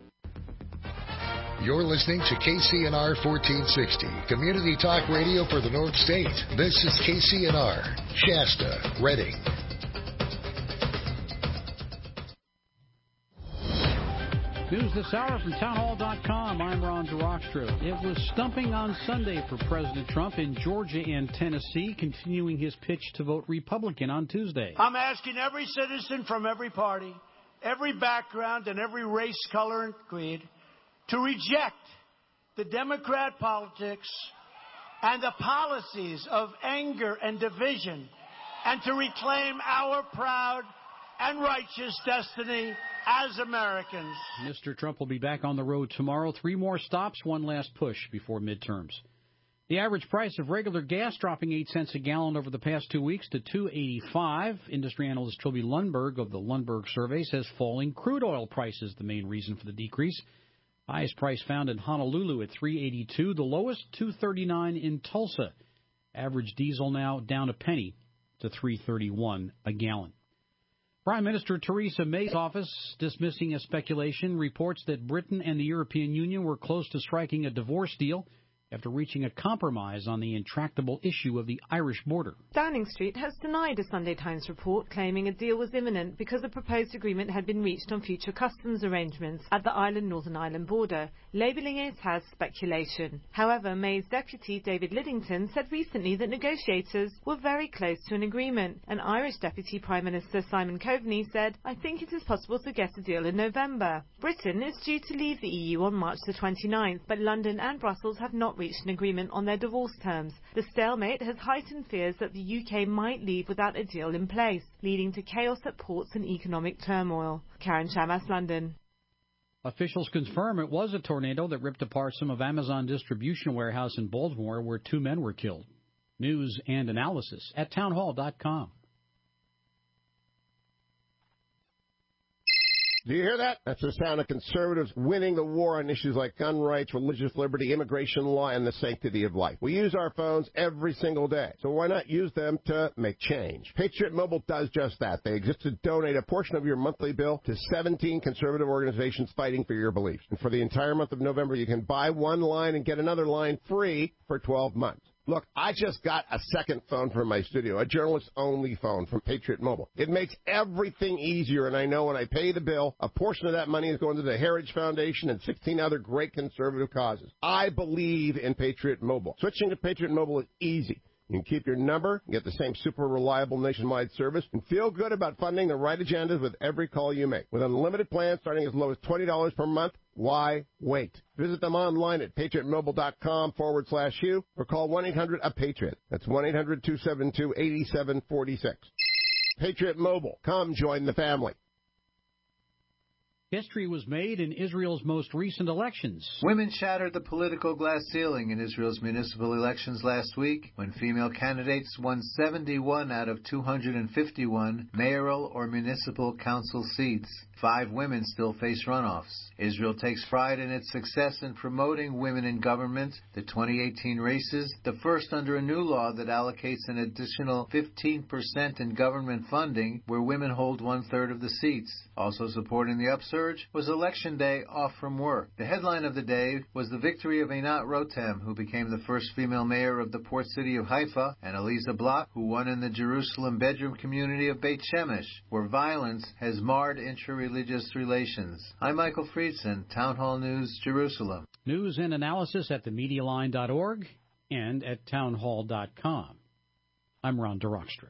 You're listening to KCNR 1460, Community Talk Radio for the North State. This is KCNR, Shasta, Reading. News this hour from townhall.com. I'm Ron DeRockstra. It was stumping on Sunday for President Trump in Georgia and Tennessee, continuing his pitch to vote Republican on Tuesday. I'm asking every citizen from every party, every background, and every race, color, and creed to reject the Democrat politics and the policies of anger and division, and to reclaim our proud and righteous destiny as Americans. Mr. Trump will be back on the road tomorrow. 3 more stops, one last push before midterms. The average price of regular gas dropping 8 cents a gallon over the past 2 weeks to $2.85. Industry analyst Toby Lundberg of the Lundberg Survey says falling crude oil prices the main reason for the decrease. Highest price found in Honolulu at $3.82, the lowest $2.39 in Tulsa. Average diesel now down a penny to $3.31 a gallon. Prime Minister Theresa May's office, dismissing a speculation, reports that Britain and the European Union were close to striking a divorce deal after reaching a compromise on the intractable issue of the Irish border. Downing Street has denied a Sunday Times report claiming a deal was imminent because a proposed agreement had been reached on future customs arrangements at the Ireland-Northern Ireland border, labelling it as speculation. However, May's deputy David Lidington said recently that negotiators were very close to an agreement. And Irish Deputy Prime Minister Simon Coveney said, "I think it is possible to get a deal in November." Britain is due to leave the EU on March the 29th, but London and Brussels have not reached an agreement on their divorce terms. The stalemate has heightened fears that the UK might leave without a deal in place, leading to chaos at ports and economic turmoil. Karen Shamas, London. Officials confirm it was a tornado that ripped apart some of Amazon distribution warehouse in Baltimore where 2 men were killed. News and analysis at townhall.com. Do you hear that? That's the sound of conservatives winning the war on issues like gun rights, religious liberty, immigration law, and the sanctity of life. We use our phones every single day, so why not use them to make change? Patriot Mobile does just that. They exist to donate a portion of your monthly bill to 17 conservative organizations fighting for your beliefs. And for the entire month of November, you can buy one line and get another line free for 12 months. Look, I just got a second phone for my studio, a journalist-only phone from Patriot Mobile. It makes everything easier, and I know when I pay the bill, a portion of that money is going to the Heritage Foundation and 16 other great conservative causes. I believe in Patriot Mobile. Switching to Patriot Mobile is easy. You can keep your number, get the same super reliable nationwide service, and feel good about funding the right agendas with every call you make. With unlimited plans starting as low as $20 per month, why wait? Visit them online at patriotmobile.com/Hugh or call 1-800-A-PATRIOT. That's 1-800-272-8746. Patriot Mobile. Come join the family. History was made in Israel's most recent elections. Women shattered the political glass ceiling in Israel's municipal elections last week when female candidates won 71 out of 251 mayoral or municipal council seats. 5 women still face runoffs. Israel takes pride in its success in promoting women in government. The 2018 races, the first under a new law that allocates an additional 15% in government funding where women hold 1/3 of the seats. Also supporting the upsurge was Election Day off from work. The headline of the day was the victory of Einat Rotem, who became the first female mayor of the port city of Haifa, and Eliza Block, who won in the Jerusalem bedroom community of Beit Shemesh, where violence has marred intra-religious relations. I'm Michael Friedson, Town Hall News, Jerusalem. News and analysis at themedialine.org and at townhall.com. I'm Ron DeRockstra.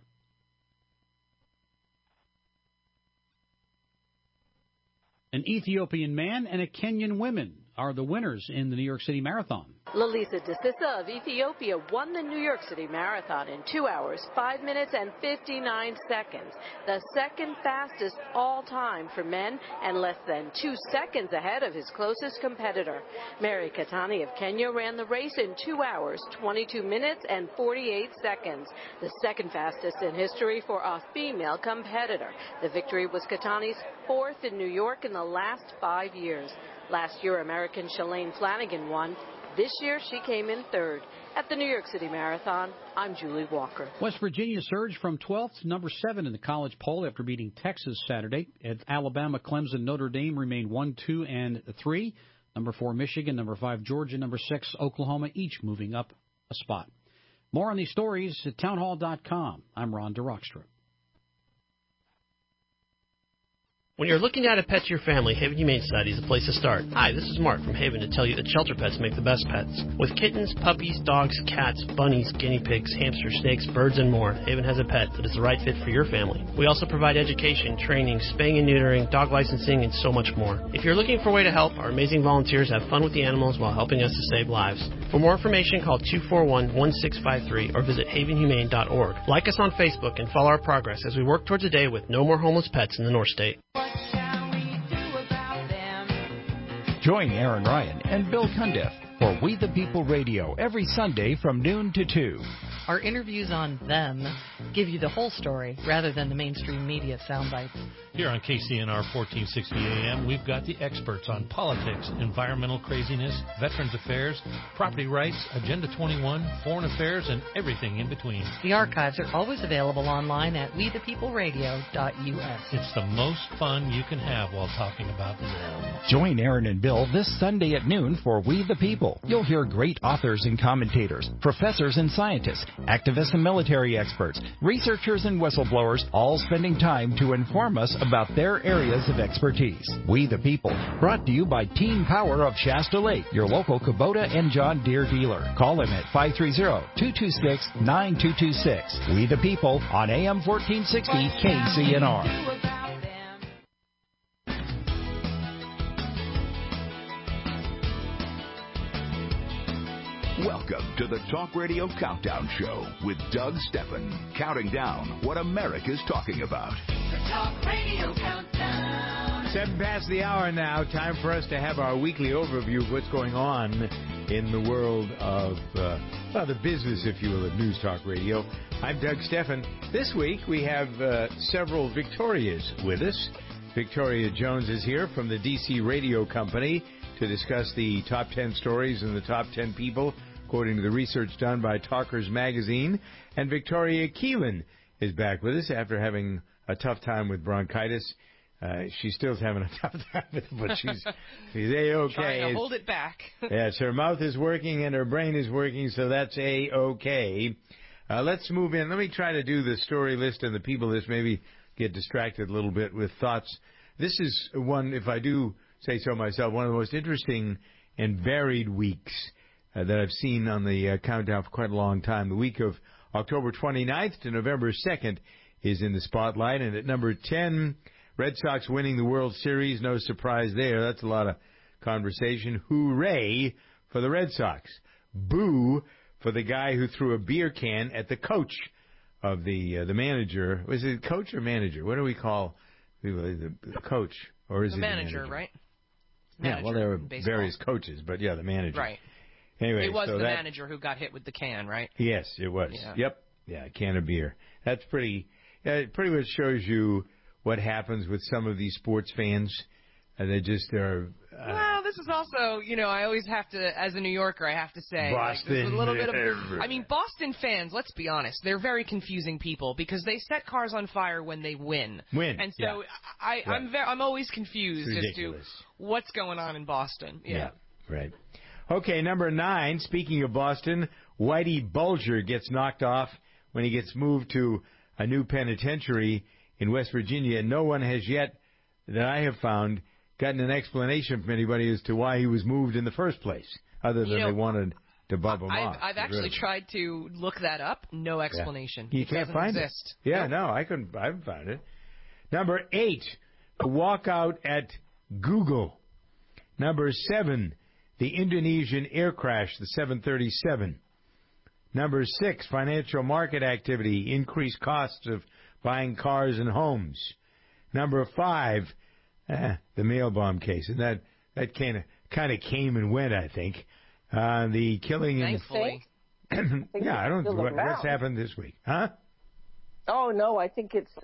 An Ethiopian man and a Kenyan woman are the winners in the New York City Marathon. Lalisa Desisa of Ethiopia won the New York City Marathon in 2 hours, 5 minutes, and 59 seconds, the second fastest all time for men and less than 2 seconds ahead of his closest competitor. Mary Katani of Kenya ran the race in 2 hours, 22 minutes, and 48 seconds, the second fastest in history for a female competitor. The victory was Katani's 4th in New York in the last 5 years. Last year, American Shalane Flanagan won. This year, she came in 3rd. At the New York City Marathon, I'm Julie Walker. West Virginia surged from 12th to number 7 in the college poll after beating Texas Saturday. At Alabama, Clemson, Notre Dame remained 1, 2, and 3. Number 4, Michigan. Number 5, Georgia. Number 6, Oklahoma, each moving up a spot. More on these stories at townhall.com. I'm Ron DeRockstra. When you're looking to add a pet to your family, Haven Humane Society is the place to start. Hi, this is Mark from Haven to tell you that shelter pets make the best pets. With kittens, puppies, dogs, cats, bunnies, guinea pigs, hamsters, snakes, birds, and more, Haven has a pet that is the right fit for your family. We also provide education, training, spaying and neutering, dog licensing, and so much more. If you're looking for a way to help, our amazing volunteers have fun with the animals while helping us to save lives. For more information, call 241-1653 or visit havenhumane.org. Like us on Facebook and follow our progress as we work towards a day with no more homeless pets in the North State. Join Aaron Ryan and Bill Cundiff for We the People Radio every Sunday from noon to 2. Our interviews on them give you the whole story rather than the mainstream media sound bites. Here on KCNR 1460 AM, we've got the experts on politics, environmental craziness, veterans affairs, property rights, Agenda 21, foreign affairs, and everything in between. The archives are always available online at wethepeopleradio.us. It's the most fun you can have while talking about them. Join Aaron and Bill this Sunday at noon for We the People. You'll hear great authors and commentators, professors and scientists, activists and military experts, researchers and whistleblowers, all spending time to inform us about their areas of expertise. We the People, brought to you by Team Power of Shasta Lake, your local Kubota and John Deere dealer. Call them at 530-226-9226. We the People on AM 1460 KCNR. Welcome to the Talk Radio Countdown Show with Doug Steffen, counting down what America's talking about. The Talk Radio Countdown. 7 past the hour now. Time for us to have our weekly overview of what's going on in the world of the business, if you will, of News Talk Radio. I'm Doug Steffen. This week we have several Victorias with us. Victoria Jones is here from the DC Radio Company to discuss the top 10 stories and the top 10 people, according to the research done by Talkers Magazine. And Victoria Keelan is back with us after having a tough time with bronchitis. She's still having a tough time with it, but she's A-okay. Trying to hold it back. Yes, her mouth is working and her brain is working, so that's A-okay. Let's move in. Let me try to do the story list and the people list, maybe get distracted a little bit with thoughts. This is one, if I do say so myself, one of the most interesting and varied weeks that I've seen on the countdown for quite a long time. The week of October 29th to November 2nd is in the spotlight. And at number 10, Red Sox winning the World Series. No surprise there. That's a lot of conversation. Hooray for the Red Sox. Boo for the guy who threw a beer can at the coach of the manager. Was it coach or manager? What do we call the coach? Or is the he manager, the manager? right? Yeah, well, there were baseball. various coaches, but yeah, the manager. Right. Anyway, it was so the manager who got hit with the can, right? Yes, it was. Yeah. Yep. Yeah, a can of beer. That's pretty. It pretty much shows you what happens with some of these sports fans. They just are. Well, this is also, I always have to, as a New Yorker, I have to say, Boston. there's a little bit of. I mean, Boston fans. Let's be honest, they're very confusing people because they set cars on fire when they win. And so I'm always confused as to what's going on in Boston. Yeah. Right. Okay, number 9. Speaking of Boston, Whitey Bulger gets knocked off when he gets moved to a new penitentiary in West Virginia, and no one has yet, that I have found, gotten an explanation from anybody as to why he was moved in the first place, other than they wanted to bump him off. I've actually tried to look that up. No explanation. You can't find exist. it. Yeah, no, I haven't found it. Number 8, the walkout at Google. Number 7, the Indonesian air crash, the 737. Number 6, financial market activity, increased costs of buying cars and homes. Number 5, the mail bomb case, and that kind of came and went, I think. The killing Thankfully. Yeah, I don't. What's happened this week, huh? Oh no, I think it's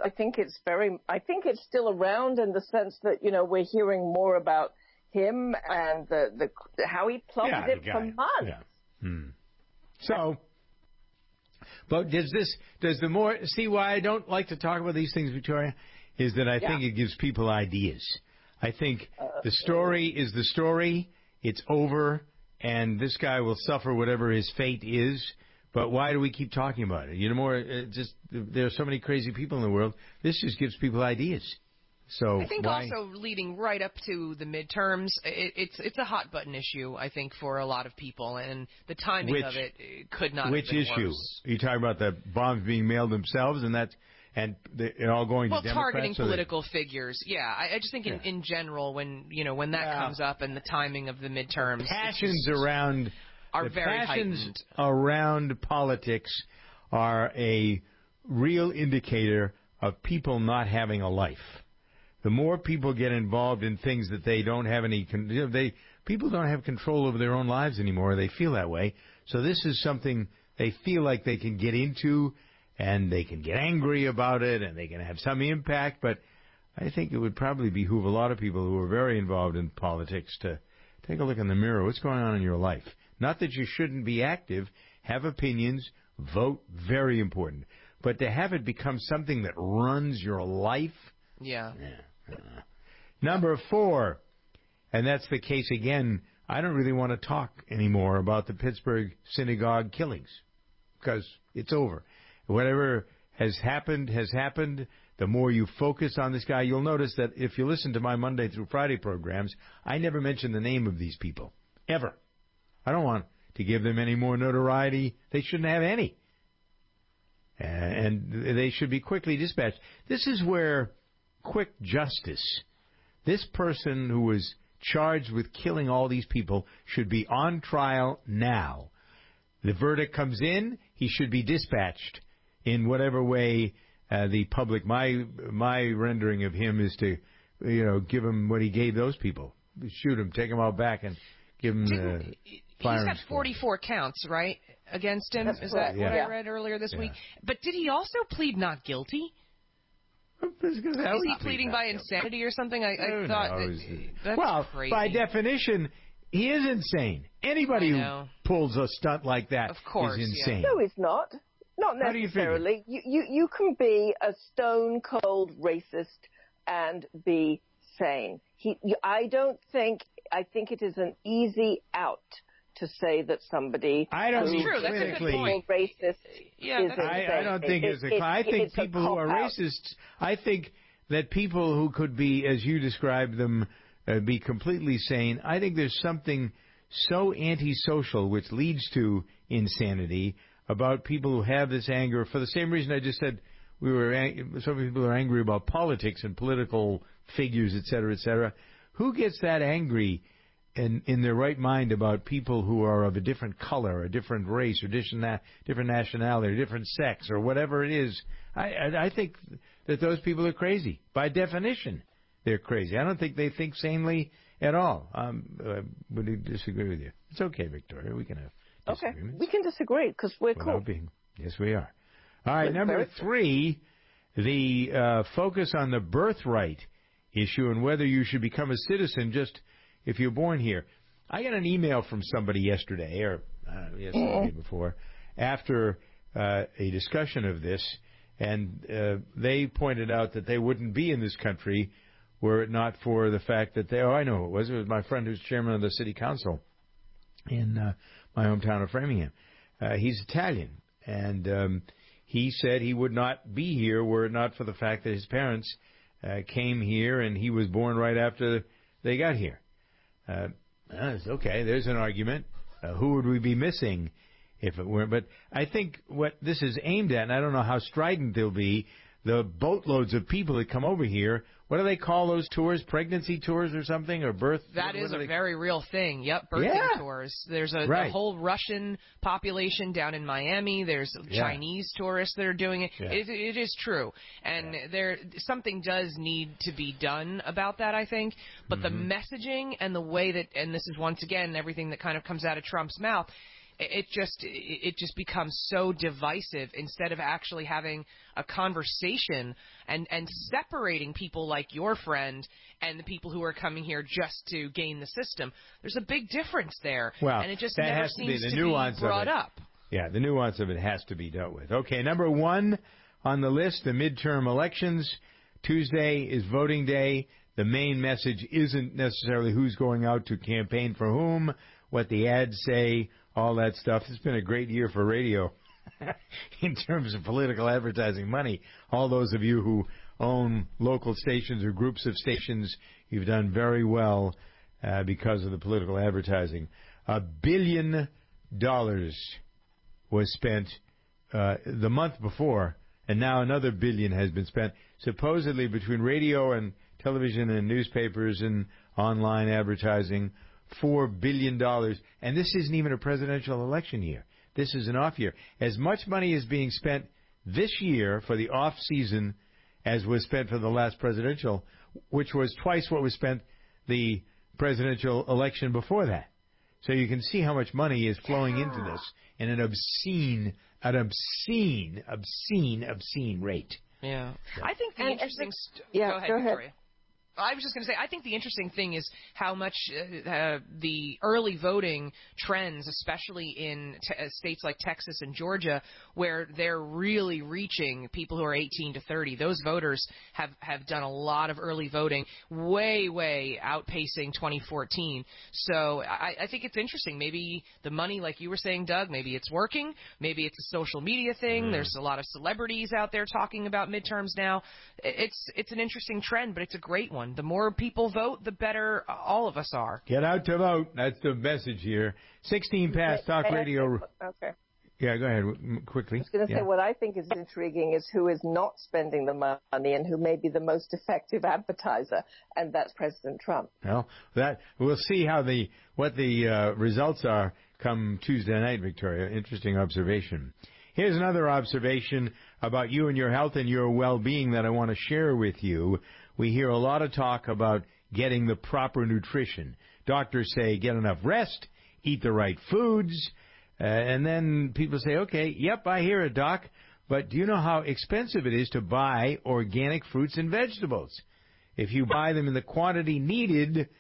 still around in the sense that we're hearing more about him and the how he plummeted for months. Yeah. So, but does the more see why I don't like to talk about these things, Victoria, is that I think it gives people ideas. I think the story is the story. It's over, and this guy will suffer whatever his fate is. But why do we keep talking about it? There are so many crazy people in the world. This just gives people ideas. So I think also leading right up to the midterms, it's a hot button issue, I think, for a lot of people, and the timing of it could not have been issue? Worse. Are you talking about the bombs being mailed themselves, and they're all going to Democrats? Well, targeting political figures. Yeah, I just think in general, when that comes up and the timing of the midterms, passions around politics are a real indicator of people not having a life. The more people get involved in things that they don't have people don't have control over their own lives anymore. They feel that way. So this is something they feel like they can get into, and they can get angry about it, and they can have some impact. But I think it would probably behoove a lot of people who are very involved in politics to take a look in the mirror. What's going on in your life? Not that you shouldn't be active, have opinions, vote, very important. But to have it become something that runs your life? Yeah. Number 4, and that's the case again, I don't really want to talk anymore about the Pittsburgh synagogue killings because it's over. Whatever has happened has happened. The more you focus on this guy, you'll notice that if you listen to my Monday through Friday programs, I never mention the name of these people, ever. I don't want to give them any more notoriety. They shouldn't have any. And they should be quickly dispatched. This is where quick justice, this person who was charged with killing all these people should be on trial now. The verdict comes in, he should be dispatched in whatever way the public, my rendering of him is to, give him what he gave those people. Shoot him, take him out back and give him firing. He's got 44 counts, right, against him? Is that what I read earlier this week? But did he also plead not guilty? Is he pleading by insanity or something? I thought that's crazy. By definition, he is insane. Anybody who pulls a stunt like that is insane. No, he's not. Not necessarily. You can be a stone cold racist and be sane. I think it is an easy out to say that somebody That's true. That's a good point. Racist I don't think I think people who are racists, I think that people who could be, as you described them, be completely sane, I think there's something so antisocial which leads to insanity about people who have this anger for the same reason I just said some people are angry about politics and political figures, et cetera, et cetera. Who gets that angry in their right mind about people who are of a different color, a different race, or different nationality, or different sex, or whatever it is? I think that those people are crazy. By definition, they're crazy. I don't think they think sanely at all. Would disagree with you. It's okay, Victoria. We can have disagreements. Okay, we can disagree because we're cool. Yes, we are. All right, number 3, the focus on the birthright issue and whether you should become a citizen just if you're born here. I got an email from somebody yesterday, or yesterday before, after a discussion of this, and they pointed out that they wouldn't be in this country were it not for the fact that I know who it was. It was my friend who's chairman of the city council in my hometown of Framingham. He's Italian, and he said he would not be here were it not for the fact that his parents came here, and he was born right after they got here. Okay, there's an argument. Who would we be missing if it weren't? But I think what this is aimed at, and I don't know how strident they'll be, the boatloads of people that come over here. What do they call those tours? Pregnancy tours or something? Or birth? That is a very real thing. Yep, birthing tours. There's a whole Russian population down in Miami. There's Chinese tourists that are doing it. Yeah. It is true. And something does need to be done about that, I think. But the messaging and the way that, and this is once again everything that kind of comes out of Trump's mouth, it just becomes so divisive instead of actually having a conversation and separating people like your friend and the people who are coming here just to gain the system. There's a big difference there, and it just never seems to be brought up. Yeah, the nuance of it has to be dealt with. Okay, number 1 on the list, the midterm elections. Tuesday is voting day. The main message isn't necessarily who's going out to campaign for whom, what the ads say, all that stuff. It's been a great year for radio in terms of political advertising money. All those of you who own local stations or groups of stations, you've done very well because of the political advertising. $1 billion was spent the month before, and now another $1 billion has been spent, supposedly between radio and television and newspapers and online advertising. $4 billion, and this isn't even a presidential election year. This is an off year. As much money is being spent this year for the off season as was spent for the last presidential, which was twice what was spent the presidential election before that. So you can see how much money is flowing into this in an obscene rate. Yeah. I think the interesting... Go ahead, Victoria. I was just going to say, I think the interesting thing is how much the early voting trends, especially in states like Texas and Georgia, where they're really reaching people who are 18 to 30. Those voters have done a lot of early voting, way outpacing 2014. So I think it's interesting. Maybe the money, like you were saying, Doug, maybe it's working. Maybe it's a social media thing. There's a lot of celebrities out there talking about midterms now. It's an interesting trend, but it's a great one. The more people vote, the better all of us are. Get out to vote. That's the message here. 16 past Talk Radio. Okay. Yeah, go ahead quickly. I was going to say what I think is intriguing is who is not spending the money and who may be the most effective advertiser, and that's President Trump. Well, we'll see what the results are come Tuesday night, Victoria. Interesting observation. Here's another observation about you and your health and your well-being that I want to share with you. We hear a lot of talk about getting the proper nutrition. Doctors say get enough rest, eat the right foods, and then people say, okay, yep, I hear it, Doc, but do you know how expensive it is to buy organic fruits and vegetables? If you buy them in the quantity needed,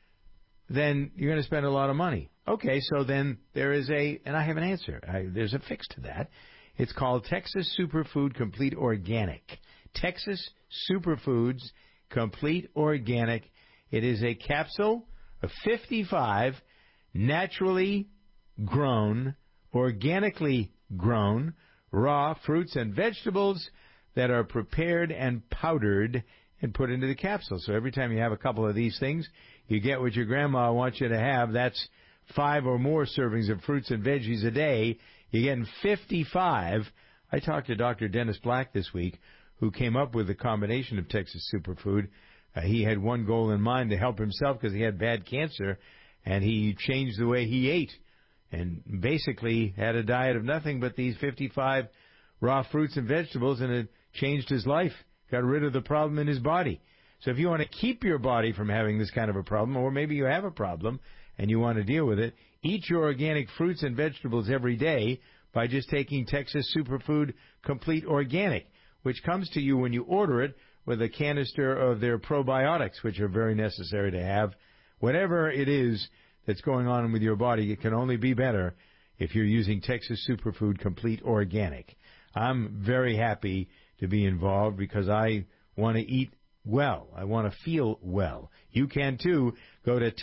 then you're going to spend a lot of money. Okay, so then there is and I have an answer. There's a fix to that. It's called Texas Superfood Complete Organic. Texas Superfoods Complete Organic. It is a capsule of 55 naturally grown, organically grown, raw fruits and vegetables that are prepared and powdered and put into the capsule. So every time you have a couple of these things, you get what your grandma wants you to have. That's 5 or more servings of fruits and veggies a day. You're getting 55. I talked to Dr. Dennis Black this week, who came up with the combination of Texas Superfood. He had one goal in mind, to help himself because he had bad cancer, and he changed the way he ate and basically had a diet of nothing but these 55 raw fruits and vegetables, and it changed his life, got rid of the problem in his body. So if you want to keep your body from having this kind of a problem, or maybe you have a problem and you want to deal with it, eat your organic fruits and vegetables every day by just taking Texas Superfood Complete Organic, which comes to you when you order it with a canister of their probiotics, which are very necessary to have. Whatever it is that's going on with your body, it can only be better if you're using Texas Superfood Complete Organic. I'm very happy to be involved because I want to eat well. I want to feel well. You can, too. Go to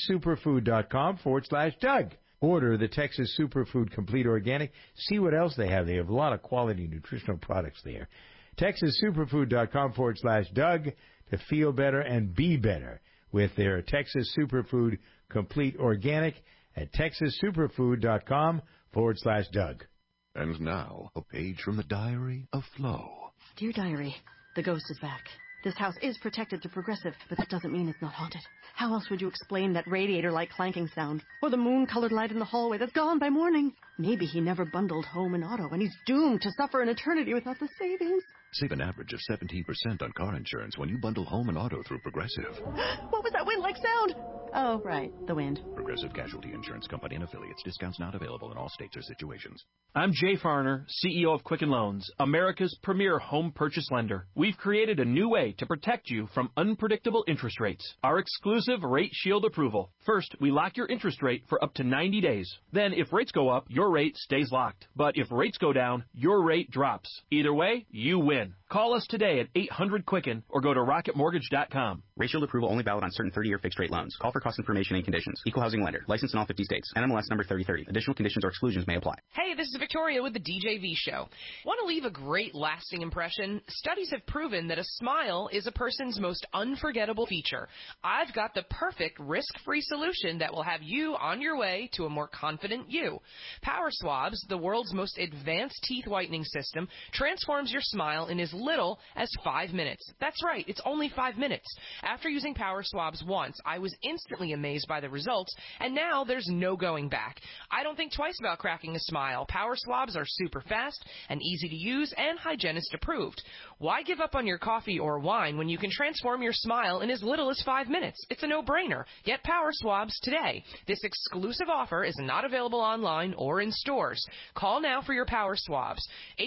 TexasSuperfood.com/Doug. Order the Texas Superfood Complete Organic. See what else they have. They have a lot of quality nutritional products there. TexasSuperfood.com/Doug to feel better and be better with their Texas Superfood Complete Organic at TexasSuperfood.com/Doug. And now, a page from the diary of Flo. Dear Diary, the ghost is back. This house is protected to Progressive, but that doesn't mean it's not haunted. How else would you explain that radiator-like clanking sound? Or the moon-colored light in the hallway that's gone by morning? Maybe he never bundled home and auto, and he's doomed to suffer an eternity without the savings. Save an average of 17% on car insurance when you bundle home and auto through Progressive. What was that wind-like sound? Oh, right, the wind. Progressive Casualty Insurance Company and Affiliates. Discounts not available in all states or situations. I'm Jay Farner, CEO of Quicken Loans, America's premier home purchase lender. We've created a new way to protect you from unpredictable interest rates. Our exclusive Rate Shield approval. First, we lock your interest rate for up to 90 days. Then, if rates go up, your rate stays locked. But if rates go down, your rate drops. Either way, you win. Call us today at 800-QUICKEN or go to rocketmortgage.com. Rate Shield approval only valid on certain 30-year fixed-rate loans. Call for cost information and conditions. Equal housing lender. Licensed in all 50 states. NMLS number 3030. Additional conditions or exclusions may apply. Hey, this is Victoria with the DJV Show. Want to leave a great lasting impression? Studies have proven that a smile is a person's most unforgettable feature. I've got the perfect risk-free solution that will have you on your way to a more confident you. Power Swabs, the world's most advanced teeth whitening system, transforms your smile in as little as 5 minutes. That's right, it's only 5 minutes. After using Power Swabs once, I was instantly amazed by the results, and now there's no going back. I don't think twice about cracking a smile. Power Swabs are super fast and easy to use and hygienist approved. Why give up on your coffee or wine when you can transform your smile in as little as 5 minutes? It's a no-brainer. Get Power Swabs today. This exclusive offer is not available online or in stores. Call now for your Power Swabs.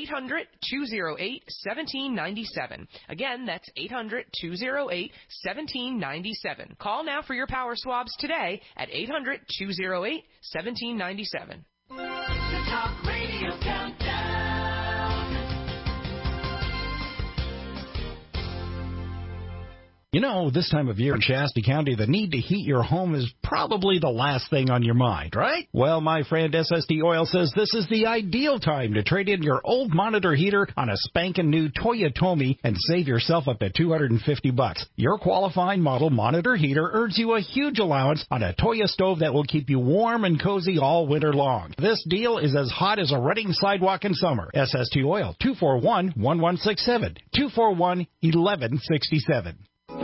800-208-1797. Again, that's 800-208-1797. Call now for your Power Swabs today at 800-208-1797. The Talk Radio Countdown. You know, this time of year in Shasta County, the need to heat your home is probably the last thing on your mind, right? Well, my friend SST Oil says this is the ideal time to trade in your old Monitor heater on a spanking new Toyotomi and save yourself up to $250. Your qualifying model Monitor heater earns you a huge allowance on a Toyo stove that will keep you warm and cozy all winter long. This deal is as hot as a running sidewalk in summer. SST Oil, 241-1167, 241-1167.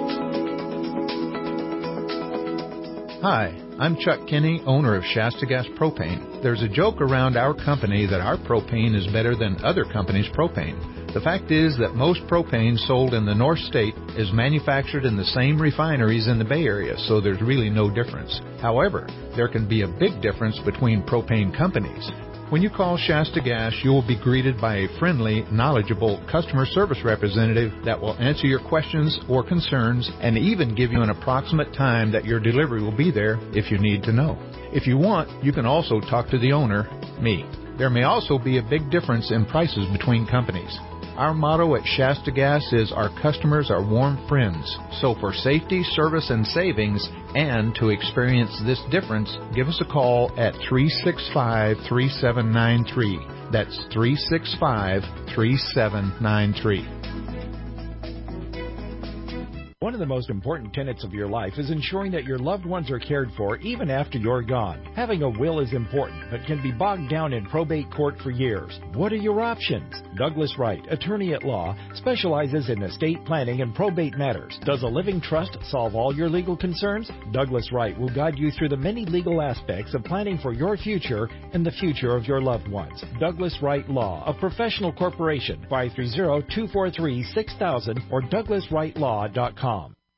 Hi, I'm Chuck Kinney, owner of Shasta Gas Propane. There's a joke around our company that our propane is better than other companies' propane. The fact is that most propane sold in the North State is manufactured in the same refineries in the Bay Area, so there's really no difference. However, there can be a big difference between propane companies. When you call Shasta Gas, you will be greeted by a friendly, knowledgeable customer service representative that will answer your questions or concerns and even give you an approximate time that your delivery will be there if you need to know. If you want, you can also talk to the owner, me. There may also be a big difference in prices between companies. Our motto at Shasta Gas is our customers are warm friends. So for safety, service, and savings, and to experience this difference, give us a call at 365-3793. That's 365-3793. One of the most important tenets of your life is ensuring that your loved ones are cared for even after you're gone. Having a will is important, but can be bogged down in probate court for years. What are your options? Douglas Wright, attorney at law, specializes in estate planning and probate matters. Does a living trust solve all your legal concerns? Douglas Wright will guide you through the many legal aspects of planning for your future and the future of your loved ones. Douglas Wright Law, a professional corporation, 530-243-6000 or douglaswrightlaw.com.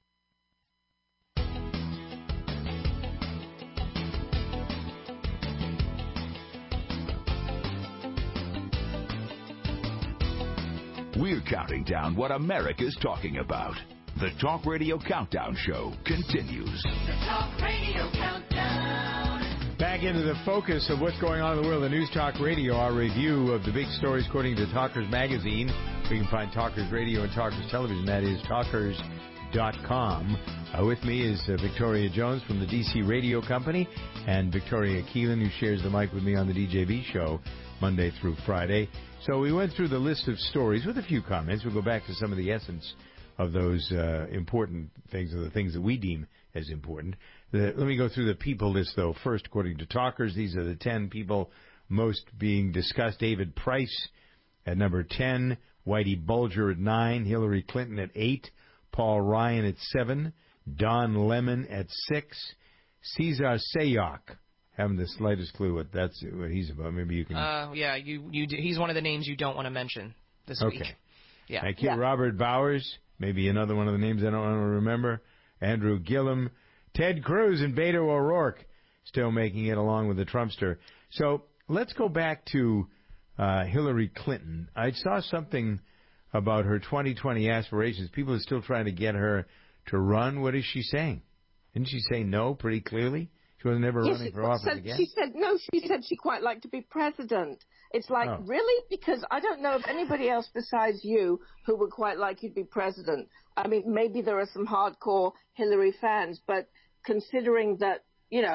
We're counting down what America's talking about. The Talk Radio Countdown Show continues. The Talk Radio Countdown. Back into the focus of what's going on in the world of News Talk Radio, our review of the big stories according to Talkers Magazine. We can find Talkers Radio and Talkers Television. That is talkers.com. With me is Victoria Jones from the DC Radio Company and Victoria Keelan, who shares the mic with me on the DJB show Monday through Friday. So we went through the list of stories with a few comments. We'll go back to some of the essence of those important things, or the things that we deem as important. Let me go through the people list, though. First, according to Talkers, these are the 10 people most being discussed. David Price at number 10, Whitey Bulger at 9, Hillary Clinton at 8, Paul Ryan at 7, Don Lemon at 6, Cesar Sayoc. Haven't the slightest clue what he's about. Maybe you can. Yeah, he's one of the names you don't want to mention this week. Okay. Yeah. Thank you. Yeah. Robert Bowers, maybe another one of the names I don't want to remember. Andrew Gillum, Ted Cruz, and Beto O'Rourke still making it along with the Trumpster. So let's go back to Hillary Clinton. I saw something about her 2020 aspirations. People are still trying to get her to run. What is she saying? Didn't she say no pretty clearly? She was never running for office again? She said no. She said she'd quite like to be president. It's like, really? Because I don't know of anybody else besides you who would quite like you to be president. I mean, maybe there are some hardcore Hillary fans, but considering that,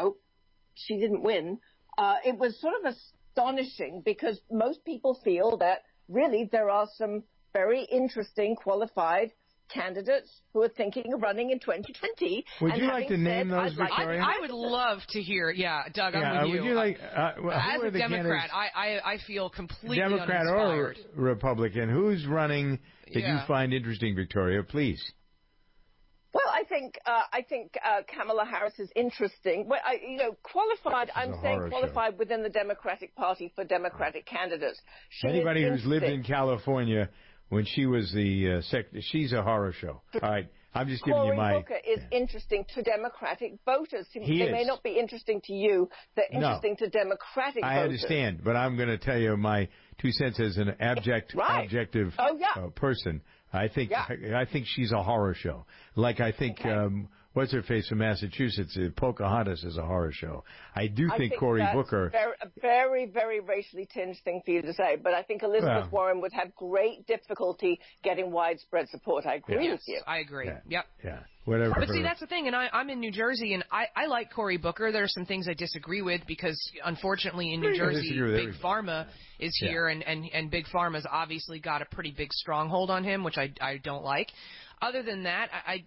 she didn't win, it was sort of astonishing because most people feel that really there are some very interesting, qualified candidates who are thinking of running in 2020. Would you like to name those, Victoria? I would love to hear. Yeah, Doug, I'm with you. Would you like, as a Democrat, I feel completely Democrat uninspired. Or Republican, who's running that you find interesting, Victoria? Please. Well, I think Kamala Harris is interesting. Well, qualified. I'm saying qualified within the Democratic Party for Democratic candidates. Anybody who's lived in California when she was the she's a horror show. All right, I'm just giving you my... Cory Booker is interesting to Democratic voters. They may not be interesting to you. They're interesting to Democratic voters. I understand, but I'm going to tell you my 2 cents as an objective person. I think she's a horror show. Like I think what's her face from Massachusetts, Pocahontas is a horror show. I think Cory Booker. A very, very racially tinged thing for you to say, but I think Elizabeth Warren would have great difficulty getting widespread support. I agree with you. I agree. Yeah. Whatever. But see, that's the thing, and I'm in New Jersey, and I like Cory Booker. There are some things I disagree with because, unfortunately, in New Jersey, Big Pharma is here, and Big Pharma's obviously got a pretty big stronghold on him, which I don't like. Other than that, I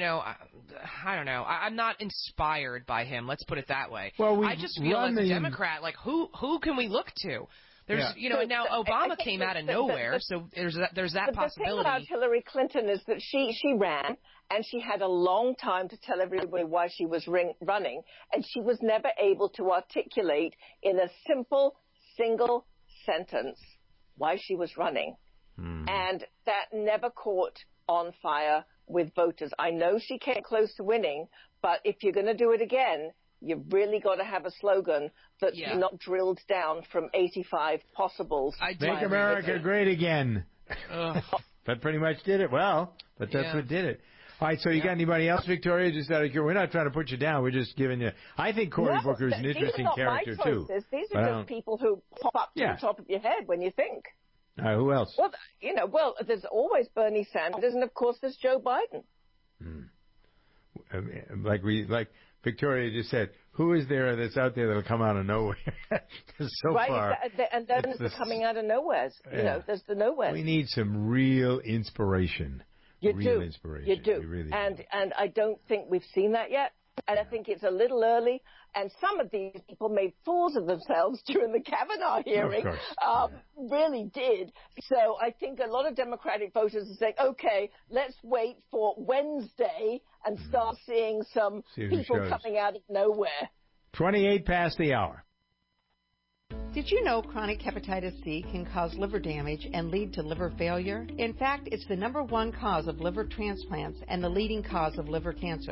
don't know. I'm not inspired by him. Let's put it that way. Well, I just feel as a Democrat, like who can we look to? There's and now Obama came out of nowhere, so there's that possibility. The thing about Hillary Clinton is that she ran and she had a long time to tell everybody why she was running, and she was never able to articulate in a simple single sentence why she was running, and that never caught on fire with voters. I know she came close to winning, but if you're going to do it again, you've really got to have a slogan that's not drilled down from 85 possibles. Make America great again. That pretty much did it. Well, but that's what did it. All right, so you got anybody else, Victoria? Just out of curiosity, we're not trying to put you down. We're just giving you. I think Cory Booker is an interesting character too. These are just people who pop up to the top of your head when you think. Who else? Well, there's always Bernie Sanders, and of course there's Joe Biden. Like Victoria just said, who is there that's out there that'll come out of nowhere? Far, and then it's coming out of nowhere. There's the nowhere. We need some real inspiration. You do. Really and I don't think we've seen that yet. And I think it's a little early. And some of these people made fools of themselves during the Kavanaugh hearing. Really did. So I think a lot of Democratic voters are saying, okay, let's wait for Wednesday and start seeing some people coming out of nowhere. 28 past the hour. Did you know chronic hepatitis C can cause liver damage and lead to liver failure? In fact, it's the #1 cause of liver transplants and the leading cause of liver cancer.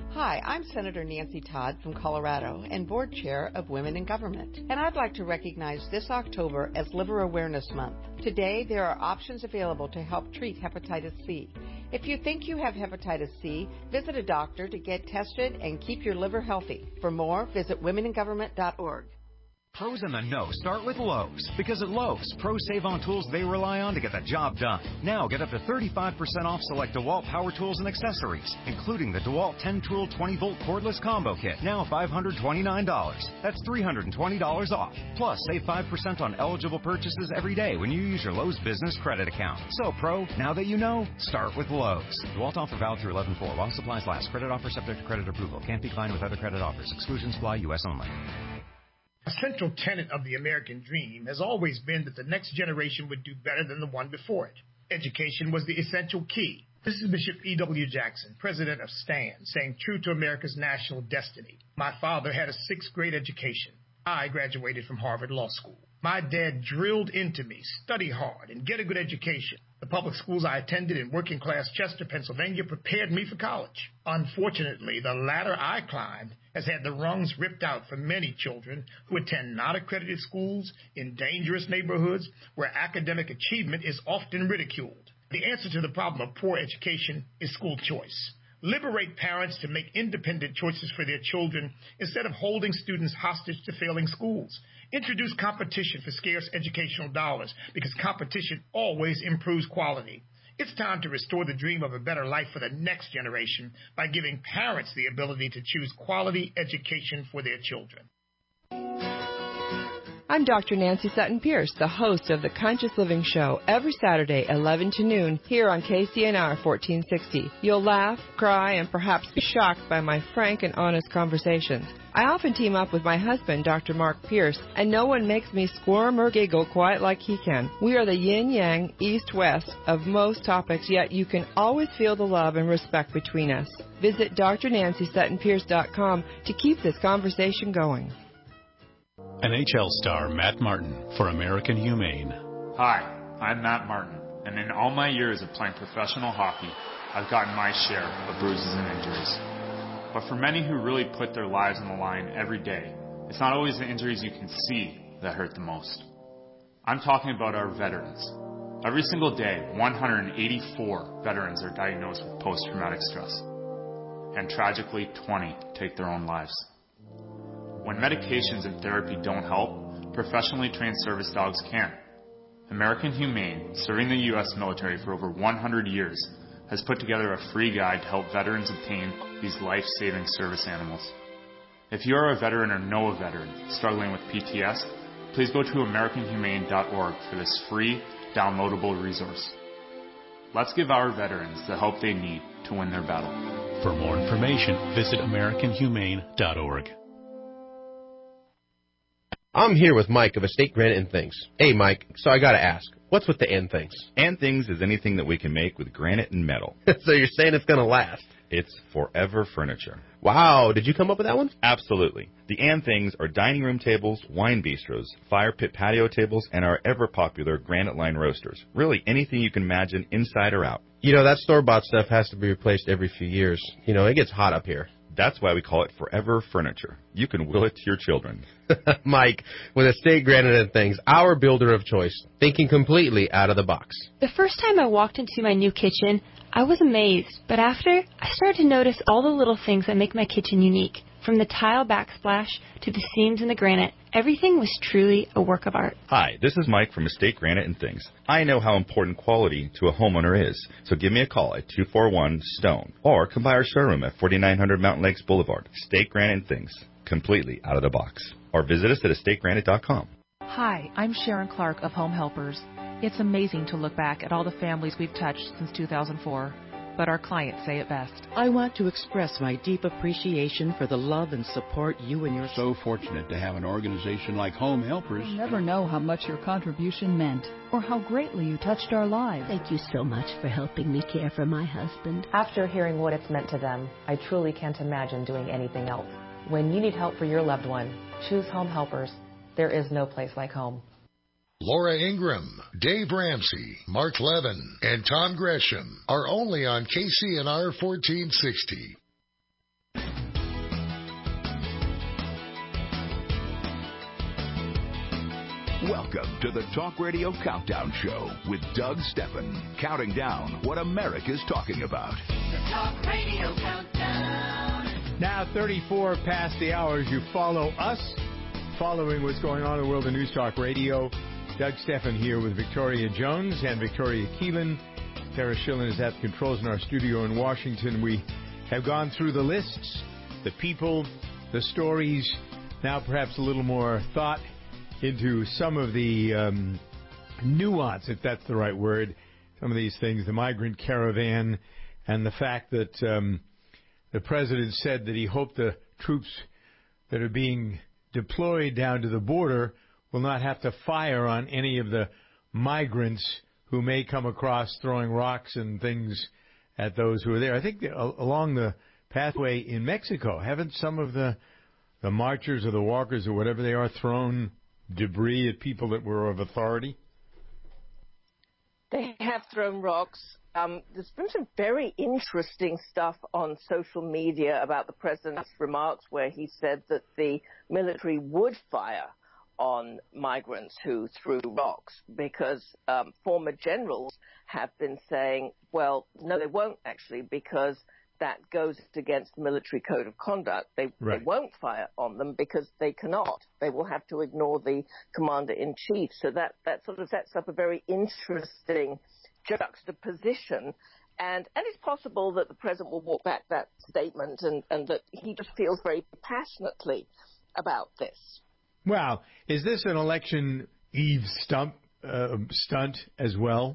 Hi, I'm Senator Nancy Todd from Colorado and Board Chair of Women in Government. And I'd like to recognize this October as Liver Awareness Month. Today, there are options available to help treat hepatitis C. If you think you have hepatitis C, visit a doctor to get tested and keep your liver healthy. For more, visit womeningovernment.org. Pros in the know start with Lowe's. Because at Lowe's, pros save on tools they rely on to get the job done. Now get up to 35% off select DeWalt power tools and accessories, including the DeWalt 10-tool 20-volt cordless combo kit, now $529. That's $320 off. Plus, save 5% on eligible purchases every day when you use your Lowe's business credit account. So, pro, now that you know, start with Lowe's. DeWalt offer valid through 11/4 while supplies last. Credit offer subject to credit approval. Can't be combined with other credit offers. Exclusions apply. U.S. only. A central tenet of the American dream has always been that the next generation would do better than the one before it. Education was the essential key. This is Bishop E.W. Jackson, president of STAND, saying true to America's national destiny. My father had a 6th grade education. I graduated from Harvard Law School. My dad drilled into me, study hard and get a good education. The public schools I attended in working-class Chester, Pennsylvania, prepared me for college. Unfortunately, the ladder I climbed has had the rungs ripped out for many children who attend not accredited schools in dangerous neighborhoods where academic achievement is often ridiculed. The answer to the problem of poor education is school choice. Liberate parents to make independent choices for their children instead of holding students hostage to failing schools. Introduce competition for scarce educational dollars because competition always improves quality. It's time to restore the dream of a better life for the next generation by giving parents the ability to choose quality education for their children. I'm Dr. Nancy Sutton Pierce, the host of the Conscious Living Show, every Saturday, 11 to noon, here on KCNR 1460. You'll laugh, cry, and perhaps be shocked by my frank and honest conversations. I often team up with my husband, Dr. Mark Pierce, and no one makes me squirm or giggle quite like he can. We are the yin-yang, east-west of most topics, yet you can always feel the love and respect between us. Visit drnancysuttonpierce.com to keep this conversation going. NHL star Matt Martin for American Humane. Hi, I'm Matt Martin, and in all my years of playing professional hockey, I've gotten my share of bruises and injuries. But for many who really put their lives on the line every day, it's not always the injuries you can see that hurt the most. I'm talking about our veterans. Every single day, 184 veterans are diagnosed with post-traumatic stress, and tragically, 20 take their own lives. When medications and therapy don't help, professionally trained service dogs can. American Humane, serving the U.S. military for over 100 years, has put together a free guide to help veterans obtain these life-saving service animals. If you are a veteran or know a veteran struggling with PTS, please go to AmericanHumane.org for this free, downloadable resource. Let's give our veterans the help they need to win their battle. For more information, visit AmericanHumane.org. I'm here with Mike of Estate Granite and Things. Hey, Mike, so I got to ask, what's with the and things? And things is anything that we can make with granite and metal. So you're saying it's going to last? It's forever furniture. Wow, did you come up with that one? Absolutely. The and things are dining room tables, wine bistros, fire pit patio tables, and our ever-popular granite line roasters. Really anything you can imagine inside or out. You know, that store-bought stuff has to be replaced every few years. You know, it gets hot up here. That's why we call it forever furniture. You can will it to your children. Mike, with Estate Granite and Things, our builder of choice, thinking completely out of the box. The first time I walked into my new kitchen, I was amazed, but after, I started to notice all the little things that make my kitchen unique. From the tile backsplash to the seams in the granite, everything was truly a work of art. Hi, this is Mike from Estate Granite and Things. I know how important quality to a homeowner is, so give me a call at 241-STONE or come by our showroom at 4900 Mountain Lakes Boulevard. Estate Granite and Things, completely out of the box. Or visit us at estategranite.com. Hi, I'm Sharon Clark of Home Helpers. It's amazing to look back at all the families we've touched since 2004. But our clients say it best. I want to express my deep appreciation for the love and support you and your... So fortunate to have an organization like Home Helpers. You'll never know how much your contribution meant or how greatly you touched our lives. Thank you so much for helping me care for my husband. After hearing what it's meant to them, I truly can't imagine doing anything else. When you need help for your loved one, choose Home Helpers. There is no place like home. Laura Ingram, Dave Ramsey, Mark Levin, and Tom Gresham are only on KCNR 1460. Welcome to the Talk Radio Countdown Show with Doug Steffen, counting down what America's talking about. The Talk Radio Countdown. Now 34 past the hour as you follow us, following what's going on in the world of News Talk Radio. Doug Steffen here with Victoria Jones and Victoria Keelan. Tara Schillen is at the controls in our studio in Washington. We have gone through the lists, the people, the stories, now perhaps a little more thought into some of the nuance, if that's the right word, some of these things, the migrant caravan, and the fact that the president said that he hoped the troops that are being deployed down to the border will not have to fire on any of the migrants who may come across throwing rocks and things at those who are there. I think along the pathway in Mexico, haven't some of the marchers or the walkers or whatever they are thrown debris at people that were of authority? They have thrown rocks. There's been some very interesting stuff on social media about the president's remarks where he said that the military would fire on migrants who threw rocks because former generals have been saying, well, no, they won't actually, because that goes against the military code of conduct. They won't fire on them because they cannot. They will have to ignore the commander-in-chief. So that sort of sets up a very interesting juxtaposition. And it's possible that the president will walk back that statement and that he just feels very passionately about this. Well, is this an election eve stunt as well?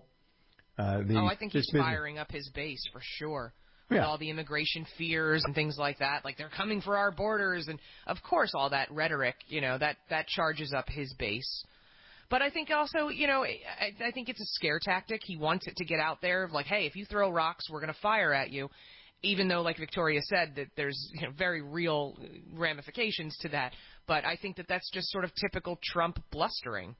I think he's firing up his base for sure. With all the immigration fears and things like that, like they're coming for our borders, and of course all that rhetoric, that charges up his base. But I think also, I think it's a scare tactic. He wants it to get out there, like, hey, if you throw rocks, we're going to fire at you. Even though, like Victoria said, that there's very real ramifications to that. But I think that that's just sort of typical Trump blustering.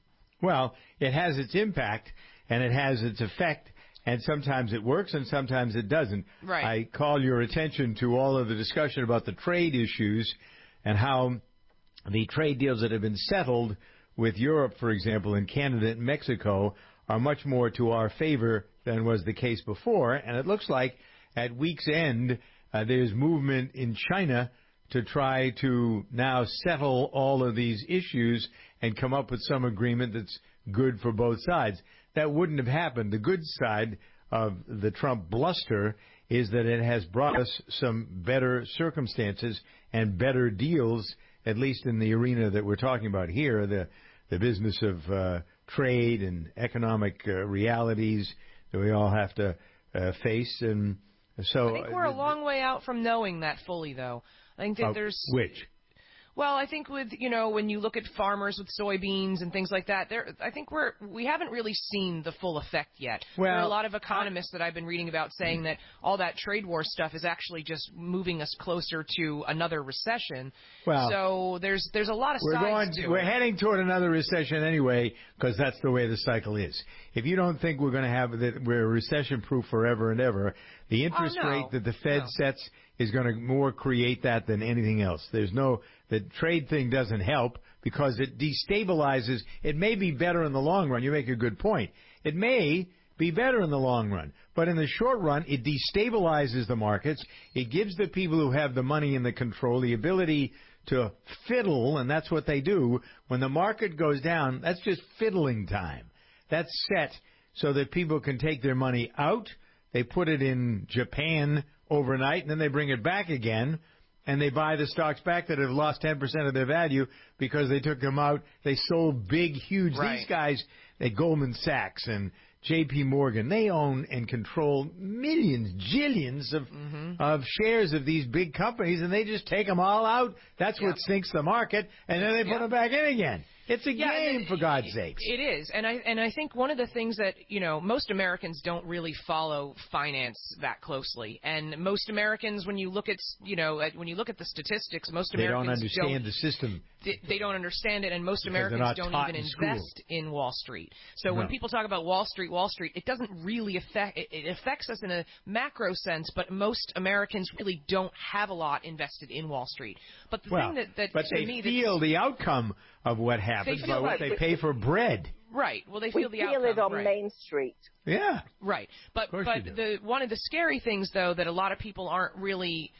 Well, it has its impact, and it has its effect. And sometimes it works and sometimes it doesn't. Right. I call your attention to all of the discussion about the trade issues and how the trade deals that have been settled with Europe, for example, and Canada and Mexico are much more to our favor than was the case before. And it looks like at week's end, there's movement in China to try to now settle all of these issues and come up with some agreement that's good for both sides. That wouldn't have happened. The good side of the Trump bluster is that it has brought us some better circumstances and better deals, at least in the arena that we're talking about here, the business of trade and economic realities that we all have to face. And so I think we're a long way out from knowing that fully, though. I think that there's... Which? Well, I think with, when you look at farmers with soybeans and things like that, I think we haven't really seen the full effect yet. There are a lot of economists that I've been reading about saying that all that trade war stuff is actually just moving us closer to another recession. Well, so there's a lot of sides to it. We're heading toward another recession anyway, because that's the way the cycle is. If you don't think we're going to have that, we're recession-proof forever and ever, the interest rate that the Fed sets is going to more create that than anything else. The trade thing doesn't help because it destabilizes. It may be better in the long run. You make a good point. It may be better in the long run. But in the short run, it destabilizes the markets. It gives the people who have the money and the control the ability to fiddle, and that's what they do. When the market goes down, that's just fiddling time. That's set so that people can take their money out. They put it in Japan overnight, and then they bring it back again. And they buy the stocks back that have lost 10% of their value because they took them out. They sold big, huge. Right. These guys, like Goldman Sachs and J.P. Morgan, they own and control millions, jillions of shares of these big companies, and they just take them all out. That's what sinks the market, and then they put them back in again. It's a game, for God's sakes. It is, and I think one of the things that most Americans don't really follow finance that closely, and most Americans, when you look at the statistics, most Americans don't understand the system. They don't understand it, and most Americans don't even invest in Wall Street. So when people talk about Wall Street, it doesn't really affect. It affects us in a macro sense, but most Americans really don't have a lot invested in Wall Street. But the thing that but to they me, feel the outcome of what happens. happens by what they pay for bread. Right. Well, they feel we the outcome. It on right. Main Street. Yeah. Right. But one of the scary things, though, that a lot of people aren't really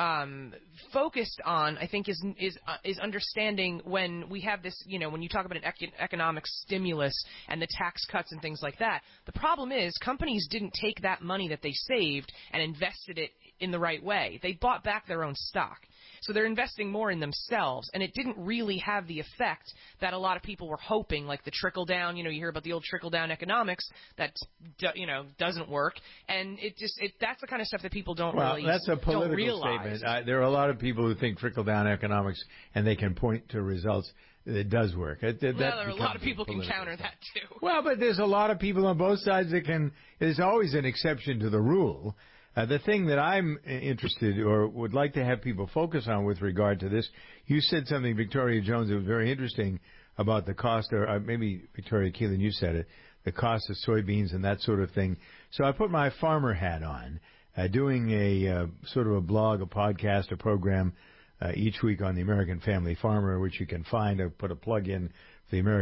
focused on, I think, is understanding when we have this, when you talk about an economic stimulus and the tax cuts and things like that, the problem is companies didn't take that money that they saved and invested it in the right way. They bought back their own stock. So they're investing more in themselves, and it didn't really have the effect that a lot of people were hoping, like the trickle-down. You hear about the old trickle-down economics that, doesn't work. And that's the kind of stuff that people don't realize. Well, that's a political statement. There are a lot of people who think trickle-down economics, and they can point to results. It does work. There are a lot of people who can counter that, too. Well, but there's a lot of people on both sides that can. There's always an exception to the rule. The thing that I'm interested or would like to have people focus on with regard to this, you said something, Victoria Jones, that was very interesting about the cost, or maybe Victoria Keelan, you said it, the cost of soybeans and that sort of thing. So I put my farmer hat on, doing a sort of a blog, a podcast, a program each week on the American Family Farmer, which you can find. I put a plug in for the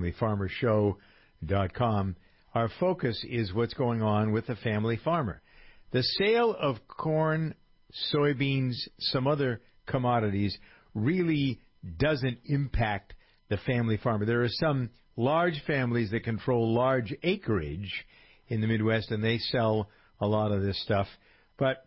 AmericanFamilyFarmerShow.com. Our focus is what's going on with the family farmer. The sale of corn, soybeans, some other commodities really doesn't impact the family farmer. There are some large families that control large acreage in the Midwest, and they sell a lot of this stuff. But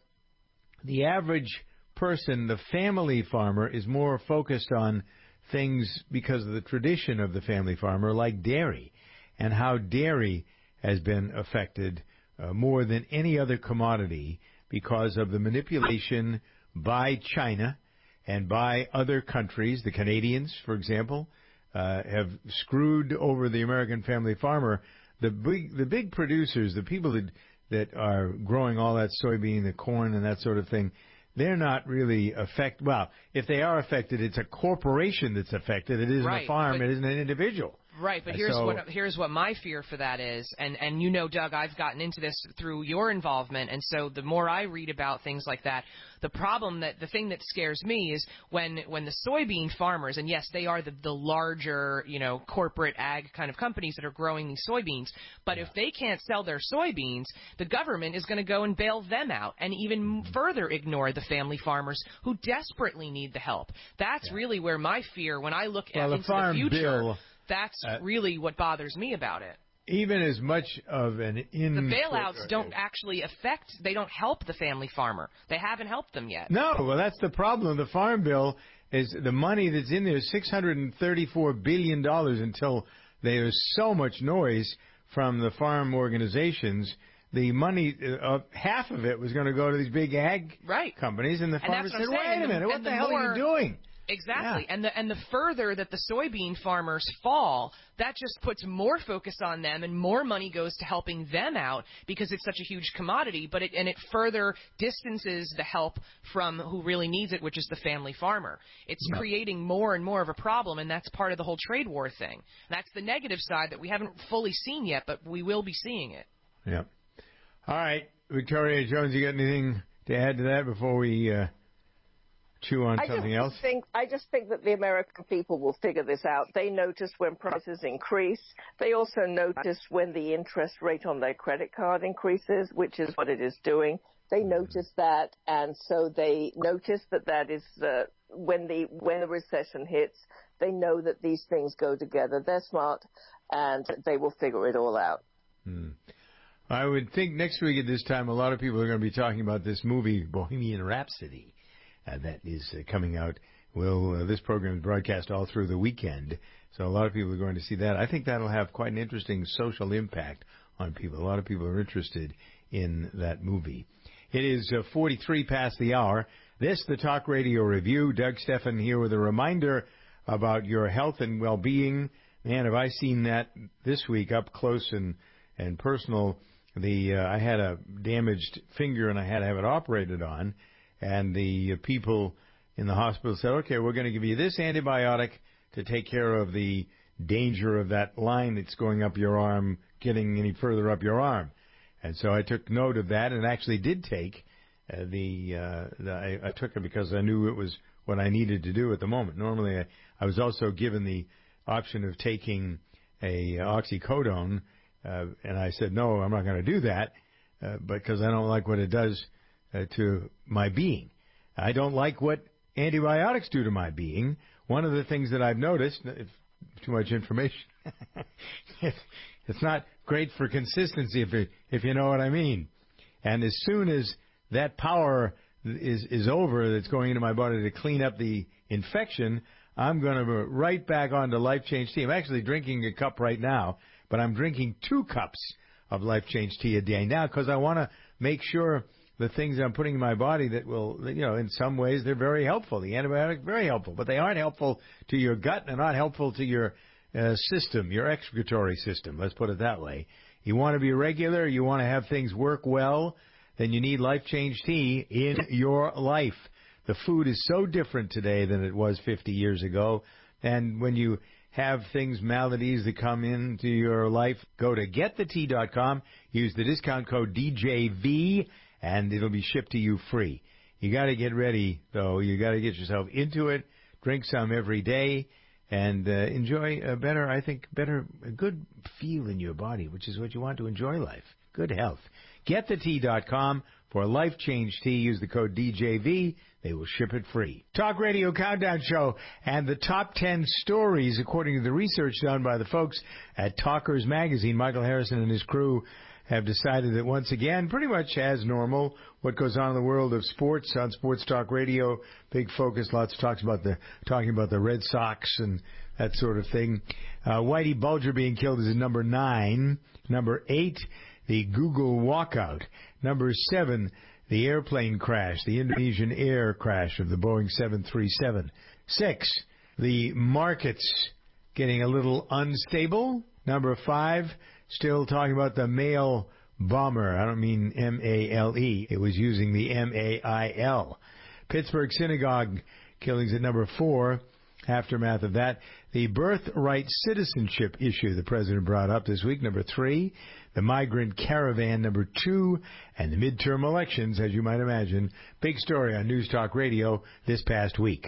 the average person, the family farmer, is more focused on things because of the tradition of the family farmer, like dairy, and how dairy has been affected more than any other commodity because of the manipulation by China and by other countries. The Canadians, for example, have screwed over the American family farmer. The big producers, the people that are growing all that soybean, the corn, and that sort of thing, they're not really affected. Well, if they are affected, it's a corporation that's affected. It isn't a farm. It isn't an individual. Right, but here's what my fear for that is, and Doug, I've gotten into this through your involvement, and so the more I read about things like that, the thing that scares me is when the soybean farmers, and yes, they are the larger, corporate ag kind of companies that are growing these soybeans, but if they can't sell their soybeans, the government is going to go and bail them out and even further ignore the family farmers who desperately need the help. That's really where my fear, when I look into the future. Bill, that's really what bothers me about it. Even as much of an the bailouts don't actually they don't help the family farmer. They haven't helped them yet. No, well, that's the problem. The Farm Bill is the money that's in there, $634 billion, until there's so much noise from the farm organizations. The money, half of it was going to go to these big ag companies, and the farmers said, wait a minute, what the hell are you doing? Exactly, yeah. and the further that the soybean farmers fall, that just puts more focus on them, and more money goes to helping them out because it's such a huge commodity. But it further distances the help from who really needs it, which is the family farmer. It's creating more and more of a problem, and that's part of the whole trade war thing. That's the negative side that we haven't fully seen yet, but we will be seeing it. Yeah. All right, Victoria Jones, you got anything to add to that before we chew on something else? I just think that the American people will figure this out. They notice when prices increase. They also notice when the interest rate on their credit card increases, which is what it is doing. They notice that, and so they notice that is when the recession hits. They know that these things go together. They're smart, and they will figure it all out. I would think next week at this time, a lot of people are going to be talking about this movie, Bohemian Rhapsody. That is coming out. This program is broadcast all through the weekend, so a lot of people are going to see that. I think that'll have quite an interesting social impact on people. A lot of people are interested in that movie. It is 43 past the hour. This, the Talk Radio Review. Doug Stephan here with a reminder about your health and well-being. Man, have I seen that this week up close and personal. I had a damaged finger, and I had to have it operated on. And the people in the hospital said, okay, we're going to give you this antibiotic to take care of the danger of that line that's going up your arm, getting any further up your arm. And so I took note of that and actually did take I took it because I knew it was what I needed to do at the moment. Normally, I was also given the option of taking a oxycodone, and I said, no, I'm not going to do that because I don't like what it does to my being. I don't like what antibiotics do to my being. One of the things that I've noticed, too much information, it's not great for consistency if you know what I mean. And as soon as that power is over that's going into my body to clean up the infection, I'm going to right back onto Life Change Tea. I'm actually drinking a cup right now, but I'm drinking 2 cups of Life Change Tea a day now because I want to make sure the things I'm putting in my body that will, in some ways they're very helpful. The antibiotics, very helpful, but they aren't helpful to your gut and not helpful to your system, your excretory system. Let's put it that way. You want to be regular, you want to have things work well, then you need Life Change Tea in your life. The food is so different today than it was 50 years ago. And when you have things, maladies that come into your life, go to getthetea.com, use the discount code DJV, and it'll be shipped to you free. You got to get ready, though. You got to get yourself into it. Drink some every day, and enjoy a good feel in your body, which is what you want to enjoy life. Good health. GetTheTea.com for Life Change Tea. Use the code DJV. They will ship it free. Talk Radio Countdown Show and the top 10 stories, according to the research done by the folks at Talkers Magazine. Michael Harrison and his crew have decided that once again, pretty much as normal, what goes on in the world of sports on Sports Talk Radio, big focus, lots of talking about the Red Sox and that sort of thing. Whitey Bulger being killed is at number 9. Number 8, the Google walkout. Number 7, the airplane crash, the Indonesian air crash of the Boeing 737. 6, the markets getting a little unstable. Number 5, still talking about the mail bomber. I don't mean M-A-L-E. It was using the M-A-I-L. Pittsburgh synagogue killings at number 4. Aftermath of that, the birthright citizenship issue the president brought up this week, number 3. The migrant caravan, number 2. And the midterm elections, as you might imagine. Big story on News Talk Radio this past week.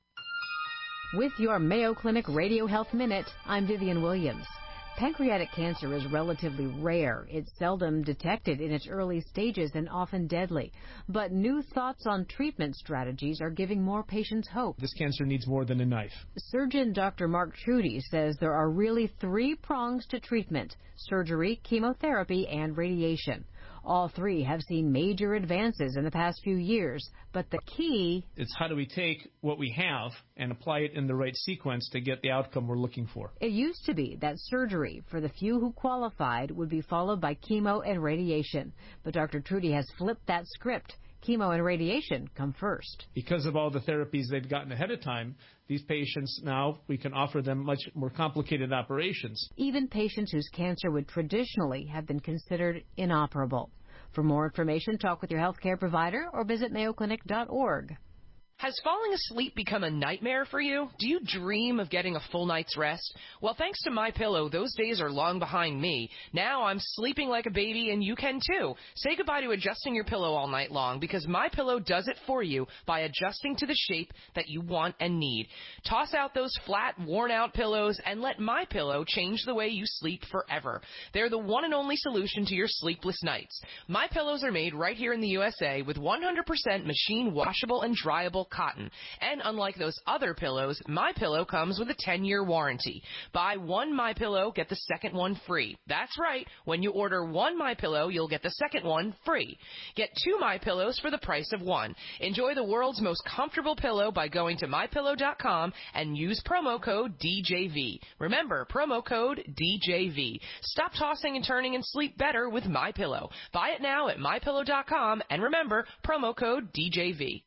With your Mayo Clinic Radio Health Minute, I'm Vivian Williams. Pancreatic cancer is relatively rare. It's seldom detected in its early stages and often deadly. But new thoughts on treatment strategies are giving more patients hope. This cancer needs more than a knife. Surgeon Dr. Mark Trudy says there are really 3 prongs to treatment: surgery, chemotherapy, and radiation. All 3 have seen major advances in the past few years, but the key is how do we take what we have and apply it in the right sequence to get the outcome we're looking for. It used to be that surgery, for the few who qualified, would be followed by chemo and radiation. But Dr. Trudy has flipped that script. Chemo and radiation come first. Because of all the therapies they've gotten ahead of time, these patients now, we can offer them much more complicated operations. Even patients whose cancer would traditionally have been considered inoperable. For more information, talk with your healthcare provider or visit mayoclinic.org. Has falling asleep become a nightmare for you? Do you dream of getting a full night's rest? Well, thanks to MyPillow, those days are long behind me. Now I'm sleeping like a baby, and you can too. Say goodbye to adjusting your pillow all night long, because MyPillow does it for you by adjusting to the shape that you want and need. Toss out those flat, worn-out pillows and let MyPillow change the way you sleep forever. They're the one and only solution to your sleepless nights. MyPillows are made right here in the USA with 100% machine washable and dryable cotton. And unlike those other pillows, MyPillow comes with a 10-year warranty. Buy one MyPillow, get the second one free. That's right. When you order one MyPillow, you'll get the second one free. Get 2 MyPillows for the price of 1. Enjoy the world's most comfortable pillow by going to MyPillow.com and use promo code DJV. Remember, promo code DJV. Stop tossing and turning and sleep better with MyPillow. Buy it now at MyPillow.com and remember, promo code DJV.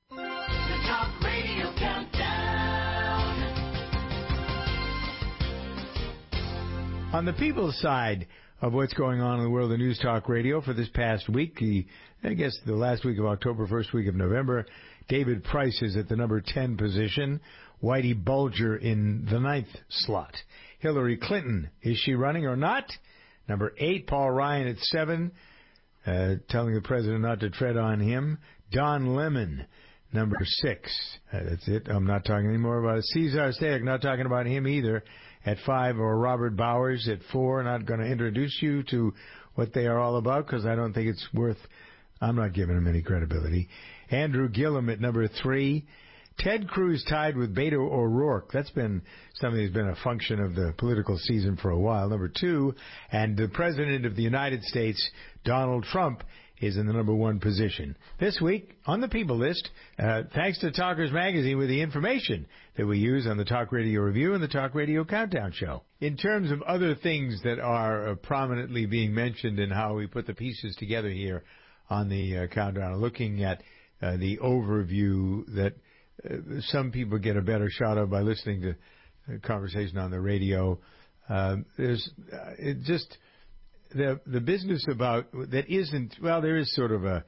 Talk Radio Countdown. On the people's side of what's going on in the world of News Talk Radio for this past week, the last week of October, first week of November, David Price is at the number 10 position, Whitey Bulger in the 9th slot. Hillary Clinton, is she running or not? Number 8, Paul Ryan at 7, telling the president not to tread on him. Don Lemon, number 6. That's it. I'm not talking anymore about it. Cesar Stayek, not talking about him either. At 5, or Robert Bowers at 4. Not going to introduce you to what they are all about because I don't think it's worth. I'm not giving him any credibility. Andrew Gillum at number 3. Ted Cruz tied with Beto O'Rourke. That's been something that's been a function of the political season for a while. Number 2, and the President of the United States, Donald Trump, is in the number 1 position. This week, on the People List, thanks to Talkers Magazine with the information that we use on the Talk Radio Review and the Talk Radio Countdown Show. In terms of other things that are prominently being mentioned and how we put the pieces together here on the countdown, looking at the overview that some people get a better shot of by listening to the conversation on the radio. The business about that isn't, well, there is sort of a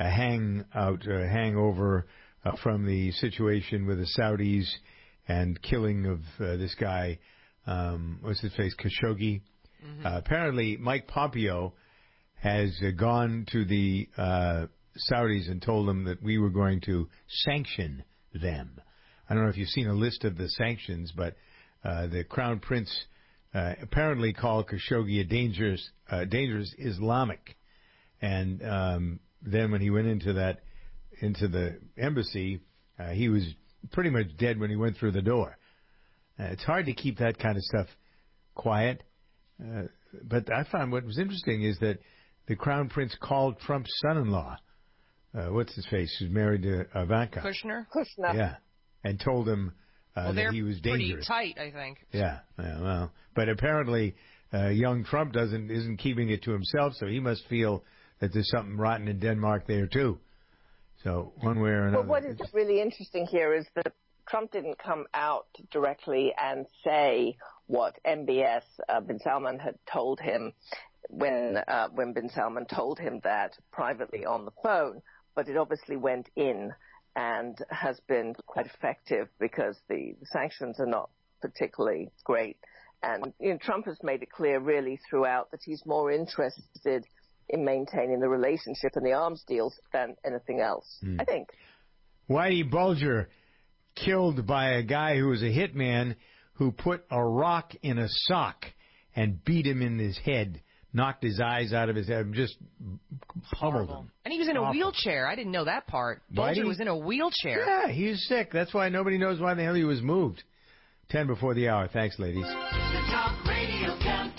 hangover from the situation with the Saudis and killing of this guy, what's his face, Khashoggi. Mm-hmm. Apparently, Mike Pompeo has gone to the Saudis and told them that we were going to sanction them. I don't know if you've seen a list of the sanctions, but the Crown Prince apparently called Khashoggi a dangerous Islamic, and then when he went into the embassy, he was pretty much dead when he went through the door. It's hard to keep that kind of stuff quiet, but I found what was interesting is that the Crown Prince called Trump's son-in-law, what's his face, who's married to Ivanka, Kushner, yeah, and told him that he was dangerous. Pretty tight, I think. Yeah, well, but apparently young Trump isn't keeping it to himself, so he must feel that there's something rotten in Denmark there too. So one way or another. But what is really interesting here is that Trump didn't come out directly and say what MBS bin Salman had told him when bin Salman told him that privately on the phone, but it obviously went in and has been quite effective because the sanctions are not particularly great. And Trump has made it clear really throughout that he's more interested in maintaining the relationship and the arms deals than anything else, I think. Whitey Bulger killed by a guy who was a hitman who put a rock in a sock and beat him in his head, knocked his eyes out of his head, just pummeled him. And he was in a wheelchair. I didn't know that part. Bulger was in a wheelchair. Yeah, he was sick. That's why nobody knows why the hell he was moved. 10 before the hour. Thanks, ladies. The Talk Radio Countdown.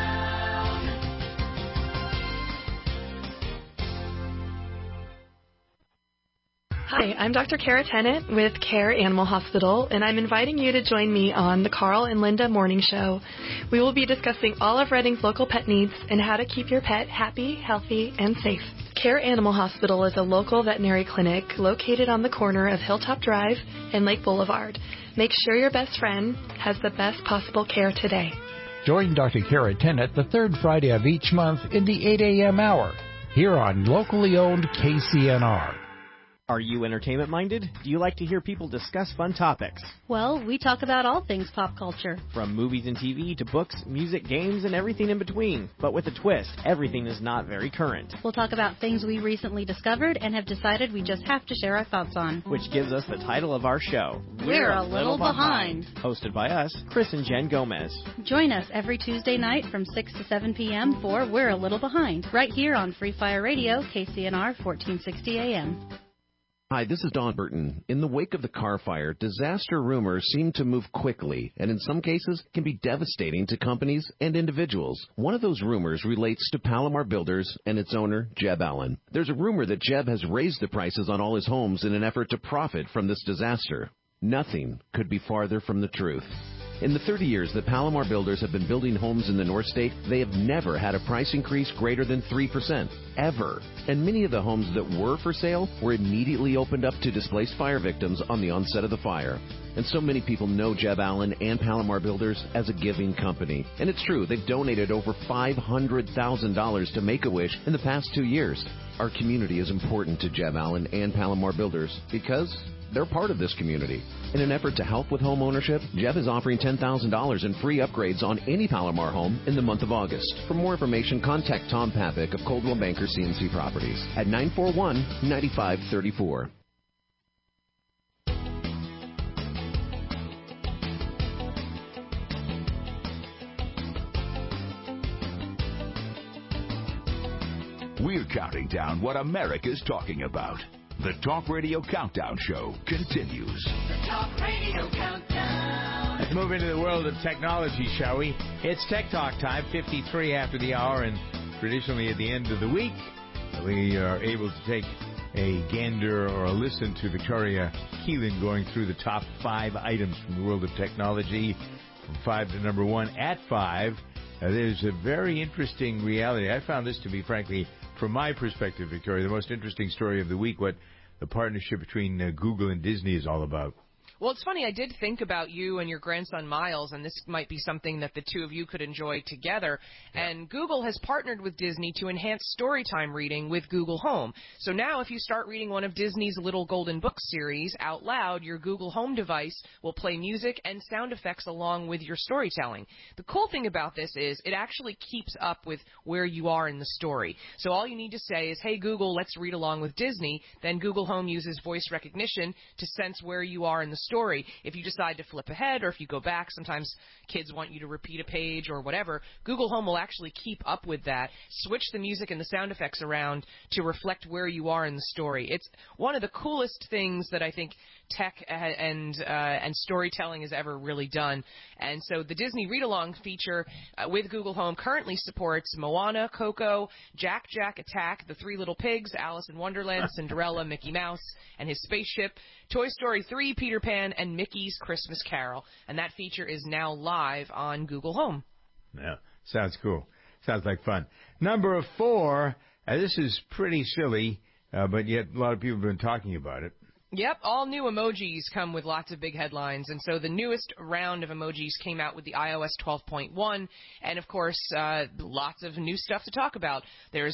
Hi, I'm Dr. Kara Tennant with Care Animal Hospital, and I'm inviting you to join me on the Carl and Linda Morning Show. We will be discussing all of Reading's local pet needs and how to keep your pet happy, healthy, and safe. Care Animal Hospital is a local veterinary clinic located on the corner of Hilltop Drive and Lake Boulevard. Make sure your best friend has the best possible care today. Join Dr. Kara Tennant the third Friday of each month in the 8 a.m. hour here on locally owned KCNR. Are you entertainment-minded? Do you like to hear people discuss fun topics? Well, we talk about all things pop culture. From movies and TV to books, music, games, and everything in between. But with a twist, everything is not very current. We'll talk about things we recently discovered and have decided we just have to share our thoughts on. Which gives us the title of our show, We're a Little Behind. Hosted by us, Chris and Jen Gomez. Join us every Tuesday night from 6 to 7 p.m. for We're a Little Behind, right here on Free Fire Radio, KCNR 1460 AM. Hi, this is Don Burton. In the wake of the car fire, disaster rumors seem to move quickly and in some cases can be devastating to companies and individuals. One of those rumors relates to Palomar Builders and its owner, Jeb Allen. There's a rumor that Jeb has raised the prices on all his homes in an effort to profit from this disaster. Nothing could be farther from the truth. In the 30 years that Palomar Builders have been building homes in the North State, they have never had a price increase greater than 3%, ever. And many of the homes that were for sale were immediately opened up to displaced fire victims on the onset of the fire. And so many people know Jeb Allen and Palomar Builders as a giving company. And it's true, they've donated over $500,000 to Make-A-Wish in the past 2 years. Our community is important to Jeb Allen and Palomar Builders because they're part of this community. In an effort to help with home ownership, Jeb is offering $10,000 in free upgrades on any Palomar home in the month of August. For more information, contact Tom Papik of Coldwell Banker CNC Properties at 941-9534. We're counting down what America's talking about. The Talk Radio Countdown Show continues. The Talk Radio Countdown. Let's move into the world of technology, shall we? It's Tech Talk time, 53 after the hour, and traditionally at the end of the week, we are able to take a gander or a listen to Victoria Keelan going through the top 5 items from the world of technology, from 5 to number 1 at 5. There's a very interesting reality. I found this to be, frankly, from my perspective, Victoria, the most interesting story of the week, what the partnership between Google and Disney is all about. Well, it's funny. I did think about you and your grandson Miles, and this might be something that the two of you could enjoy together. Yeah. And Google has partnered with Disney to enhance storytime reading with Google Home. So now if you start reading one of Disney's Little Golden Books series out loud, your Google Home device will play music and sound effects along with your storytelling. The cool thing about this is it actually keeps up with where you are in the story. So all you need to say is, hey, Google, let's read along with Disney. Then Google Home uses voice recognition to sense where you are in the story. If you decide to flip ahead or if you go back, sometimes kids want you to repeat a page or whatever, Google Home will actually keep up with that, switch the music and the sound effects around to reflect where you are in the story. It's one of the coolest things that I think tech and storytelling has ever really done. And so the Disney Read-Along feature with Google Home currently supports Moana, Coco, Jack Jack Attack, The Three Little Pigs, Alice in Wonderland, Cinderella, Mickey Mouse and His Spaceship, Toy Story 3, Peter Pan, and Mickey's Christmas Carol. And that feature is now live on Google Home. Yeah, sounds cool. Sounds like fun. Number 4, this is pretty silly, but yet a lot of people have been talking about it. Yep, all new emojis come with lots of big headlines, and so the newest round of emojis came out with the iOS 12.1, and of course, lots of new stuff to talk about. There's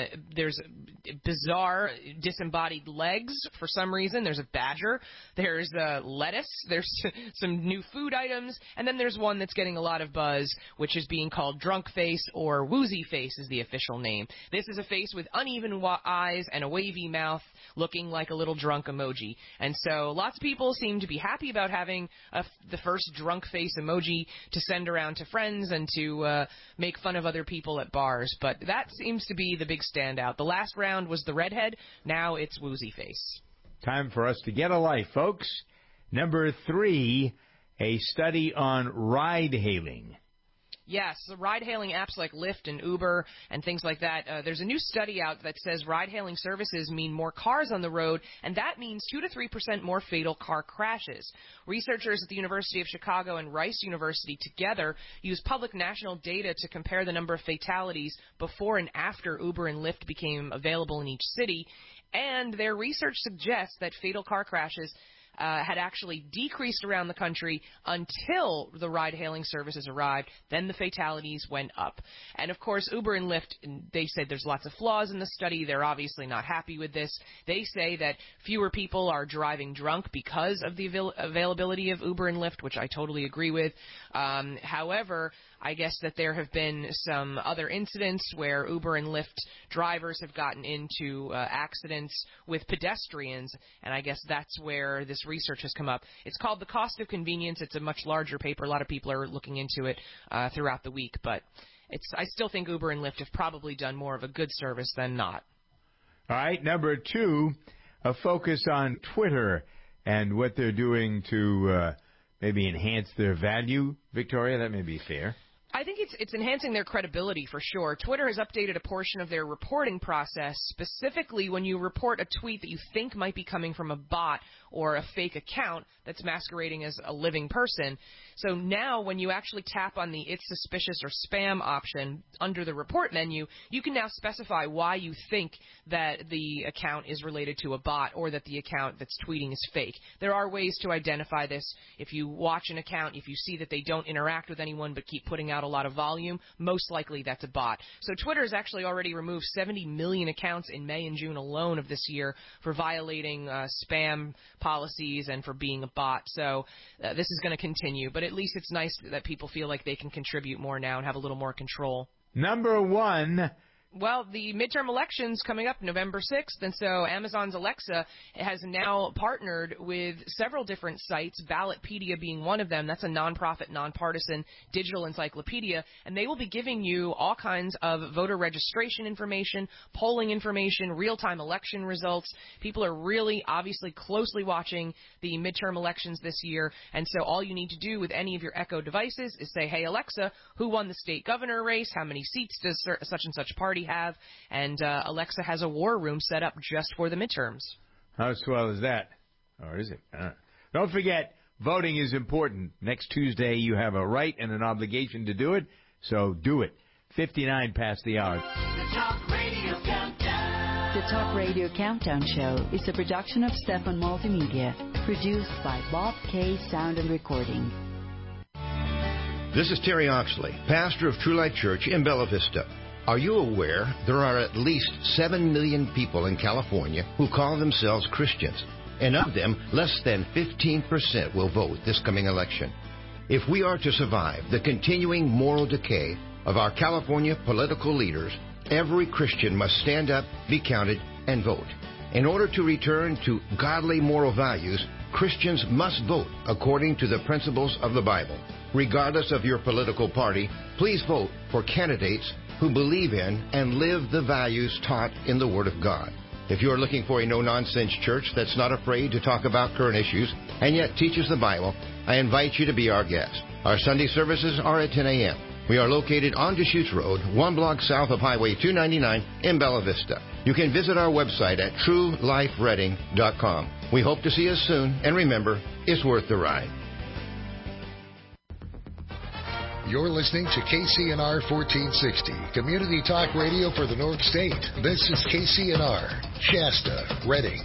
bizarre disembodied legs for some reason. There's a badger. There's lettuce. There's some new food items, and then there's one that's getting a lot of buzz, which is being called drunk face, or woozy face is the official name. This is a face with uneven eyes and a wavy mouth, looking like a little drunk emoji. And so lots of people seem to be happy about having the first drunk face emoji to send around to friends and to make fun of other people at bars. But that seems to be the big standout. The last round was the redhead. Now it's woozy face. Time for us to get a life, folks. Number 3, a study on ride-hailing. Yes, the ride-hailing apps like Lyft and Uber and things like that. There's a new study out that says ride-hailing services mean more cars on the road, and that means 2 to 3% more fatal car crashes. Researchers at the University of Chicago and Rice University together use public national data to compare the number of fatalities before and after Uber and Lyft became available in each city, and their research suggests that fatal car crashes had actually decreased around the country until the ride-hailing services arrived. Then the fatalities went up. And, of course, Uber and Lyft, they said there's lots of flaws in the study. They're obviously not happy with this. They say that fewer people are driving drunk because of the availability of Uber and Lyft, which I totally agree with. However, I guess that there have been some other incidents where Uber and Lyft drivers have gotten into accidents with pedestrians, and I guess that's where this research has come up. It's called The Cost of Convenience. It's a much larger paper. A lot of people are looking into it throughout the week, but I still think Uber and Lyft have probably done more of a good service than not. All right, number 2, a focus on Twitter and what they're doing to maybe enhance their value. Victoria, that may be fair. I think it's enhancing their credibility for sure. Twitter has updated a portion of their reporting process, specifically when you report a tweet that you think might be coming from a bot or a fake account that's masquerading as a living person. So now when you actually tap on the It's Suspicious or Spam option under the report menu, you can now specify why you think that the account is related to a bot or that the account that's tweeting is fake. There are ways to identify this. If you watch an account, if you see that they don't interact with anyone but keep putting out a lot of volume, most likely that's a bot. So Twitter has actually already removed 70 million accounts in May and June alone of this year for violating spam policies and for being a bot. So this is going to continue, but at least it's nice that people feel like they can contribute more now and have a little more control. Number 1, Well, the midterm election's coming up November 6th, and so Amazon's Alexa has now partnered with several different sites, Ballotpedia being one of them. That's a nonprofit, nonpartisan digital encyclopedia, and they will be giving you all kinds of voter registration information, polling information, real-time election results. People are really obviously closely watching the midterm elections this year, and so all you need to do with any of your Echo devices is say, hey, Alexa, who won the state governor race? How many seats does such and such party have? And Alexa has a war room set up just for the midterms. How swell is that? Or is it? Don't forget, voting is important. Next Tuesday, you have a right and an obligation to do it, so do it. 59 past the hour. The Talk Radio Countdown. The Talk Radio Countdown Show is a production of Stefan Multimedia, produced by Bob K. Sound and Recording. This is Terry Oxley, pastor of True Life Church in Bella Vista. Are you aware there are at least 7 million people in California who call themselves Christians, and of them, less than 15% will vote this coming election? If we are to survive the continuing moral decay of our California political leaders, every Christian must stand up, be counted, and vote. In order to return to godly moral values, Christians must vote according to the principles of the Bible. Regardless of your political party, please vote for candidates who believe in and live the values taught in the Word of God. If you're looking for a no-nonsense church that's not afraid to talk about current issues and yet teaches the Bible, I invite you to be our guest. Our Sunday services are at 10 a.m. We are located on Deschutes Road, 1 block south of Highway 299 in Bella Vista. You can visit our website at truelifereading.com. We hope to see you soon, and remember, it's worth the ride. You're listening to KCNR 1460, Community Talk Radio for the North State. This is KCNR, Shasta, Redding.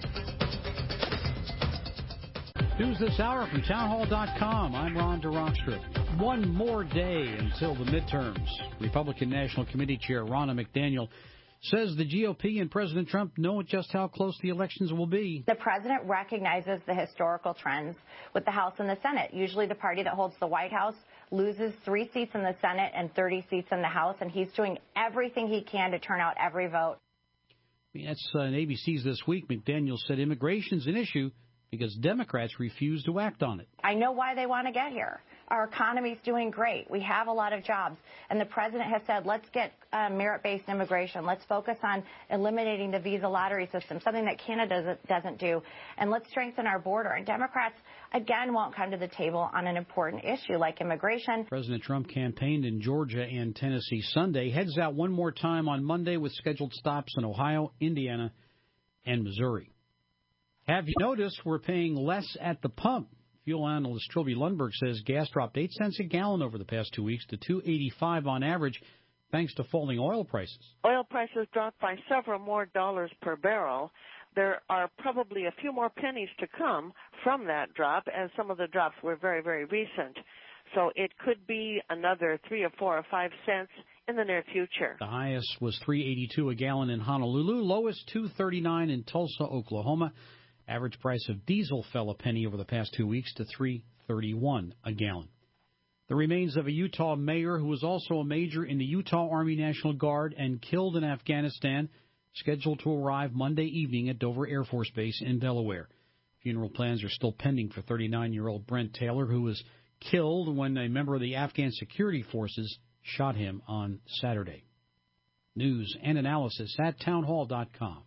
News this hour from townhall.com. I'm Ron DeRockstra. One more day until the midterms. Republican National Committee Chair Ronna McDaniel says the GOP and President Trump know just how close the elections will be. The president recognizes the historical trends with the House and the Senate. Usually the party that holds the White House loses 3 seats in the Senate and 30 seats in the House, and he's doing everything he can to turn out every vote. That's in ABC's This Week. McDaniel said immigration's an issue because Democrats refuse to act on it. I know why they want to get here. Our economy's doing great. We have a lot of jobs. And the president has said, let's get merit-based immigration. Let's focus on eliminating the visa lottery system, something that Canada doesn't do. And let's strengthen our border. And Democrats, again, won't come to the table on an important issue like immigration. President Trump campaigned in Georgia and Tennessee Sunday, heads out one more time on Monday with scheduled stops in Ohio, Indiana, and Missouri. Have you noticed we're paying less at the pump? Fuel analyst Trilby Lundberg says gas dropped 8 cents a gallon over the past 2 weeks to $2.85 on average, thanks to falling oil prices. Oil prices dropped by several more dollars per barrel. There are probably a few more pennies to come from that drop, as some of the drops were very, very recent. So it could be another 3 or 4 or 5 cents in the near future. The highest was $3.82 a gallon in Honolulu, lowest $2.39 in Tulsa, Oklahoma. Average price of diesel fell a penny over the past 2 weeks to $3.31 a gallon. The remains of a Utah mayor who was also a major in the Utah Army National Guard and killed in Afghanistan, scheduled to arrive Monday evening at Dover Air Force Base in Delaware. Funeral plans are still pending for 39-year-old Brent Taylor, who was killed when a member of the Afghan security forces shot him on Saturday. News and analysis at townhall.com.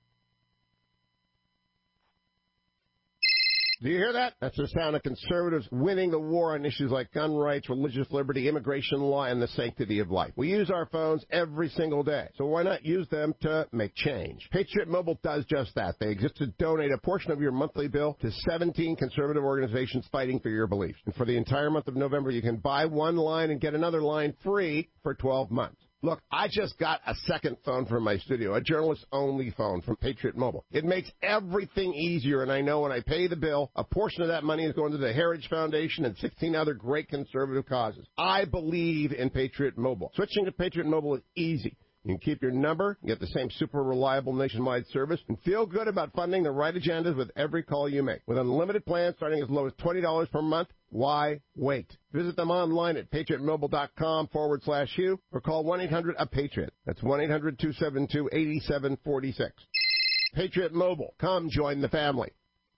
Do you hear that? That's the sound of conservatives winning the war on issues like gun rights, religious liberty, immigration law, and the sanctity of life. We use our phones every single day, so why not use them to make change? Patriot Mobile does just that. They exist to donate a portion of your monthly bill to 17 conservative organizations fighting for your beliefs. And for the entire month of November, you can buy one line and get another line free for 12 months. Look, I just got a second phone for my studio, a journalist-only phone from Patriot Mobile. It makes everything easier, and I know when I pay the bill, a portion of that money is going to the Heritage Foundation and 16 other great conservative causes. I believe in Patriot Mobile. Switching to Patriot Mobile is easy. You can keep your number, get the same super reliable nationwide service, and feel good about funding the right agendas with every call you make. With unlimited plans starting as low as $20 per month, why wait? Visit them online at patriotmobile.com/Hugh or call 1-800-A-PATRIOT. That's 1-800-272-8746. Patriot Mobile. Come join the family.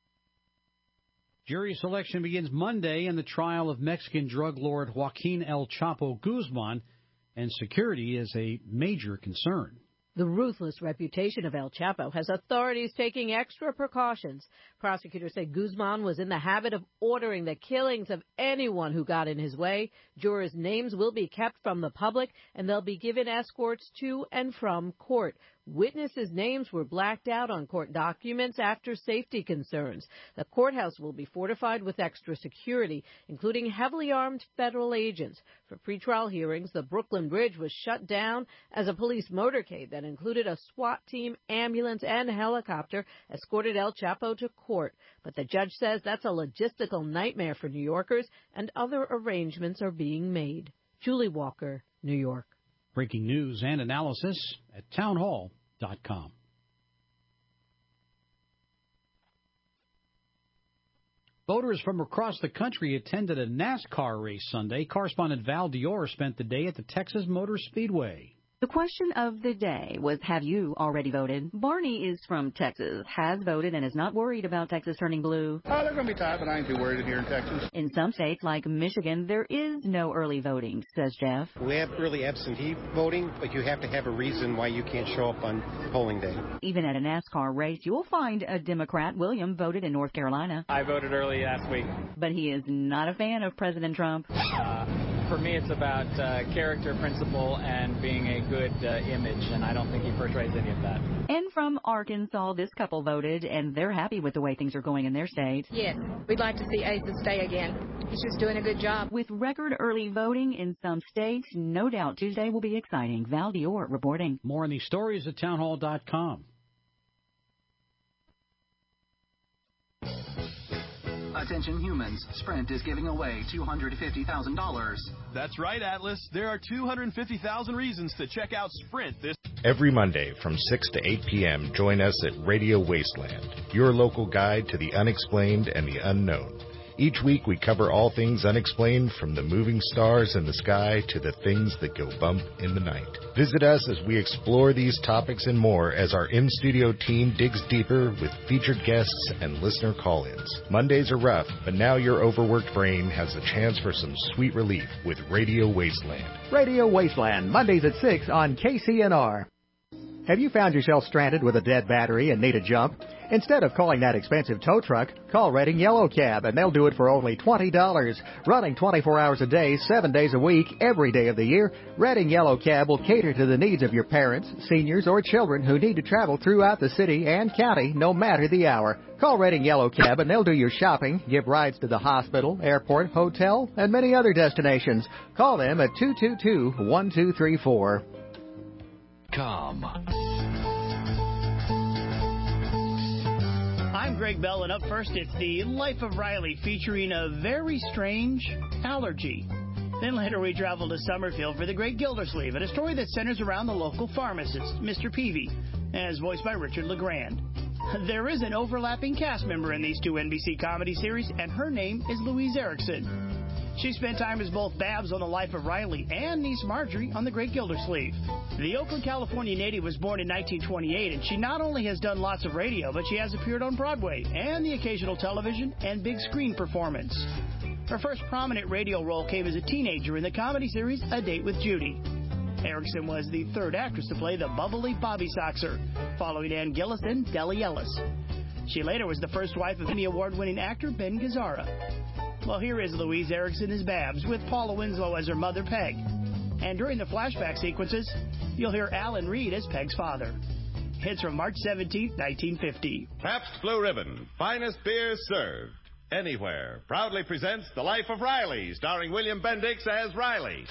Jury selection begins Monday in the trial of Mexican drug lord Joaquin El Chapo Guzman, and security is a major concern. The ruthless reputation of El Chapo has authorities taking extra precautions. Prosecutors say Guzman was in the habit of ordering the killings of anyone who got in his way. Jurors' names will be kept from the public, and they'll be given escorts to and from court. Witnesses' names were blacked out on court documents after safety concerns. The courthouse will be fortified with extra security, including heavily armed federal agents. For pretrial hearings, the Brooklyn Bridge was shut down as a police motorcade that included a SWAT team, ambulance, and helicopter escorted El Chapo to court. But the judge says that's a logistical nightmare for New Yorkers, and other arrangements are being made. Julie Walker, New York. Breaking news and analysis at townhall.com. Voters from across the country attended a NASCAR race Sunday. Correspondent Val Dior spent the day at the Texas Motor Speedway. The question of the day was, have you already voted? Barney is from Texas, has voted, and is not worried about Texas turning blue. Oh, they're going to be tight, but I ain't too worried here in Texas. In some states, like Michigan, there is no early voting, says Jeff. We have early absentee voting, but you have to have a reason why you can't show up on polling day. Even at a NASCAR race, you'll find a Democrat. William voted in North Carolina. I voted early last week. But he is not a fan of President Trump. For me, it's about character, principle, and being a good image, and I don't think he portrays any of that. And from Arkansas, this couple voted, and they're happy with the way things are going in their state. Yes, we'd like to see Asa stay again. He's just doing a good job. With record early voting in some states, no doubt Tuesday will be exciting. Val Dior reporting. More on these stories at townhall.com. Attention humans, Sprint is giving away $250,000. That's right, Atlas. There are 250,000 reasons to check out Sprint this. Every Monday from 6 to 8 p.m., join us at Radio Wasteland, your local guide to the unexplained and the unknown. Each week we cover all things unexplained, from the moving stars in the sky to the things that go bump in the night. Visit us as we explore these topics and more as our in-studio team digs deeper with featured guests and listener call-ins. Mondays are rough, but now your overworked brain has a chance for some sweet relief with Radio Wasteland. Radio Wasteland, Mondays at 6 on KCNR. Have you found yourself stranded with a dead battery and need a jump? Instead of calling that expensive tow truck, call Redding Yellow Cab, and they'll do it for only $20. Running 24 hours a day, 7 days a week, every day of the year, Redding Yellow Cab will cater to the needs of your parents, seniors, or children who need to travel throughout the city and county, no matter the hour. Call Redding Yellow Cab, and they'll do your shopping, give rides to the hospital, airport, hotel, and many other destinations. Call them at 222-1234. I'm Greg Bell, and up first it's The Life of Riley, featuring a very strange allergy. Then later we travel to Summerfield for The Great Gildersleeve, and a story that centers around the local pharmacist, Mr. Peavy, as voiced by Richard LeGrand. There is an overlapping cast member in these two NBC comedy series, and her name is Louise Erickson. She spent time as both Babs on The Life of Riley and niece Marjorie on The Great Gildersleeve. The Oakland, California native was born in 1928, and she not only has done lots of radio, but she has appeared on Broadway and the occasional television and big screen performance. Her first prominent radio role came as a teenager in the comedy series A Date with Judy. Erickson was the third actress to play the bubbly Bobby Soxer, following Ann Gillis and Deli Ellis. She later was the first wife of Emmy Award-winning actor Ben Gazzara. Well, here is Louise Erickson as Babs, with Paula Winslow as her mother, Peg. And during the flashback sequences, you'll hear Alan Reed as Peg's father. Hits from March 17, 1950. Pabst Blue Ribbon, finest beer served anywhere, proudly presents The Life of Riley, starring William Bendix as Riley.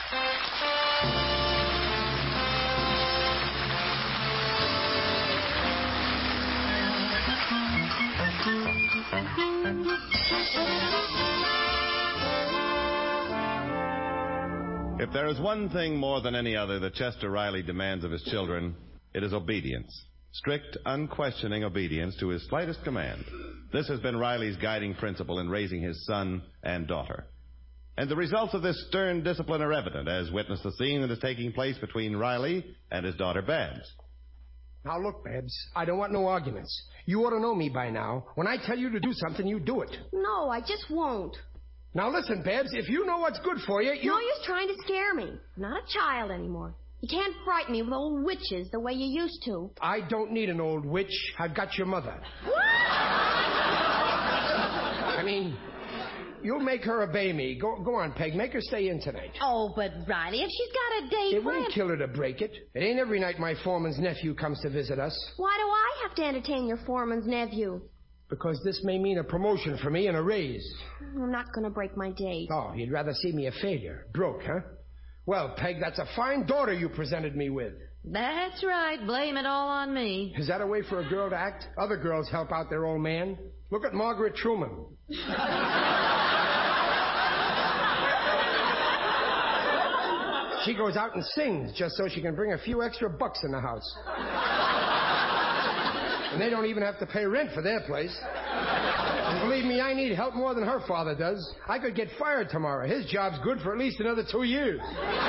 If there is one thing more than any other that Chester Riley demands of his children, it is obedience. Strict, unquestioning obedience to his slightest command. This has been Riley's guiding principle in raising his son and daughter. And the results of this stern discipline are evident, as witness the scene that is taking place between Riley and his daughter Babs. Now look, Babs, I don't want no arguments. You ought to know me by now. When I tell you to do something, you do it. No, I just won't. Now listen, Babs, if you know what's good for you, No use trying to scare me. I'm not a child anymore. You can't frighten me with old witches the way you used to. I don't need an old witch. I've got your mother. I mean, you'll make her obey me. Go on, Peg. Make her stay in tonight. Oh, but Riley, if she's got a date... It won't kill her to break it. It ain't every night my foreman's nephew comes to visit us. Why do I have to entertain your foreman's nephew? Because this may mean a promotion for me and a raise. I'm not going to break my date. Oh, you'd rather see me a failure. Broke, huh? Well, Peg, that's a fine daughter you presented me with. That's right. Blame it all on me. Is that a way for a girl to act? Other girls help out their old man. Look at Margaret Truman. She goes out and sings just so she can bring a few extra bucks in the house. And they don't even have to pay rent for their place. And believe me, I need help more than her father does. I could get fired tomorrow. His job's good for at least another 2 years.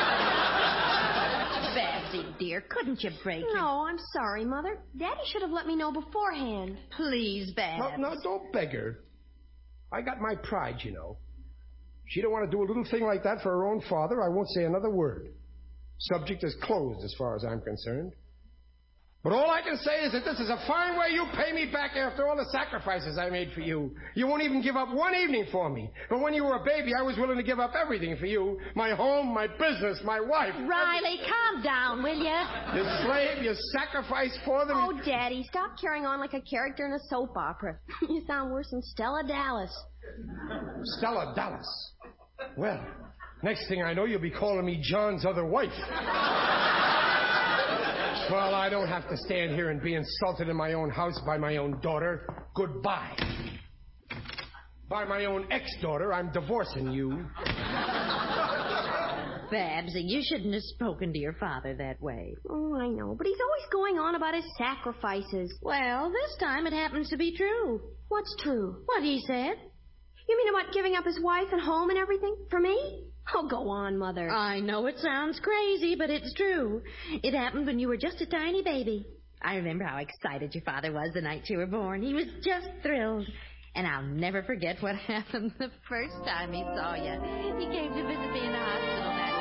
Babsy, dear, couldn't you break it? No, I'm sorry, Mother. Daddy should have let me know beforehand. Please, Babs. No, don't beg her. I got my pride, you know. She don't want to do a little thing like that for her own father. I won't say another word. Subject is closed as far as I'm concerned. But all I can say is that this is a fine way you pay me back after all the sacrifices I made for you. You won't even give up one evening for me. But when you were a baby, I was willing to give up everything for you. My home, my business, my wife. Riley, calm down, will you? You slave, you sacrifice for them. Oh, Daddy, stop carrying on like a character in a soap opera. You sound worse than Stella Dallas. Stella Dallas? Well, next thing I know, you'll be calling me John's other wife. Well, I don't have to stand here and be insulted in my own house by my own daughter. Goodbye. By my own ex-daughter, I'm divorcing you. Babsy, you shouldn't have spoken to your father that way. Oh, I know, but he's always going on about his sacrifices. Well, this time it happens to be true. What's true? What he said. You mean about giving up his wife and home and everything? For me? Oh, go on, Mother. I know it sounds crazy, but it's true. It happened when you were just a tiny baby. I remember how excited your father was the night you were born. He was just thrilled. And I'll never forget what happened the first time he saw you. He came to visit me in the hospital that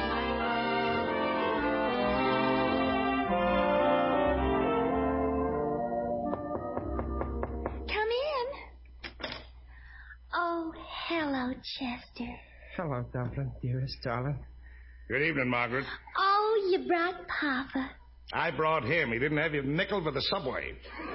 night. Come in. Oh, hello, Chester. Hello, Dumpling, dearest darling. Good evening, Margaret. Oh, you brought Papa. I brought him. He didn't have your nickel for the subway.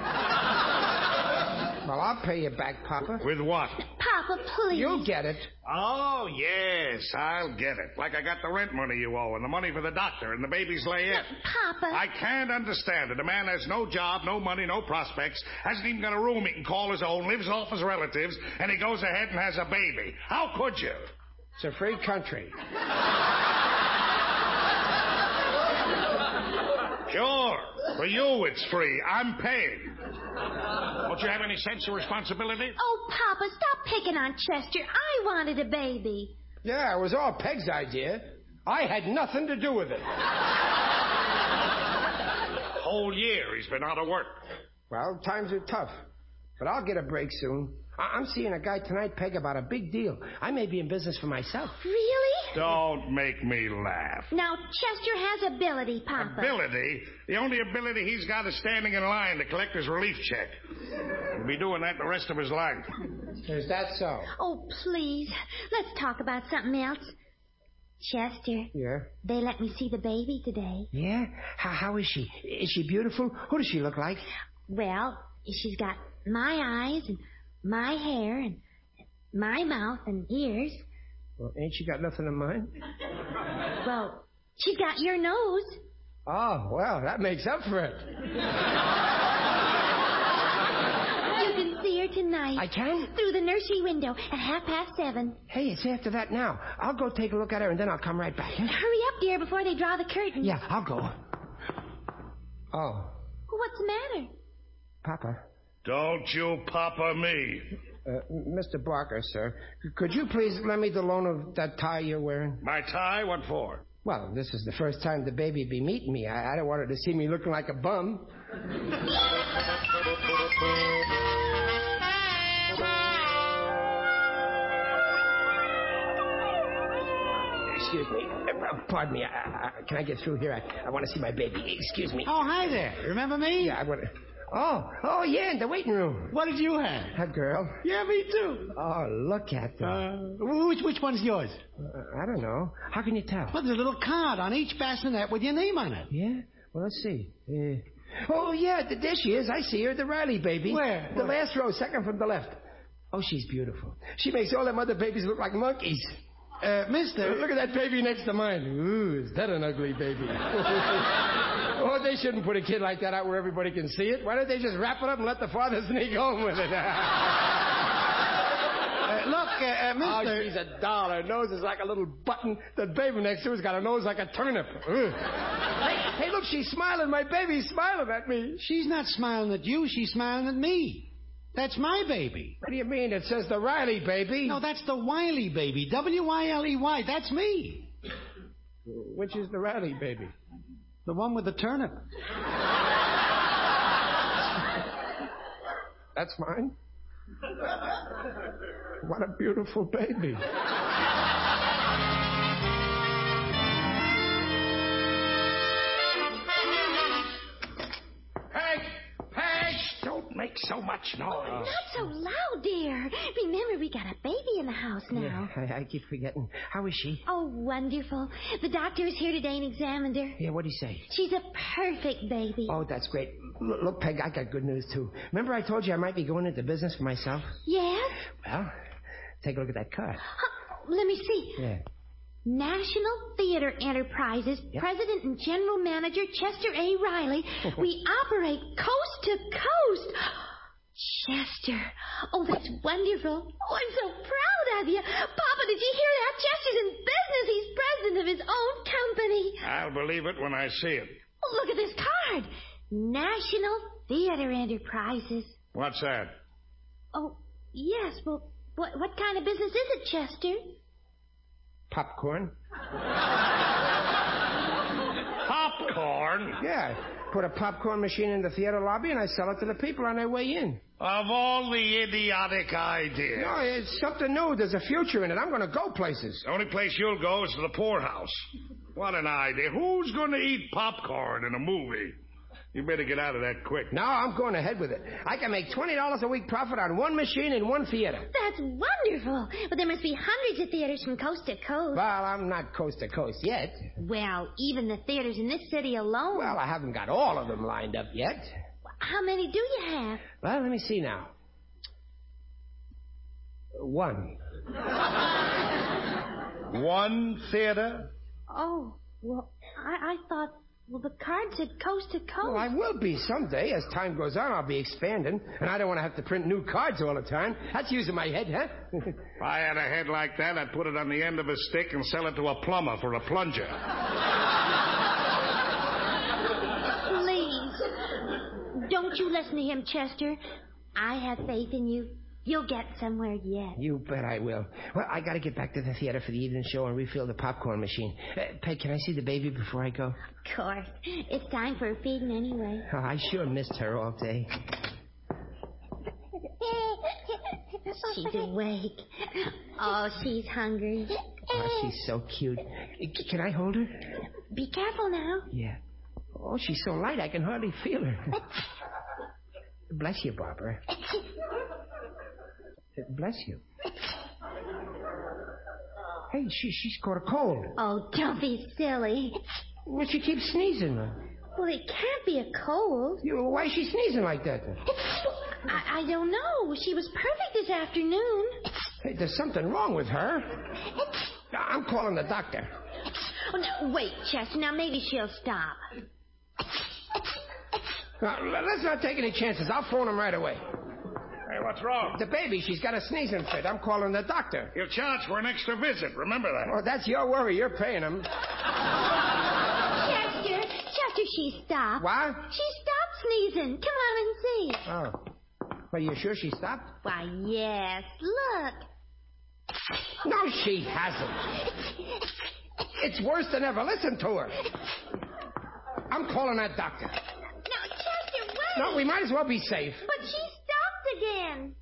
Well, I'll pay you back, Papa. With what? Papa, please. You'll get it. Oh, yes, I'll get it. Like I got the rent money you owe and the money for the doctor and the baby's layette. Papa. I can't understand it. A man has no job, no money, no prospects, hasn't even got a room he can call his own, lives off his relatives, and he goes ahead and has a baby. How could you? It's a free country. Sure. For you, it's free. I'm paying. Don't you have any sense of responsibility? Oh, Papa, stop picking on Chester. I wanted a baby. Yeah, it was all Peg's idea. I had nothing to do with it. Whole year he's been out of work. Well, times are tough. But I'll get a break soon. I'm seeing a guy tonight, Peg, about a big deal. I may be in business for myself. Really? Don't make me laugh. Now, Chester has ability, Papa. Ability? The only ability he's got is standing in line to collect his relief check. He'll be doing that the rest of his life. Is that so? Oh, please. Let's talk about something else. Chester. Yeah? They let me see the baby today. Yeah? How is she? Is she beautiful? Who does she look like? Well, she's got my eyes and my hair and my mouth and ears. Well, ain't she got nothing of mine? Well, she's got your nose. Oh, well, that makes up for it. You can see her tonight. tonight. I can? Through the nursery window at 7:30. Hey, it's after that now. I'll go take a look at her, and then I'll come right back. Huh? Hurry up, dear, before they draw the curtain. Yeah, I'll go. Oh. Well, what's the matter? Papa. Don't you papa me. Mr. Barker, sir, could you please lend me the loan of that tie you're wearing? My tie? What for? Well, this is the first time the baby be meeting me. I don't want her to see me looking like a bum. Excuse me. Pardon me. Can I get through here? I want to see my baby. Excuse me. Oh, hi there. Remember me? Yeah, I want to... Oh, yeah, in the waiting room. What did you have? A girl. Yeah, me too. Oh, look at that. Which one's yours? I don't know. How can you tell? Well, there's a little card on each bassinet with your name on it. Yeah? Well, let's see. Oh, yeah, there she is. I see her, the Riley baby. Where? The last row, second from the left. Oh, she's beautiful. She makes all them other babies look like monkeys. Mister... Look at that baby next to mine. Ooh, is that an ugly baby? Oh, they shouldn't put a kid like that out where everybody can see it. Why don't they just wrap it up and let the father sneak home with it? Mister... Oh, she's a doll. Her nose is like a little button. The baby next to her's got a nose like a turnip. Hey, look, she's smiling. My baby's smiling at me. She's not smiling at you. She's smiling at me. That's my baby. What do you mean? It says the Riley baby. No, that's the Wiley baby. W-I-L-E-Y. That's me. Which is the Riley baby? The one with the turnip. That's mine? What a beautiful baby. Peg! Don't make so much noise. Oh, not so loud, dear. Remember, we got a baby in the house now. Yeah, I keep forgetting. How is she? Oh, wonderful. The doctor is here today and examined her. Yeah, what'd he say? She's a perfect baby. Oh, that's great. Look, Peg, I got good news, too. Remember I told you I might be going into business for myself? Yes? Well, take a look at that card. Let me see. Yeah. National Theater Enterprises, yep. President and General Manager Chester A. Riley. We operate coast to coast. Chester. Oh, that's wonderful. Oh, I'm so proud of you. Papa, did you hear that? Chester's in business. He's president of his own company. I'll believe it when I see it. Oh, look at this card. National Theater Enterprises. What's that? Oh, yes. Well, what kind of business is it, Chester? Popcorn. Popcorn? Yeah. Put a popcorn machine in the theater lobby and I sell it to the people on their way in. Of all the idiotic ideas. No, it's something new. There's a future in it. I'm going to go places. The only place you'll go is to the poorhouse. What an idea. Who's going to eat popcorn in a movie? You better get out of that quick. No, I'm going ahead with it. I can make $20 a week profit on one machine in one theater. That's wonderful. But there must be hundreds of theaters from coast to coast. Well, I'm not coast to coast yet. Well, even the theaters in this city alone. Well, I haven't got all of them lined up yet. How many do you have? Well, let me see now. One. One theater? Oh, well, I thought... Well, the card said coast to coast. Well, I will be someday. As time goes on, I'll be expanding. And I don't want to have to print new cards all the time. That's using my head, huh? If I had a head like that, I'd put it on the end of a stick and sell it to a plumber for a plunger. Please. Don't you listen to him, Chester. I have faith in you. You'll get somewhere yet. You bet I will. Well, I got to get back to the theater for the evening show and refill the popcorn machine. Peg, can I see the baby before I go? Of course. It's time for her feeding anyway. Oh, I sure missed her all day. She's awake. Oh, she's hungry. Oh, she's so cute. Can I hold her? Be careful now. Yeah. Oh, she's so light I can hardly feel her. Bless you, Barbara. Bless you. Hey, she's caught a cold. Oh, don't be silly. Well, she keeps sneezing. Well, it can't be a cold. Why is she sneezing like that? I don't know. She was perfect this afternoon. Hey, there's something wrong with her. I'm calling the doctor. Oh, no, wait, Chester. Now, maybe she'll stop. Now, let's not take any chances. I'll phone him right away. Hey, what's wrong? The baby, she's got a sneezing fit. I'm calling the doctor. You'll charge for an extra visit. Remember that. Oh, that's your worry. You're paying him. Chester, she stopped. What? She stopped sneezing. Come on and see. Oh. Are you sure she stopped? Why, yes. Look. No, she hasn't. It's worse than ever. Listen to her. I'm calling that doctor. No, Chester, wait. No, we might as well be safe. But she stopped again.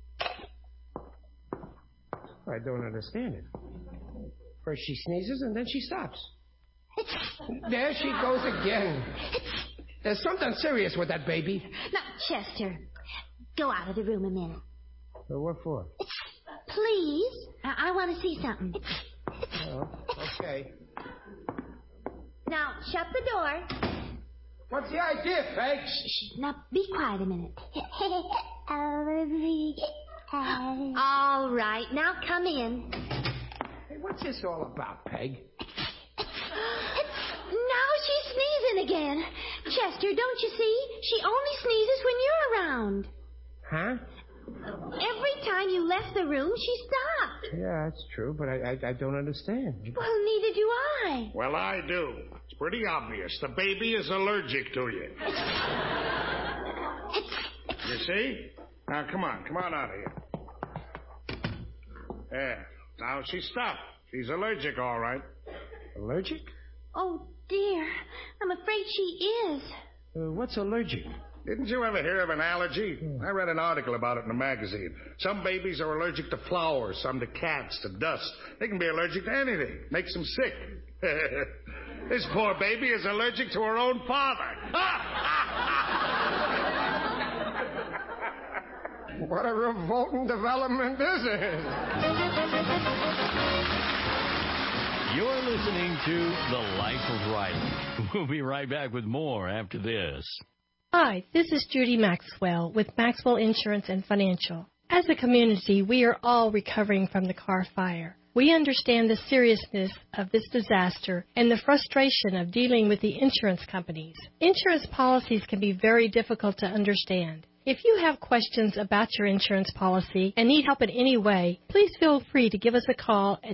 I don't understand it. First she sneezes and then she stops. There she goes again. There's something serious with that baby. Now, Chester, go out of the room a minute. Well, what for? Please. I want to see something. Oh, okay. Now, shut the door. What's the idea, Peg? Shh. Now, be quiet a minute. All right. Now, come in. Hey, what's this all about, Peg? Now she's sneezing again. Chester, don't you see? She only sneezes when you're around. Huh? Every time you left the room, she stopped. Yeah, that's true, but I don't understand. Well, neither do I. Well, I do. It's pretty obvious. The baby is allergic to you. You see? Now, come on out of here. There. Now she stopped. She's allergic, all right. Allergic? Oh, dear. I'm afraid she is. What's allergic? Didn't you ever hear of an allergy? I read an article about it in a magazine. Some babies are allergic to flowers, some to cats, to dust. They can be allergic to anything. Makes them sick. This poor baby is allergic to her own father. What a revolting development this is. You're listening to The Life of Riley. We'll be right back with more after this. Hi, this is Judy Maxwell with Maxwell Insurance and Financial. As a community, we are all recovering from the Carr fire. We understand the seriousness of this disaster and the frustration of dealing with the insurance companies. Insurance policies can be very difficult to understand. If you have questions about your insurance policy and need help in any way, please feel free to give us a call at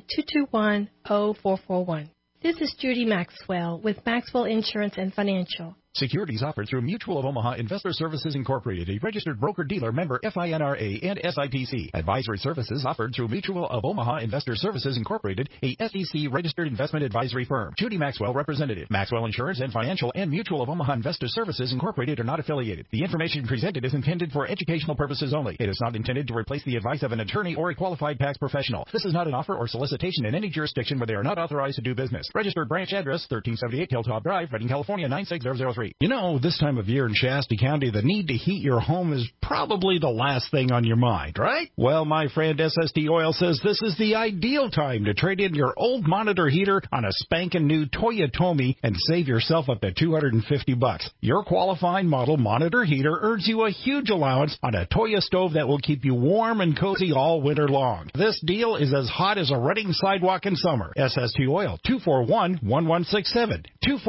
221-0441. This is Judy Maxwell with Maxwell Insurance and Financial. Securities offered through Mutual of Omaha Investor Services Incorporated, a registered broker-dealer member FINRA and SIPC. Advisory services offered through Mutual of Omaha Investor Services Incorporated, a SEC-registered investment advisory firm. Judy Maxwell, representative. Maxwell Insurance and Financial and Mutual of Omaha Investor Services Incorporated are not affiliated. The information presented is intended for educational purposes only. It is not intended to replace the advice of an attorney or a qualified tax professional. This is not an offer or solicitation in any jurisdiction where they are not authorized to do business. Registered branch address, 1378 Hilltop Drive, Redding, California, 96003. You know, this time of year in Shasta County, the need to heat your home is probably the last thing on your mind, right? Well, my friend SST Oil says this is the ideal time to trade in your old monitor heater on a spanking new Toyotomi and save yourself up to $250. Your qualifying model monitor heater earns you a huge allowance on a Toyo stove that will keep you warm and cozy all winter long. This deal is as hot as a Redding sidewalk in summer. SST Oil, 241-1167,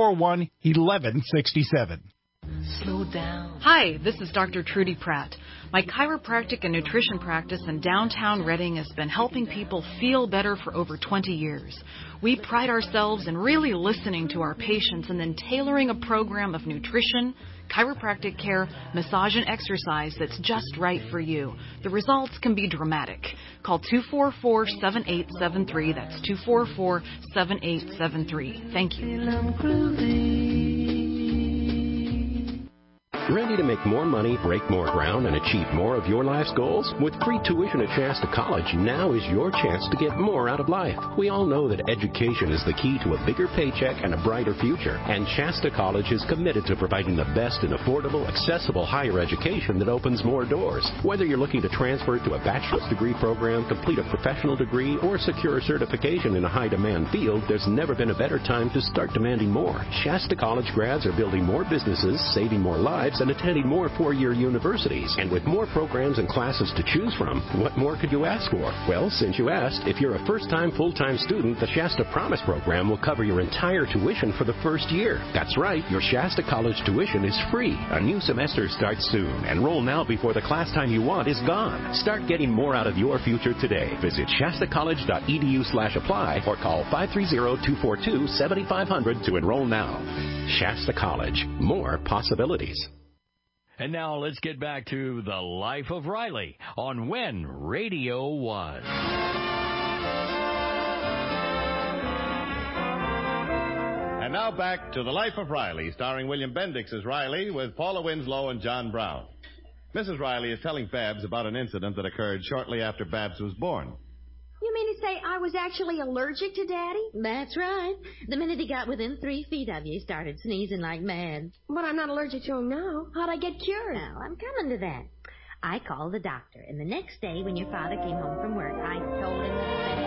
241-1167. Slow down. Hi, this is Dr. Trudy Pratt. My chiropractic and nutrition practice in downtown Redding has been helping people feel better for over 20 years. We pride ourselves in really listening to our patients and then tailoring a program of nutrition, chiropractic care, massage, and exercise that's just right for you. The results can be dramatic. Call 244-7873. That's 244-7873. Thank you. Ready to make more money, break more ground, and achieve more of your life's goals? With free tuition at Shasta College, now is your chance to get more out of life. We all know that education is the key to a bigger paycheck and a brighter future, and Shasta College is committed to providing the best in affordable, accessible higher education that opens more doors. Whether you're looking to transfer to a bachelor's degree program, complete a professional degree, or secure a certification in a high-demand field, there's never been a better time to start demanding more. Shasta College grads are building more businesses, saving more lives, scholarships and attending more four-year universities. And with more programs and classes to choose from, what more could you ask for? Well, since you asked, if you're a first-time full-time student, the Shasta Promise program will cover your entire tuition for the first year. That's right, your Shasta College tuition is free. A new semester starts soon. Enroll now before the class time you want is gone. Start getting more out of your future today. Visit shastacollege.edu/apply or call 530-242-7500 to enroll now. Shasta College. More possibilities. And now let's get back to The Life of Riley on When Radio Was. And now back to The Life of Riley, starring William Bendix as Riley with Paula Winslow and John Brown. Mrs. Riley is telling Babs about an incident that occurred shortly after Babs was born. You mean to say I was actually allergic to Daddy? That's right. The minute he got within 3 feet of you, he started sneezing like mad. But I'm not allergic to him now. How'd I get cured? Well, I'm coming to that. I called the doctor, and the next day when your father came home from work, I told him that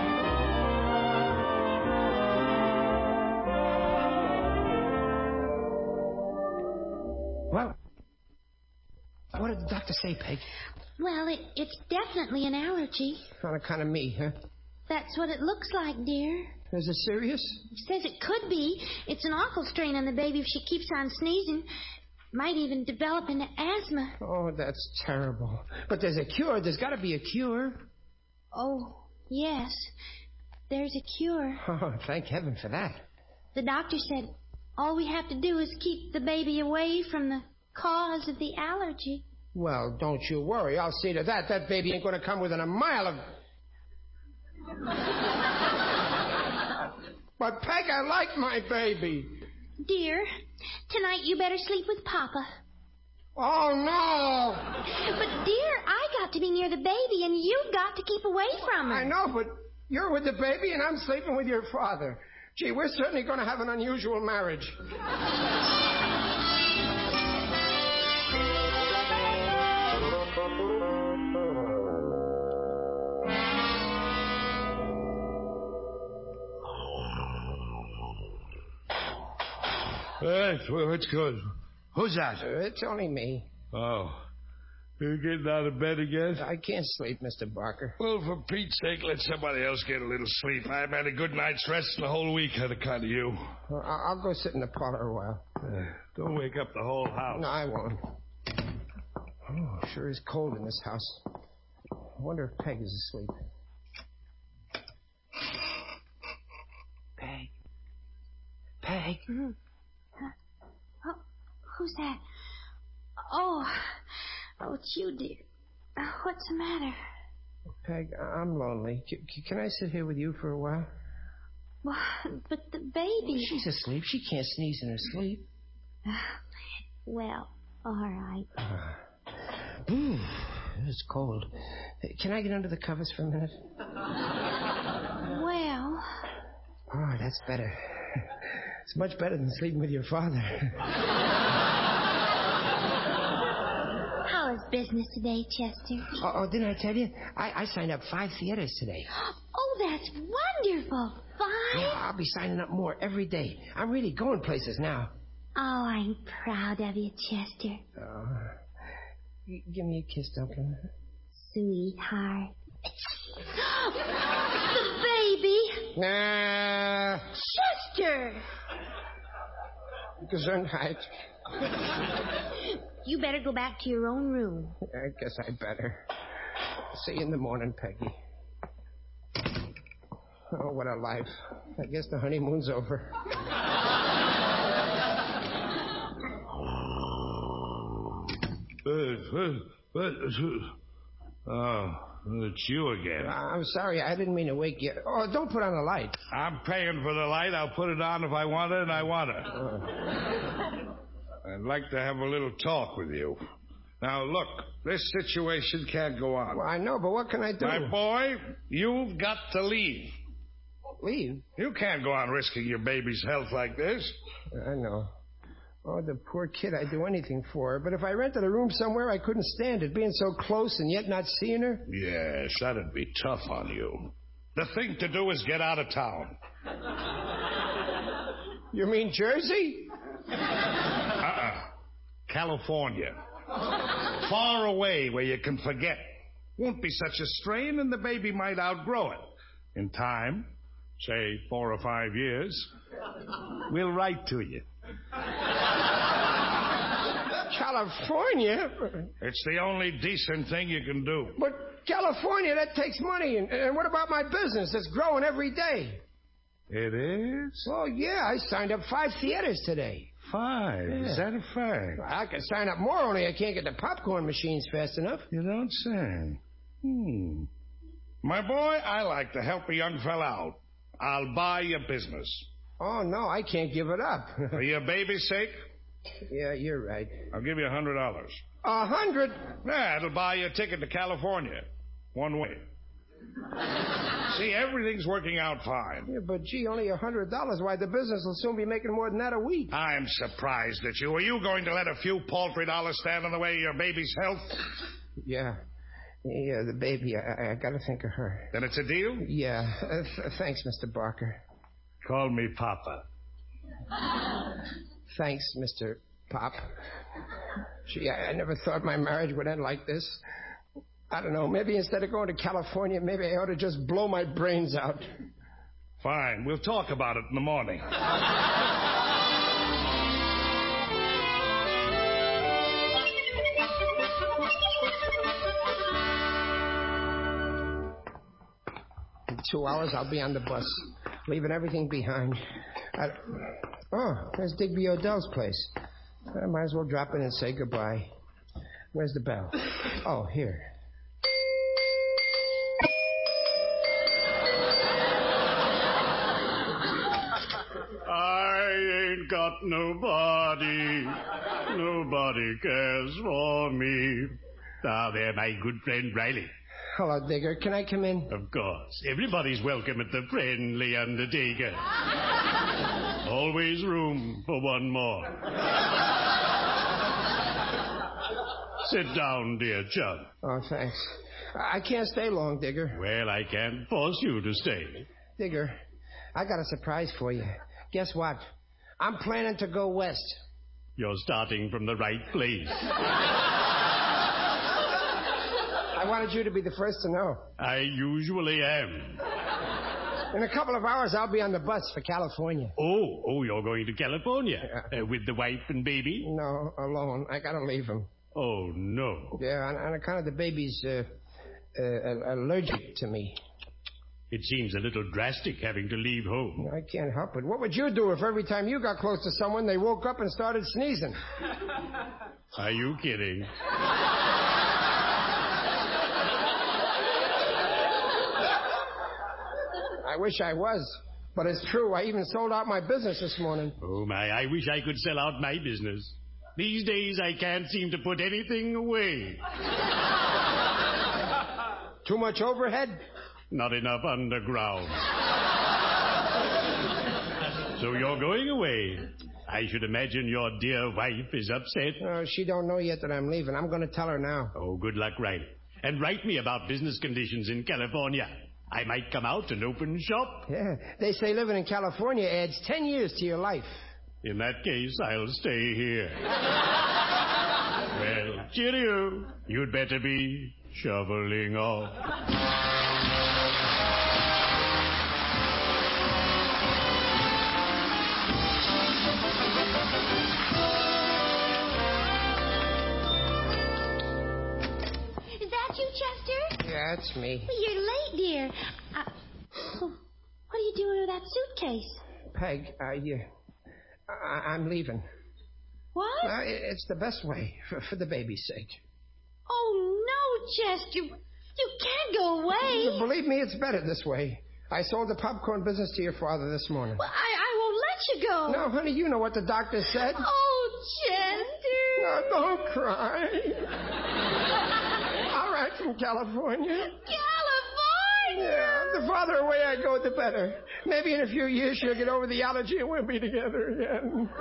Well, what did the doctor say, Peg? Well, it's definitely an allergy. On account of me, huh? That's what it looks like, dear. Is it serious? Says it could be. It's an awful strain on the baby if she keeps on sneezing. Might even develop into asthma. Oh, that's terrible. But there's a cure. There's got to be a cure. Oh, yes. There's a cure. Oh, thank heaven for that. The doctor said all we have to do is keep the baby away from the cause of the allergy. Well, don't you worry. I'll see to that. That baby ain't going to come within a mile of... But, Peg, I like my baby. Dear, tonight you better sleep with Papa. Oh, no. But, dear, I got to be near the baby, and you've got to keep away from her. I know, but you're with the baby, and I'm sleeping with your father. Gee, we're certainly going to have an unusual marriage. What's good? Who's that? It's only me. Oh. You getting out of bed again? I can't sleep, Mr. Barker. Well, for Pete's sake, let somebody else get a little sleep. I haven't had a good night's rest in the whole week on account of you. I'll go sit in the parlor a while. Don't wake up the whole house. No, I won't. Oh, sure is cold in this house. I wonder if Peg is asleep. Peg. Peg. Mm-hmm. Oh, who's that? Oh, it's you, dear. What's the matter? Peg, I'm lonely. Can I sit here with you for a while? Well, but the baby... She's asleep. She can't sneeze in her sleep. Well, all right. It's cold. Can I get under the covers for a minute? Well... Oh, that's better. It's much better than sleeping with your father. How is business today, Chester? Oh, didn't I tell you? I signed up 5 theaters today. Oh, that's wonderful. 5? Yeah, I'll be signing up more every day. I'm really going places now. Oh, I'm proud of you, Chester. Give me a kiss, Duncan. Sweetheart. The baby. Nah. Chester. Gesundheit. You better go back to your own room. I guess I better. See you in the morning, Peggy. Oh, what a life. I guess the honeymoon's over. Oh, it's you again. I'm sorry. I didn't mean to wake you. Oh, don't put on the light. I'm paying for the light. I'll put it on if I want it, and I want it. I'd like to have a little talk with you. Now, look, this situation can't go on. Well, I know, but what can I do? My boy, you've got to leave. Leave? You can't go on risking your baby's health like this. I know. Oh, the poor kid, I'd do anything for her. But if I rented a room somewhere, I couldn't stand it, being so close and yet not seeing her. Yes, that'd be tough on you. The thing to do is get out of town. You mean Jersey? California. Far away where you can forget. Won't be such a strain, and the baby might outgrow it. In time, say 4 or 5 years, we'll write to you. California? It's the only decent thing you can do. But California, that takes money. And what about my business? It's growing every day. It is? Oh, yeah. I signed up 5 theaters today. 5? Yeah. Is that a fact? I could sign up more, only I can't get the popcorn machines fast enough. You don't say. My boy, I like to help a young fella out. I'll buy your business. Oh, no, I can't give it up. For your baby's sake? Yeah, you're right. I'll give you $100. 100? Yeah, it'll buy you a ticket to California. One way. See, everything's working out fine. Yeah, but gee, only $100. Why, the business will soon be making more than that a week. I'm surprised at you. Are you going to let a few paltry dollars stand in the way of your baby's health? Yeah, the baby. I gotta think of her. Then it's a deal? Yeah. Thanks, Mr. Barker. Call me Papa. Thanks, Mr. Pop. Gee, I never thought my marriage would end like this. I don't know, maybe instead of going to California, maybe I ought to just blow my brains out. Fine, we'll talk about it in the morning. In 2 hours, I'll be on the bus, leaving everything behind. There's Digby Odell's place. I might as well drop in and say goodbye. Where's the bell? Oh, here. I ain't got nobody. Nobody cares for me. Ah, there, my good friend Riley. Hello, Digger. Can I come in? Of course. Everybody's welcome at the Friendly Undertaker. Always room for one more. Sit down, dear chum. Oh, thanks. I can't stay long, Digger. Well, I can't force you to stay. Digger, I got a surprise for you. Guess what? I'm planning to go west. You're starting from the right place. I wanted you to be the first to know. I usually am. In a couple of hours, I'll be on the bus for California. Oh, you're going to California? Yeah. With the wife and baby? No, alone. I gotta leave him. Oh, no. Yeah, on account of the baby's allergic to me. It seems a little drastic having to leave home. I can't help it. What would you do if every time you got close to someone, they woke up and started sneezing? Are you kidding? I wish I was. But it's true. I even sold out my business this morning. Oh, my. I wish I could sell out my business. These days, I can't seem to put anything away. Too much overhead? Not enough underground. So you're going away. I should imagine your dear wife is upset. Oh, she don't know yet that I'm leaving. I'm going to tell her now. Oh, good luck, Riley. And write me about business conditions in California. I might come out and open shop. Yeah, they say living in California adds 10 years to your life. In that case, I'll stay here. Well, cheerio. You'd better be shoveling off. Yeah, it's me. You're late, dear. What are you doing with that suitcase? Peg, I'm leaving. What? It's the best way, for the baby's sake. Oh, no, Chester. You can't go away. Believe me, it's better this way. I sold the popcorn business to your father this morning. Well, I won't let you go. No, honey, you know what the doctor said. Oh, Chester. No, don't cry. All right, from California. California? Yeah, the farther away I go, the better. Maybe in a few years she'll get over the allergy and we'll be together again.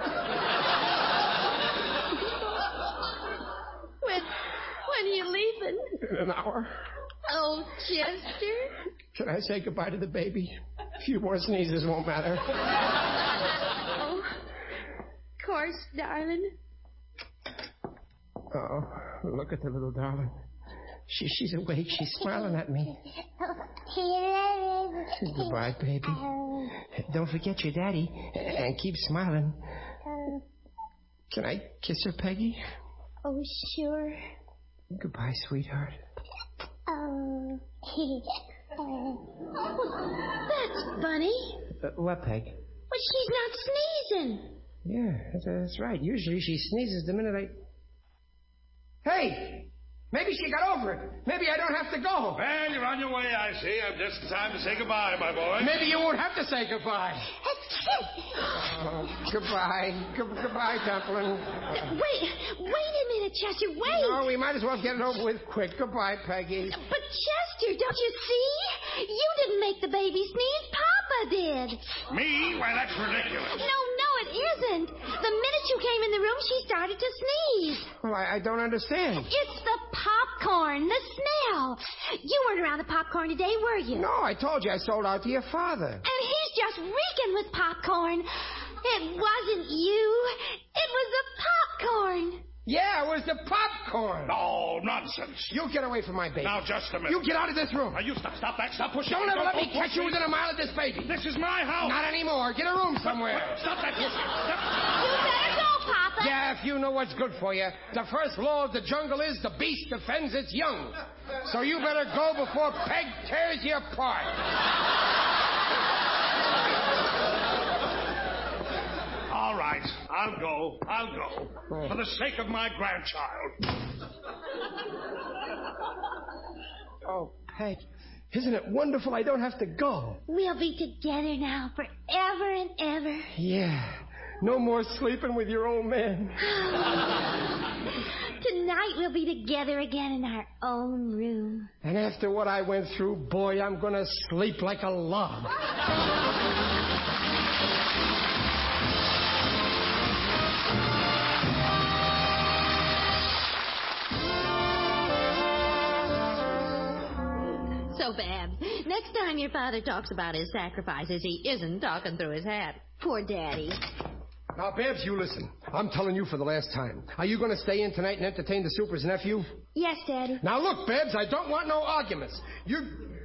When are you leaving? In an hour. Oh, Chester. Can I say goodbye to the baby? A few more sneezes won't matter. Oh, of course, darling. Oh, look at the little darling. She's awake. She's smiling at me. Goodbye, baby. Don't forget your daddy. And keep smiling. Can I kiss her, Peggy? Oh, sure. Goodbye, sweetheart. Oh. That's funny. What, Peg? But she's not sneezing. Yeah, that's right. Usually she sneezes the minute I... Hey! Maybe she got over it. Maybe I don't have to go. Well, you're on your way, I see. I'm just in time to say goodbye, my boy. Maybe you won't have to say goodbye. Goodbye. Goodbye, Templin. Wait a minute, Chester, wait. No, we might as well get it over with quick. Goodbye, Peggy. But, Chester, don't you see? You didn't make the baby sneeze. Papa did. Me? Why, that's ridiculous. No, it isn't. The minute you came in the room, she started to sneeze. Well, I don't understand. It's the popcorn, the smell. You weren't around the popcorn today, were you? No, I told you I sold out to your father. And he's just reeking with popcorn. It wasn't you. It was the popcorn. Yeah, it was the popcorn. No, nonsense. You get away from my baby. Now, just a minute. You get out of this room. Now, you stop that. Stop pushing. Don't ever let me catch you within a mile of this baby. This is my house. Not anymore. Get a room somewhere. Stop that pushing. You better go, Papa. Yeah, if you know what's good for you. The first law of the jungle is the beast defends its young. So you better go before Peg tears you apart. All right, I'll go. For the sake of my grandchild. Oh, Peg, isn't it wonderful I don't have to go? We'll be together now forever and ever. Yeah, no more sleeping with your old man. Tonight we'll be together again in our own room. And after what I went through, boy, I'm going to sleep like a log. So, Babs, next time your father talks about his sacrifices, he isn't talking through his hat. Poor Daddy. Now, Babs, you listen. I'm telling you for the last time. Are you going to stay in tonight and entertain the super's nephew? Yes, Daddy. Now, look, Babs, I don't want no arguments. Yes?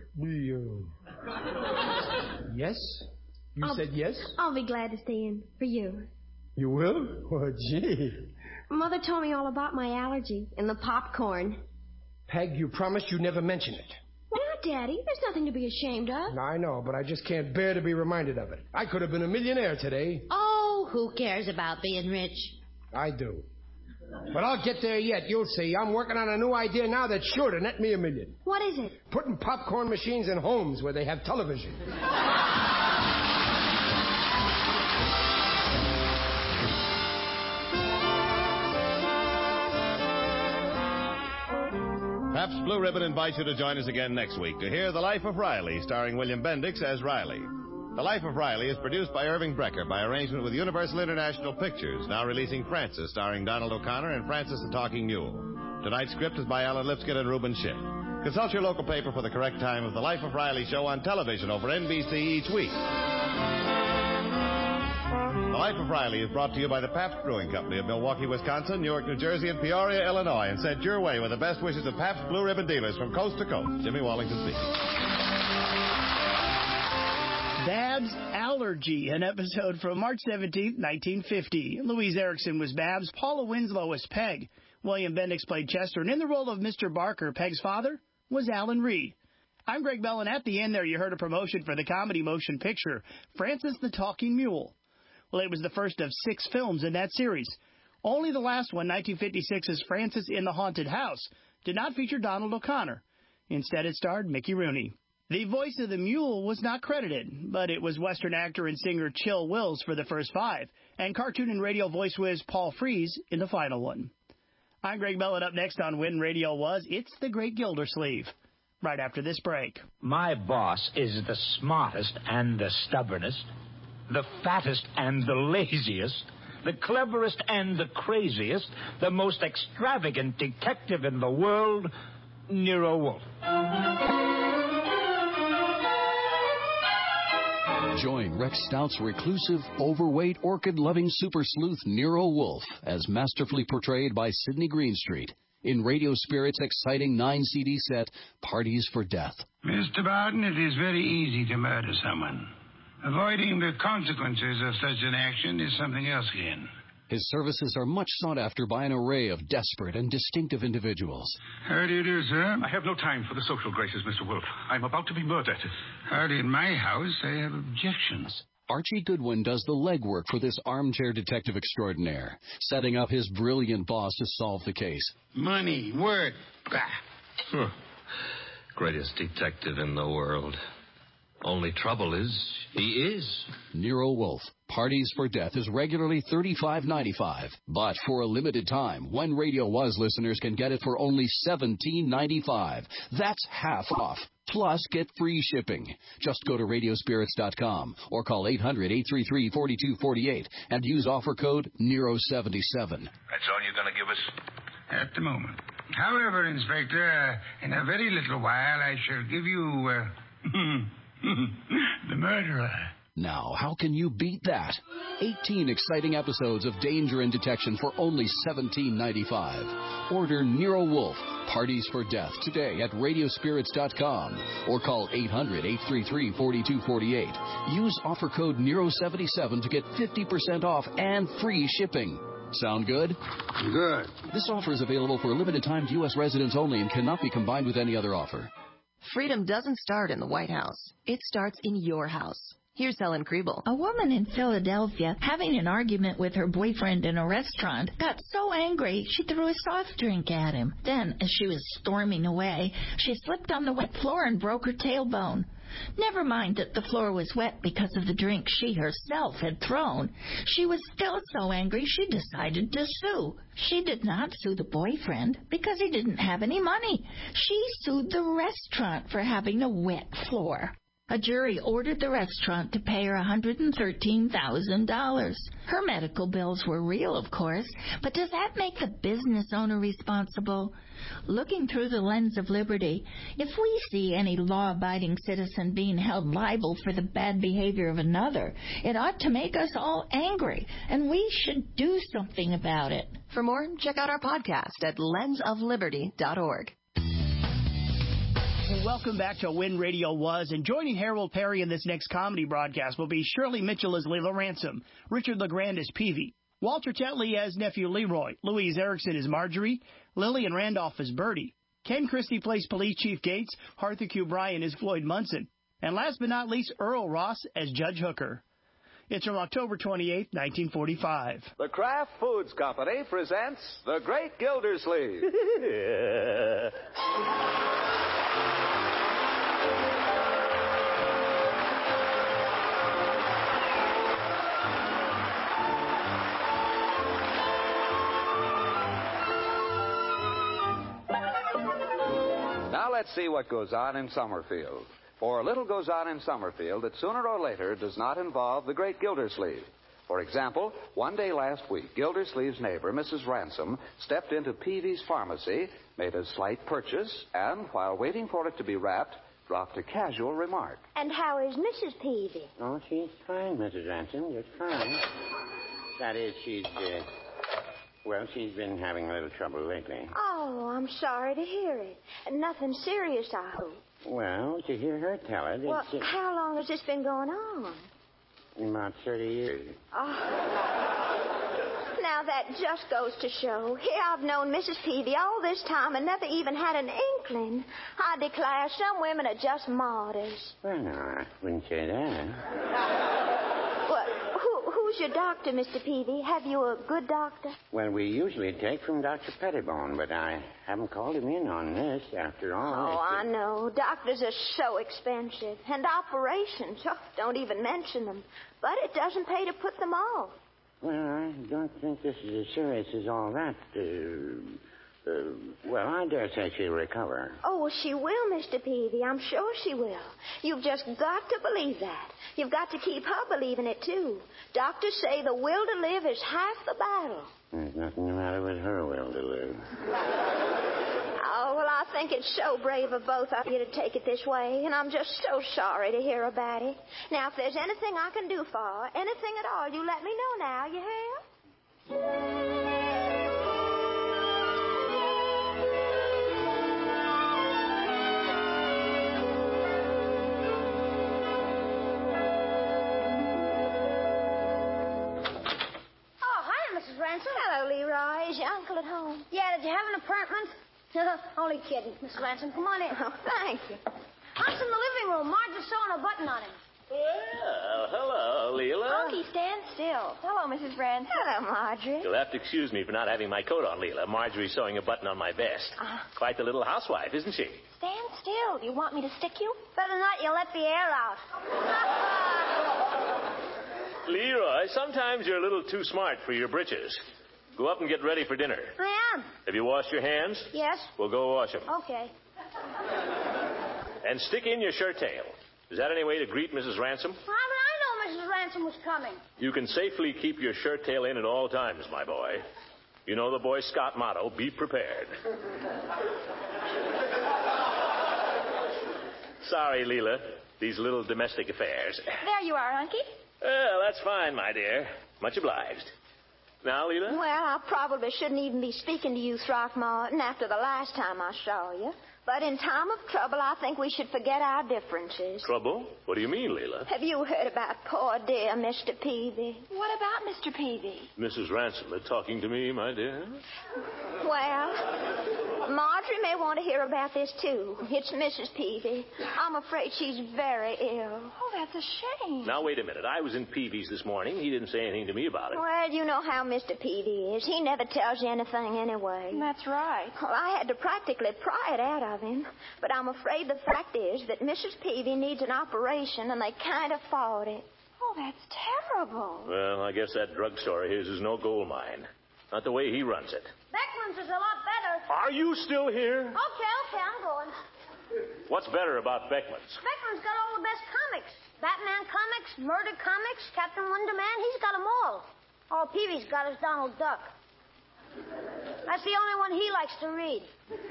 You said yes? I'll be glad to stay in for you. You will? Oh, gee. Mother told me all about my allergy and the popcorn. Peg, you promised you'd never mention it. Why not, Daddy? There's nothing to be ashamed of. I know, but I just can't bear to be reminded of it. I could have been a millionaire today. Oh, who cares about being rich? I do. But I'll get there yet, you'll see. I'm working on a new idea now that's sure to net me $1 million. What is it? Putting popcorn machines in homes where they have television. Pabst Blue Ribbon invites you to join us again next week to hear The Life of Riley, starring William Bendix as Riley. The Life of Riley is produced by Irving Brecker by arrangement with Universal International Pictures, now releasing Francis, starring Donald O'Connor and Francis the Talking Mule. Tonight's script is by Alan Lipscomb and Reuben Schiff. Consult your local paper for the correct time of The Life of Riley show on television over NBC each week. The Life of Riley is brought to you by the Pabst Brewing Company of Milwaukee, Wisconsin, Newark, New Jersey, and Peoria, Illinois, and sent your way with the best wishes of Pabst Blue Ribbon dealers from coast to coast. Jimmy Wallington speaking. Babs' Allergy, an episode from March 17, 1950. Louise Erickson was Babs, Paula Winslow was Peg, William Bendix played Chester, and in the role of Mr. Barker, Peg's father, was Alan Reed. I'm Greg Bell, and at the end there you heard a promotion for the comedy motion picture, Francis the Talking Mule. Well, it was the first of 6 films in that series. Only the last one, 1956's Francis in the Haunted House, did not feature Donald O'Connor. Instead, it starred Mickey Rooney. The voice of the mule was not credited, but it was Western actor and singer Chill Wills for the first 5, and cartoon and radio voice whiz Paul Frees in the final one. I'm Greg Bell, and up next on When Radio Was, it's The Great Gildersleeve. Right after this break. My boss is the smartest and the stubbornest, the fattest and the laziest, the cleverest and the craziest, the most extravagant detective in the world, Nero Wolfe. Join Rex Stout's reclusive, overweight, orchid-loving super sleuth Nero Wolfe as masterfully portrayed by Sidney Greenstreet in Radio Spirit's exciting 9-CD set, Parties for Death. Mr. Barton, it is very easy to murder someone. Avoiding the consequences of such an action is something else again. His services are much sought after by an array of desperate and distinctive individuals. How do you do, sir? I have no time for the social graces, Mr. Wolfe. I'm about to be murdered. Hardly in my house. I have objections. Archie Goodwin does the legwork for this armchair detective extraordinaire, setting up his brilliant boss to solve the case. Money, work. Bah. Greatest detective in the world. Only trouble is, he is. Nero Wolfe, Parties for Death is regularly $35.95. But for a limited time, When Radio Was listeners can get it for only $17.95. That's half off. Plus, get free shipping. Just go to radiospirits.com or call 800-833-4248 and use offer code NERO77. That's all you're going to give us? At the moment. However, Inspector, in a very little while I shall give you, the murderer. Now, how can you beat that? 18 exciting episodes of Danger and Detection for only $17.95. Order Nero Wolfe, Parties for Death, today at radiospirits.com or call 800-833-4248. Use offer code NERO77 to get 50% off and free shipping. Sound good? Good. This offer is available for a limited time to U.S. residents only and cannot be combined with any other offer. Freedom doesn't start in the White House. It starts in your house. Here's Helen Kriebel. A woman in Philadelphia, having an argument with her boyfriend in a restaurant, got so angry she threw a soft drink at him. Then, as she was storming away, she slipped on the wet floor and broke her tailbone. Never mind that the floor was wet because of the drink she herself had thrown. She was still so angry she decided to sue. She did not sue the boyfriend because he didn't have any money. She sued the restaurant for having a wet floor. A jury ordered the restaurant to pay her $113,000. Her medical bills were real, of course, but does that make the business owner responsible? Looking through the lens of liberty, if we see any law-abiding citizen being held liable for the bad behavior of another, it ought to make us all angry, and we should do something about it. For more, check out our podcast at lensofliberty.org. Welcome back to When Radio Was, and joining Harold Perry in this next comedy broadcast will be Shirley Mitchell as Leila Ransom, Richard LeGrand as Peavy, Walter Tetley as Nephew Leroy, Louise Erickson as Marjorie, Lillian Randolph as Bertie, Ken Christie plays Police Chief Gates, Arthur Q. Bryan as Floyd Munson, and last but not least, Earl Ross as Judge Hooker. It's from October 28, 1945. The Kraft Foods Company presents The Great Gildersleeve. Now let's see what goes on in Summerfield. For little goes on in Summerfield that sooner or later does not involve the great Gildersleeve. For example, one day last week, Gildersleeve's neighbor, Mrs. Ransom, stepped into Peavy's pharmacy, made a slight purchase, and while waiting for it to be wrapped, dropped a casual remark. And how is Mrs. Peavy? Oh, she's fine, Mrs. Ransom, just fine. That is, she's been having a little trouble lately. Oh, I'm sorry to hear it. Nothing serious, I hope. Well, to hear her tell it, Well, how long has this been going on? About 30 years. Oh. Now, that just goes to show. Here I've known Mrs. Peavy all this time and never even had an inkling. I declare some women are just martyrs. Well, no, I wouldn't say that. Well, who's your doctor, Mr. Peavy? Have you a good doctor? Well, we usually take from Dr. Pettibone, but I haven't called him in on this after all. Oh, I know. Doctors are so expensive. And operations, don't even mention them. But it doesn't pay to put them off. Well, I don't think this is as serious as all that. Well, I dare say she'll recover. Oh, well, she will, Mr. Peavy. I'm sure she will. You've just got to believe that. You've got to keep her believing it, too. Doctors say the will to live is half the battle. There's nothing the matter with her will to live. Oh, well, I think it's so brave of both of you to take it this way, and I'm just so sorry to hear about it. Now, if there's anything I can do for her, anything at all, you let me know now, you hear? Ransom? Hello, Leroy. Is your uncle at home? Yeah, did you have an appointment? Only kidding, Miss Ransom. Come on in. Oh, thank you. Hunt's in the living room. Marge is sewing a button on him. Well, hello, Leela. Unky, stand still. Hello, Mrs. Ransom. Hello, Marjorie. You'll have to excuse me for not having my coat on, Leela. Marjorie's sewing a button on my vest. Quite the little housewife, isn't she? Stand still. Do you want me to stick you? Better not. You let the air out. Leroy, sometimes you're a little too smart for your britches. Go up and get ready for dinner. I am. Have you washed your hands? Yes. Well, go wash them. Okay. And stick in your shirt tail. Is that any way to greet Mrs. Ransom? How did I know Mrs. Ransom was coming? You can safely keep your shirt tail in at all times, my boy. You know the Boy Scout motto, be prepared. Sorry, Leela. These little domestic affairs. There you are, Unky. Well, that's fine, my dear. Much obliged. Now, Leela? Well, I probably shouldn't even be speaking to you, Throckmorton, after the last time I saw you. But in time of trouble, I think we should forget our differences. Trouble? What do you mean, Leela? Have you heard about poor dear Mr. Peavy? What about Mr. Peavy? Mrs. Ransom, are talking to me, my dear? Well, Marjorie may want to hear about this, too. It's Mrs. Peavy. I'm afraid she's very ill. Oh, that's a shame. Now, wait a minute. I was in Peavy's this morning. He didn't say anything to me about it. Well, you know how Mr. Peavy is. He never tells you anything anyway. That's right. Well, I had to practically pry it out of him. But I'm afraid the fact is that Mrs. Peavy needs an operation, and they can't afford it. Oh, that's terrible. Well, I guess that drugstore of his is no gold mine. Not the way he runs it. Beckman's is a lot better. Are you still here? Okay, I'm going. What's better about Beckman's? Beckman's got all the best comics. Batman comics, Murder comics, Captain Wonder Man. He's got them all. All Peavy's got is Donald Duck. That's the only one he likes to read.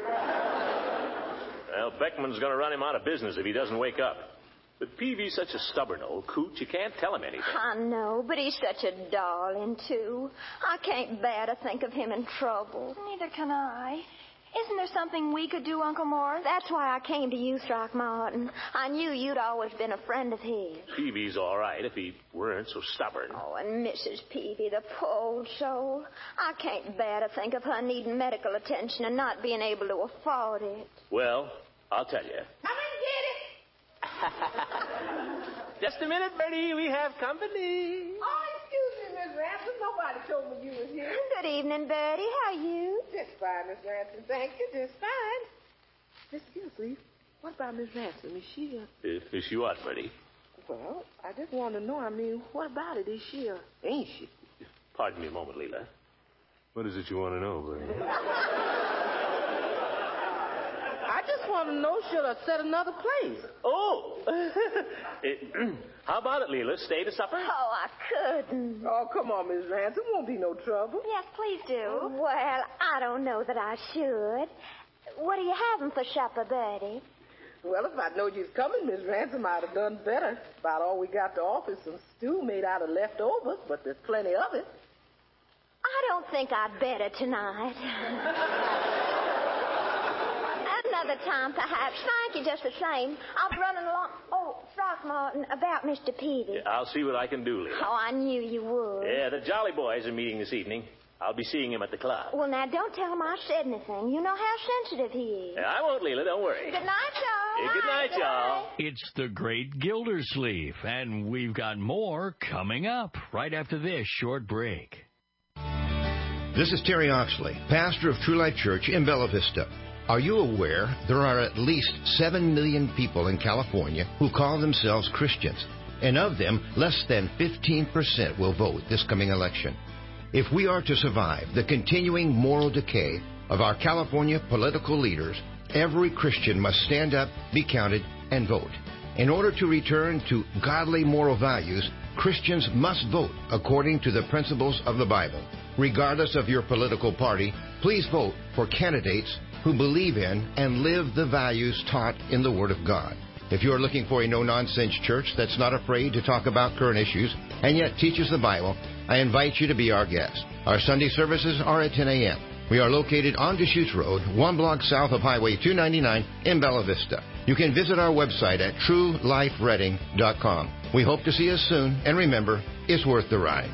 Well, Beckman's going to run him out of business if he doesn't wake up. But Peavy's such a stubborn old coot, you can't tell him anything. I know, but he's such a darling, too. I can't bear to think of him in trouble. Neither can I. Isn't there something we could do, Uncle Morris? That's why I came to you, Throckmorton. I knew you'd always been a friend of his. Peavy's all right if he weren't so stubborn. Oh, and Mrs. Peavy, the poor old soul. I can't bear to think of her needing medical attention and not being able to afford it. Well, I'll tell you. Come and get it. Just a minute, Bertie. We have company. Oh, excuse me, Miss Ransom. Nobody told me you was here. Good evening, Bertie. How are you? Just fine, Miss Ransom. Thank you. Just fine. Miss Gilsleeve, what about Miss Ransom? Is she Is she what, Bertie? Well, I just want to know. I mean, what about it? Is she ain't she? Pardon me a moment, Leela. What is it you want to know, Bertie? I just want to know, should I set another place? Oh! How about it, Leela? Stay to supper? Oh, I couldn't. Oh, come on, Miss Ransom. Won't be no trouble. Yes, please do. Well, I don't know that I should. What are you having for supper, Bertie? Well, if I'd known you was coming, Miss Ransom, I'd have done better. About all we got to offer is some stew made out of leftovers, but there's plenty of it. I don't think I'd better tonight. Another time, perhaps. Thank you just the same. I'll be running along. Oh, Throckmorton, about Mr. Peavy. Yeah, I'll see what I can do, Leela. Oh, I knew you would. Yeah, the Jolly Boys are meeting this evening. I'll be seeing him at the club. Well, now, don't tell him I said anything. You know how sensitive he is. Yeah, I won't, Leela. Don't worry. Good night, y'all. Hey, good night, y'all. It's the Great Gildersleeve, and we've got more coming up right after this short break. This is Terry Oxley, pastor of True Life Church in Bella Vista. Are you aware there are at least 7 million people in California who call themselves Christians? And of them, less than 15% will vote this coming election. If we are to survive the continuing moral decay of our California political leaders, every Christian must stand up, be counted, and vote. In order to return to godly moral values, Christians must vote according to the principles of the Bible. Regardless of your political party, please vote for candidates who believe in and live the values taught in the Word of God. If you're looking for a no-nonsense church that's not afraid to talk about current issues and yet teaches the Bible, I invite you to be our guest. Our Sunday services are at 10 a.m. We are located on Deschutes Road, 1 block south of Highway 299 in Bella Vista. You can visit our website at truelifereading.com. We hope to see you soon, and remember, it's worth the ride.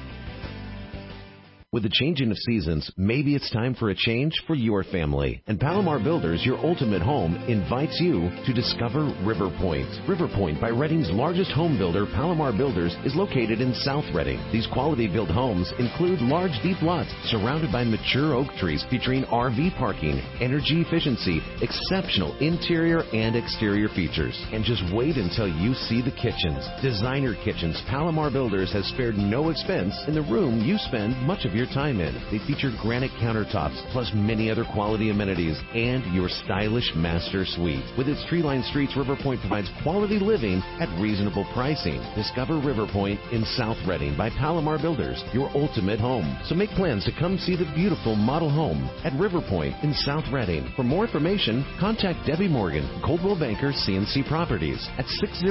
With the changing of seasons, maybe it's time for a change for your family. And Palomar Builders, your ultimate home, invites you to discover River Point. River Point, by Reading's largest home builder, Palomar Builders, is located in South Reading. These quality-built homes include large, deep lots surrounded by mature oak trees featuring RV parking, energy efficiency, exceptional interior and exterior features. And just wait until you see the kitchens. Designer kitchens, Palomar Builders has spared no expense in the room you spend much of your time in. They feature granite countertops, plus many other quality amenities, and your stylish master suite. With its tree-lined streets, River Point provides quality living at reasonable pricing. Discover River Point in South Reading by Palomar Builders, your ultimate home. So make plans to come see the beautiful model home at River Point in South Reading. For more information, contact Debbie Morgan, Coldwell Banker CNC Properties at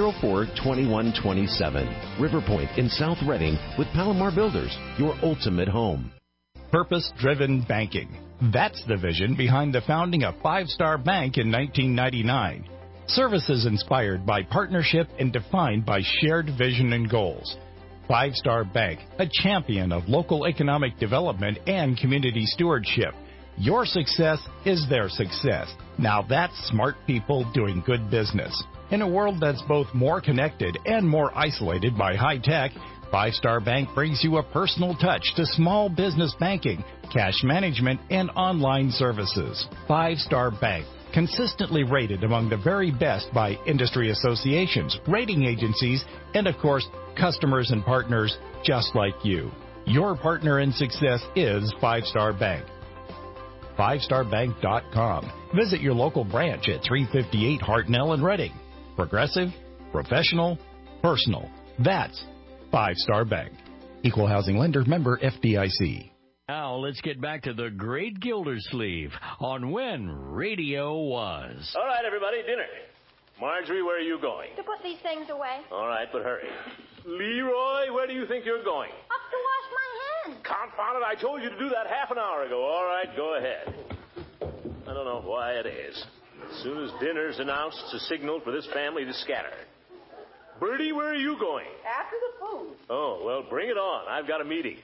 604-2127. River Point in South Reading with Palomar Builders, your ultimate home. Purpose-driven banking. That's the vision behind the founding of Five Star Bank in 1999. Services inspired by partnership and defined by shared vision and goals. Five Star Bank, a champion of local economic development and community stewardship. Your success is their success. Now that's smart people doing good business. In a world that's both more connected and more isolated by high tech, Five Star Bank brings you a personal touch to small business banking, cash management, and online services. Five Star Bank, consistently rated among the very best by industry associations, rating agencies, and of course, customers and partners just like you. Your partner in success is Five Star Bank. FiveStarBank.com. Visit your local branch at 358 Hartnell in Reading. Progressive, professional, personal. That's Five Star Bank. Equal housing lender, member FDIC. Now let's get back to the Great Gildersleeve on When Radio Was. All right, everybody, dinner. Marjorie, where are you going? To put these things away. All right, but hurry. Leroy, where do you think you're going? Up to wash my hands. Confound it, I told you to do that half an hour ago. All right, go ahead. I don't know why it is. As soon as dinner's announced, it's a signal for this family to scatter. Bertie, where are you going? After the food. Oh, well, bring it on. I've got a meeting.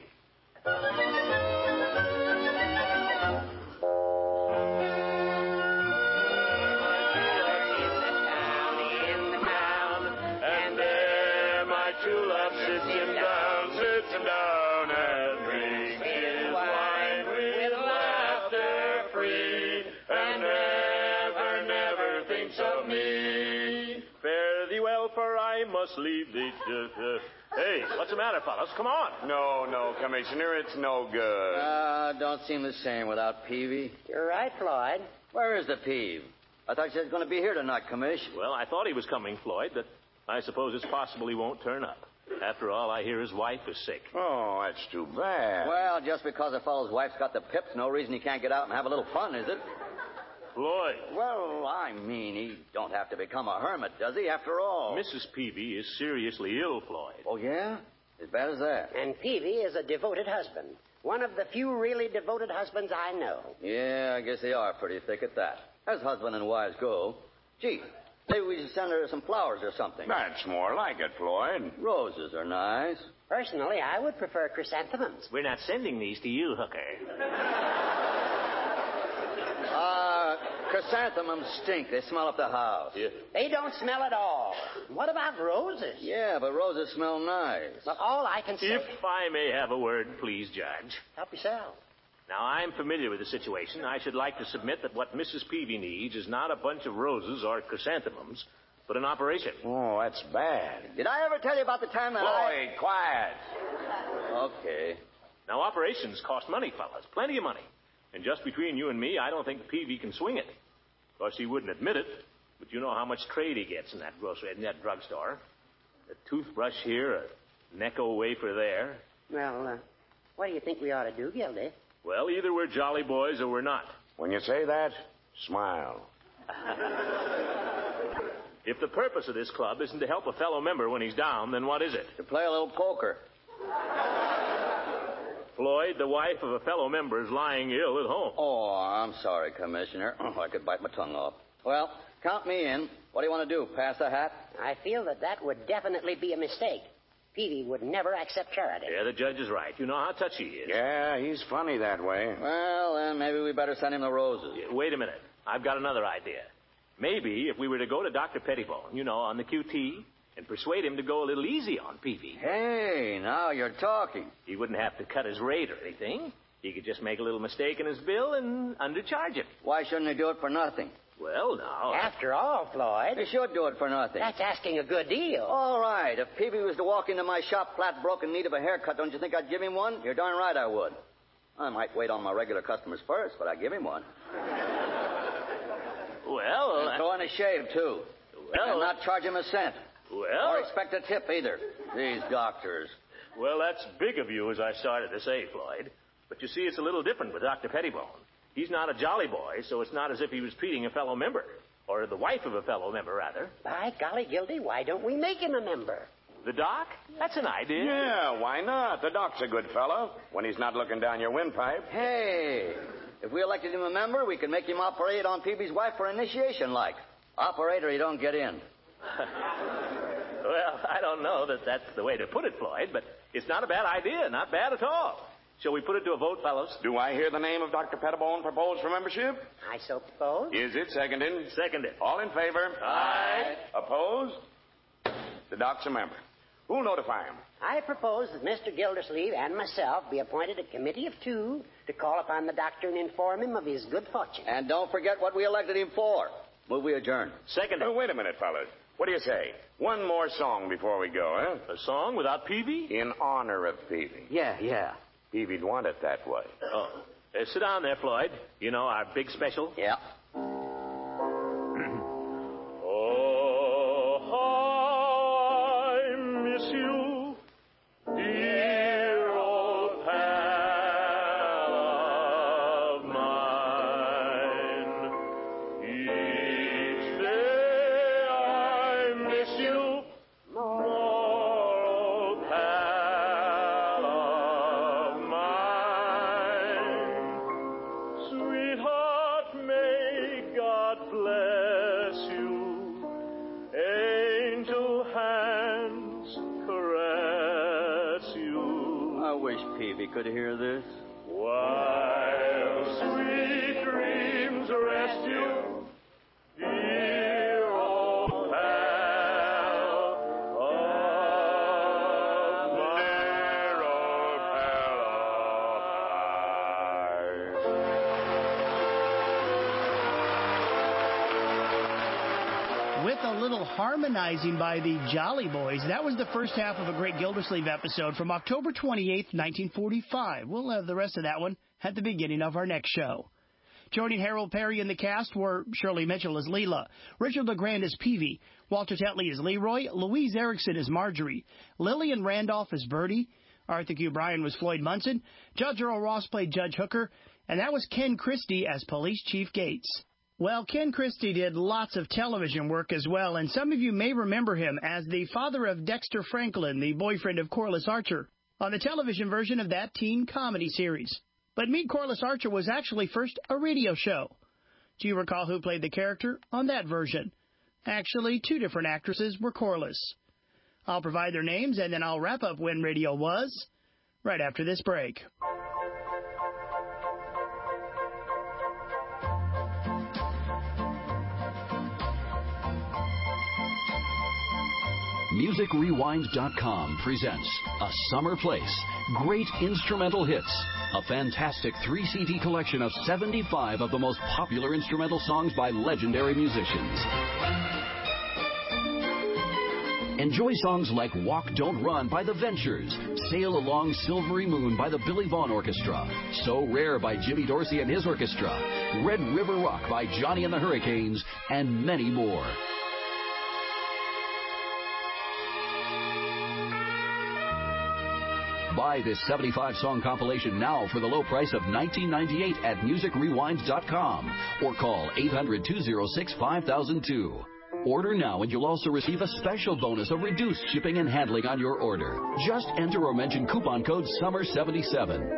And there my true love sits him down and drinks his wine with laughter free, and never thinks of me. Fare thee well, for I must leave thee. Hey, what's the matter, fellas? Come on. No, Commissioner, it's no good. Don't seem the same without Peavy. You're right, Floyd. Where is the Peave? I thought you was going to be here tonight, Commissioner. Well, I thought he was coming, Floyd, but I suppose it's possible he won't turn up. After all, I hear his wife is sick. Oh, that's too bad. Well, just because a fellow's wife's got the pips, no reason he can't get out and have a little fun, is it? Floyd. Well, I mean, he don't have to become a hermit, does he, after all? Mrs. Peavy is seriously ill, Floyd. Oh, yeah? As bad as that? And Peavy is a devoted husband. One of the few really devoted husbands I know. Yeah, I guess they are pretty thick at that. As husband and wives go. Gee, maybe we should send her some flowers or something. That's more like it, Floyd. Roses are nice. Personally, I would prefer chrysanthemums. We're not sending these to you, Hooker. Chrysanthemums stink. They smell up the house. Yeah. They don't smell at all. What about roses? Yeah, but roses smell nice. Well, all I can say... If I may have a word, please, Judge. Help yourself. Now, I'm familiar with the situation. I should like to submit that what Mrs. Peavy needs is not a bunch of roses or chrysanthemums, but an operation. Oh, that's bad. Did I ever tell you about the time that Floyd, quiet. Okay. Now, operations cost money, fellas. Plenty of money. And just between you and me, I don't think Peavy can swing it. Of course, he wouldn't admit it, but you know how much trade he gets in that drugstore. A toothbrush here, a Necco wafer there. Well, what do you think we ought to do, Gildy? Well, either we're jolly boys or we're not. When you say that, Smile. If the purpose of this club isn't to help a fellow member when he's down, then what is it? To play a little poker. Floyd, the wife of a fellow member is lying ill at home. Oh, I'm sorry, Commissioner. Oh, I could bite my tongue off. Well, count me in. What do you want to do, pass the hat? I feel that would definitely be a mistake. Peavy would never accept charity. Yeah, the judge is right. You know how touchy he is. Yeah, he's funny that way. Well, then maybe we better send him the roses. Yeah, wait a minute. I've got another idea. Maybe if we were to go to Dr. Pettibone, on the QT, and persuade him to go a little easy on Peavy. Hey, now you're talking. He wouldn't have to cut his rate or anything. He could just make a little mistake in his bill and undercharge him. Why shouldn't he do it for nothing? Well, now... After all, Floyd... He should do it for nothing. That's asking a good deal. All right. If Peavy was to walk into my shop flat broke in need of a haircut, don't you think I'd give him one? You're darn right I would. I might wait on my regular customers first, but I'd give him one. Well... And throw in a shave, too. Well... And not charge him a cent. Well... Or expect a tip, either. These doctors. Well, that's big of you, as I started to say, Floyd. But you see, it's a little different with Dr. Pettibone. He's not a jolly boy, so it's not as if he was treating a fellow member. Or the wife of a fellow member, rather. By golly, Gildy, why don't we make him a member? The doc? That's an idea. Yeah, why not? The doc's a good fellow when he's not looking down your windpipe. Hey, if we elected him a member, we could make him operate on Peavy's wife for initiation, like. Operator, he don't get in. Well, I don't know that that's the way to put it, Floyd, but it's not a bad idea. Not bad at all. Shall we put it to a vote, fellows? Do I hear the name of Dr. Pettibone proposed for membership? I so propose. Is it seconded? Seconded. All in favor? Aye. Opposed? The doc's a member. Who'll notify him? I propose that Mr. Gildersleeve and myself be appointed a committee of two to call upon the doctor and inform him of his good fortune. And don't forget what we elected him for. Move we adjourn. Seconded. Wait a minute, fellas. What do you say? One more song before we go, huh? A song without Peavy? In honor of Peavy. Yeah. Peavy'd want it that way. Oh. Sit down there, Floyd. You know, our big special. Yeah. Oh, how I miss you, dear old pal of mine. Each day I miss you more, old pal of mine. Sweetheart, may God bless you. Angel hands caress you. I wish Peavy could hear this. While sweet dreams rest you, dear old pal of mine. Dear old pal of mine. With a little harmonizing by the Jolly Boys, that was the first half of a great Gildersleeve episode from October 28th, 1945. We'll have the rest of that one at the beginning of our next show. Joining Harold Perry in the cast were Shirley Mitchell as Leela, Richard LeGrand as Peavy, Walter Tetley as Leroy, Louise Erickson as Marjorie, Lillian Randolph as Bertie, Arthur Q. Bryan was Floyd Munson, Judge Earl Ross played Judge Hooker, and that was Ken Christie as Police Chief Gates. Well, Ken Christie did lots of television work as well, and some of you may remember him as the father of Dexter Franklin, the boyfriend of Corliss Archer, on the television version of that teen comedy series. But Meet Corliss Archer was actually first a radio show. Do you recall who played the character on that version? Actually, two different actresses were Corliss. I'll provide their names, and then I'll wrap up When Radio Was right after this break. MusicRewind.com presents A Summer Place, Great Instrumental Hits, a fantastic 3-CD collection of 75 of the most popular instrumental songs by legendary musicians. Enjoy songs like Walk, Don't Run by The Ventures, Sail Along Silvery Moon by the Billy Vaughn Orchestra, So Rare by Jimmy Dorsey and his orchestra, Red River Rock by Johnny and the Hurricanes, and many more. Buy Buy this 75-song compilation now for the low price of $19.98 at musicrewind.com or call 800-206-5002. Order now and you'll also receive a special bonus of reduced shipping and handling on your order. Just enter or mention coupon code SUMMER77.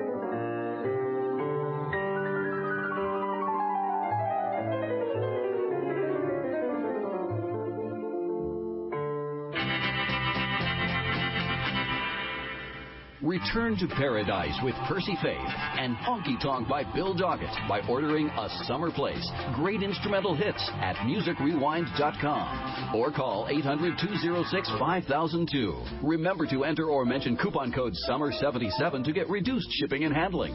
Return to paradise with Percy Faith and Honky Tonk by Bill Doggett by ordering A Summer Place. Great instrumental hits at musicrewind.com or call 800-206-5002. Remember to enter or mention coupon code SUMMER77 to get reduced shipping and handling.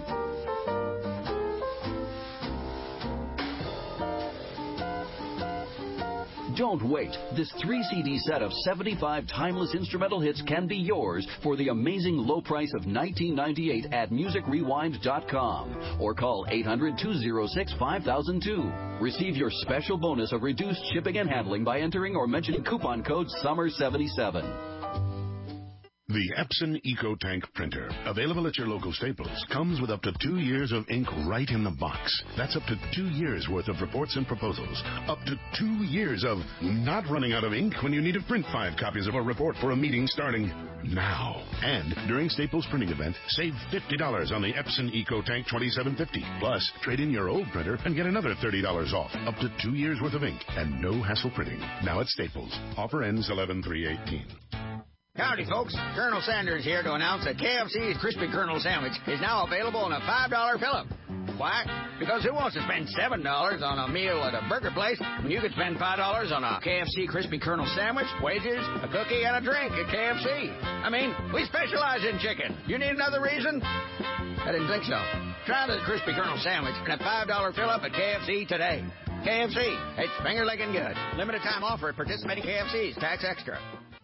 Don't wait. This 3-CD set of 75 timeless instrumental hits can be yours for the amazing low price of $19.98 at musicrewind.com or call 800-206-5002. Receive your special bonus of reduced shipping and handling by entering or mentioning coupon code SUMMER77. The Epson EcoTank printer, available at your local Staples, comes with up to 2 years of ink right in the box. That's up to 2 years worth of reports and proposals. Up to 2 years of not running out of ink when you need to print 5 copies of a report for a meeting starting now. And during Staples printing event, save $50 on the Epson EcoTank 2750. Plus, trade in your old printer and get another $30 off. Up to 2 years worth of ink and no hassle printing. Now at Staples. Offer ends 11/3/18. Howdy, folks. Colonel Sanders here to announce that KFC's Crispy Colonel Sandwich is now available in a $5 fill-up. Why? Because who wants to spend $7 on a meal at a burger place when you could spend $5 on a KFC Crispy Colonel Sandwich, wages, a cookie, and a drink at KFC? I mean, we specialize in chicken. You need another reason? I didn't think so. Try the Crispy Colonel Sandwich and a $5 fill-up at KFC today. KFC. It's finger-licking good. Limited time offer at participating KFCs. Tax extra.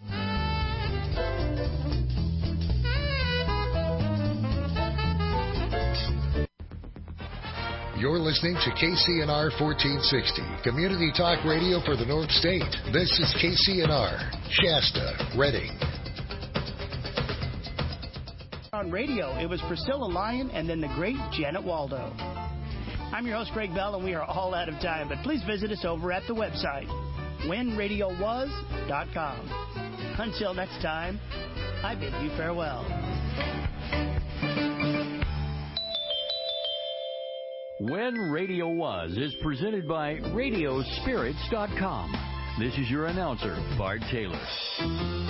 You're listening to KCNR 1460, Community Talk Radio for the North State. This is KCNR, Shasta, Redding. On radio, it was Priscilla Lyon and then the great Janet Waldo. I'm your host, Greg Bell, and we are all out of time, but please visit us over at the website, whenradiowas.com. Until next time, I bid you farewell. When Radio Was is presented by Radiospirits.com. This is your announcer, Bart Taylor.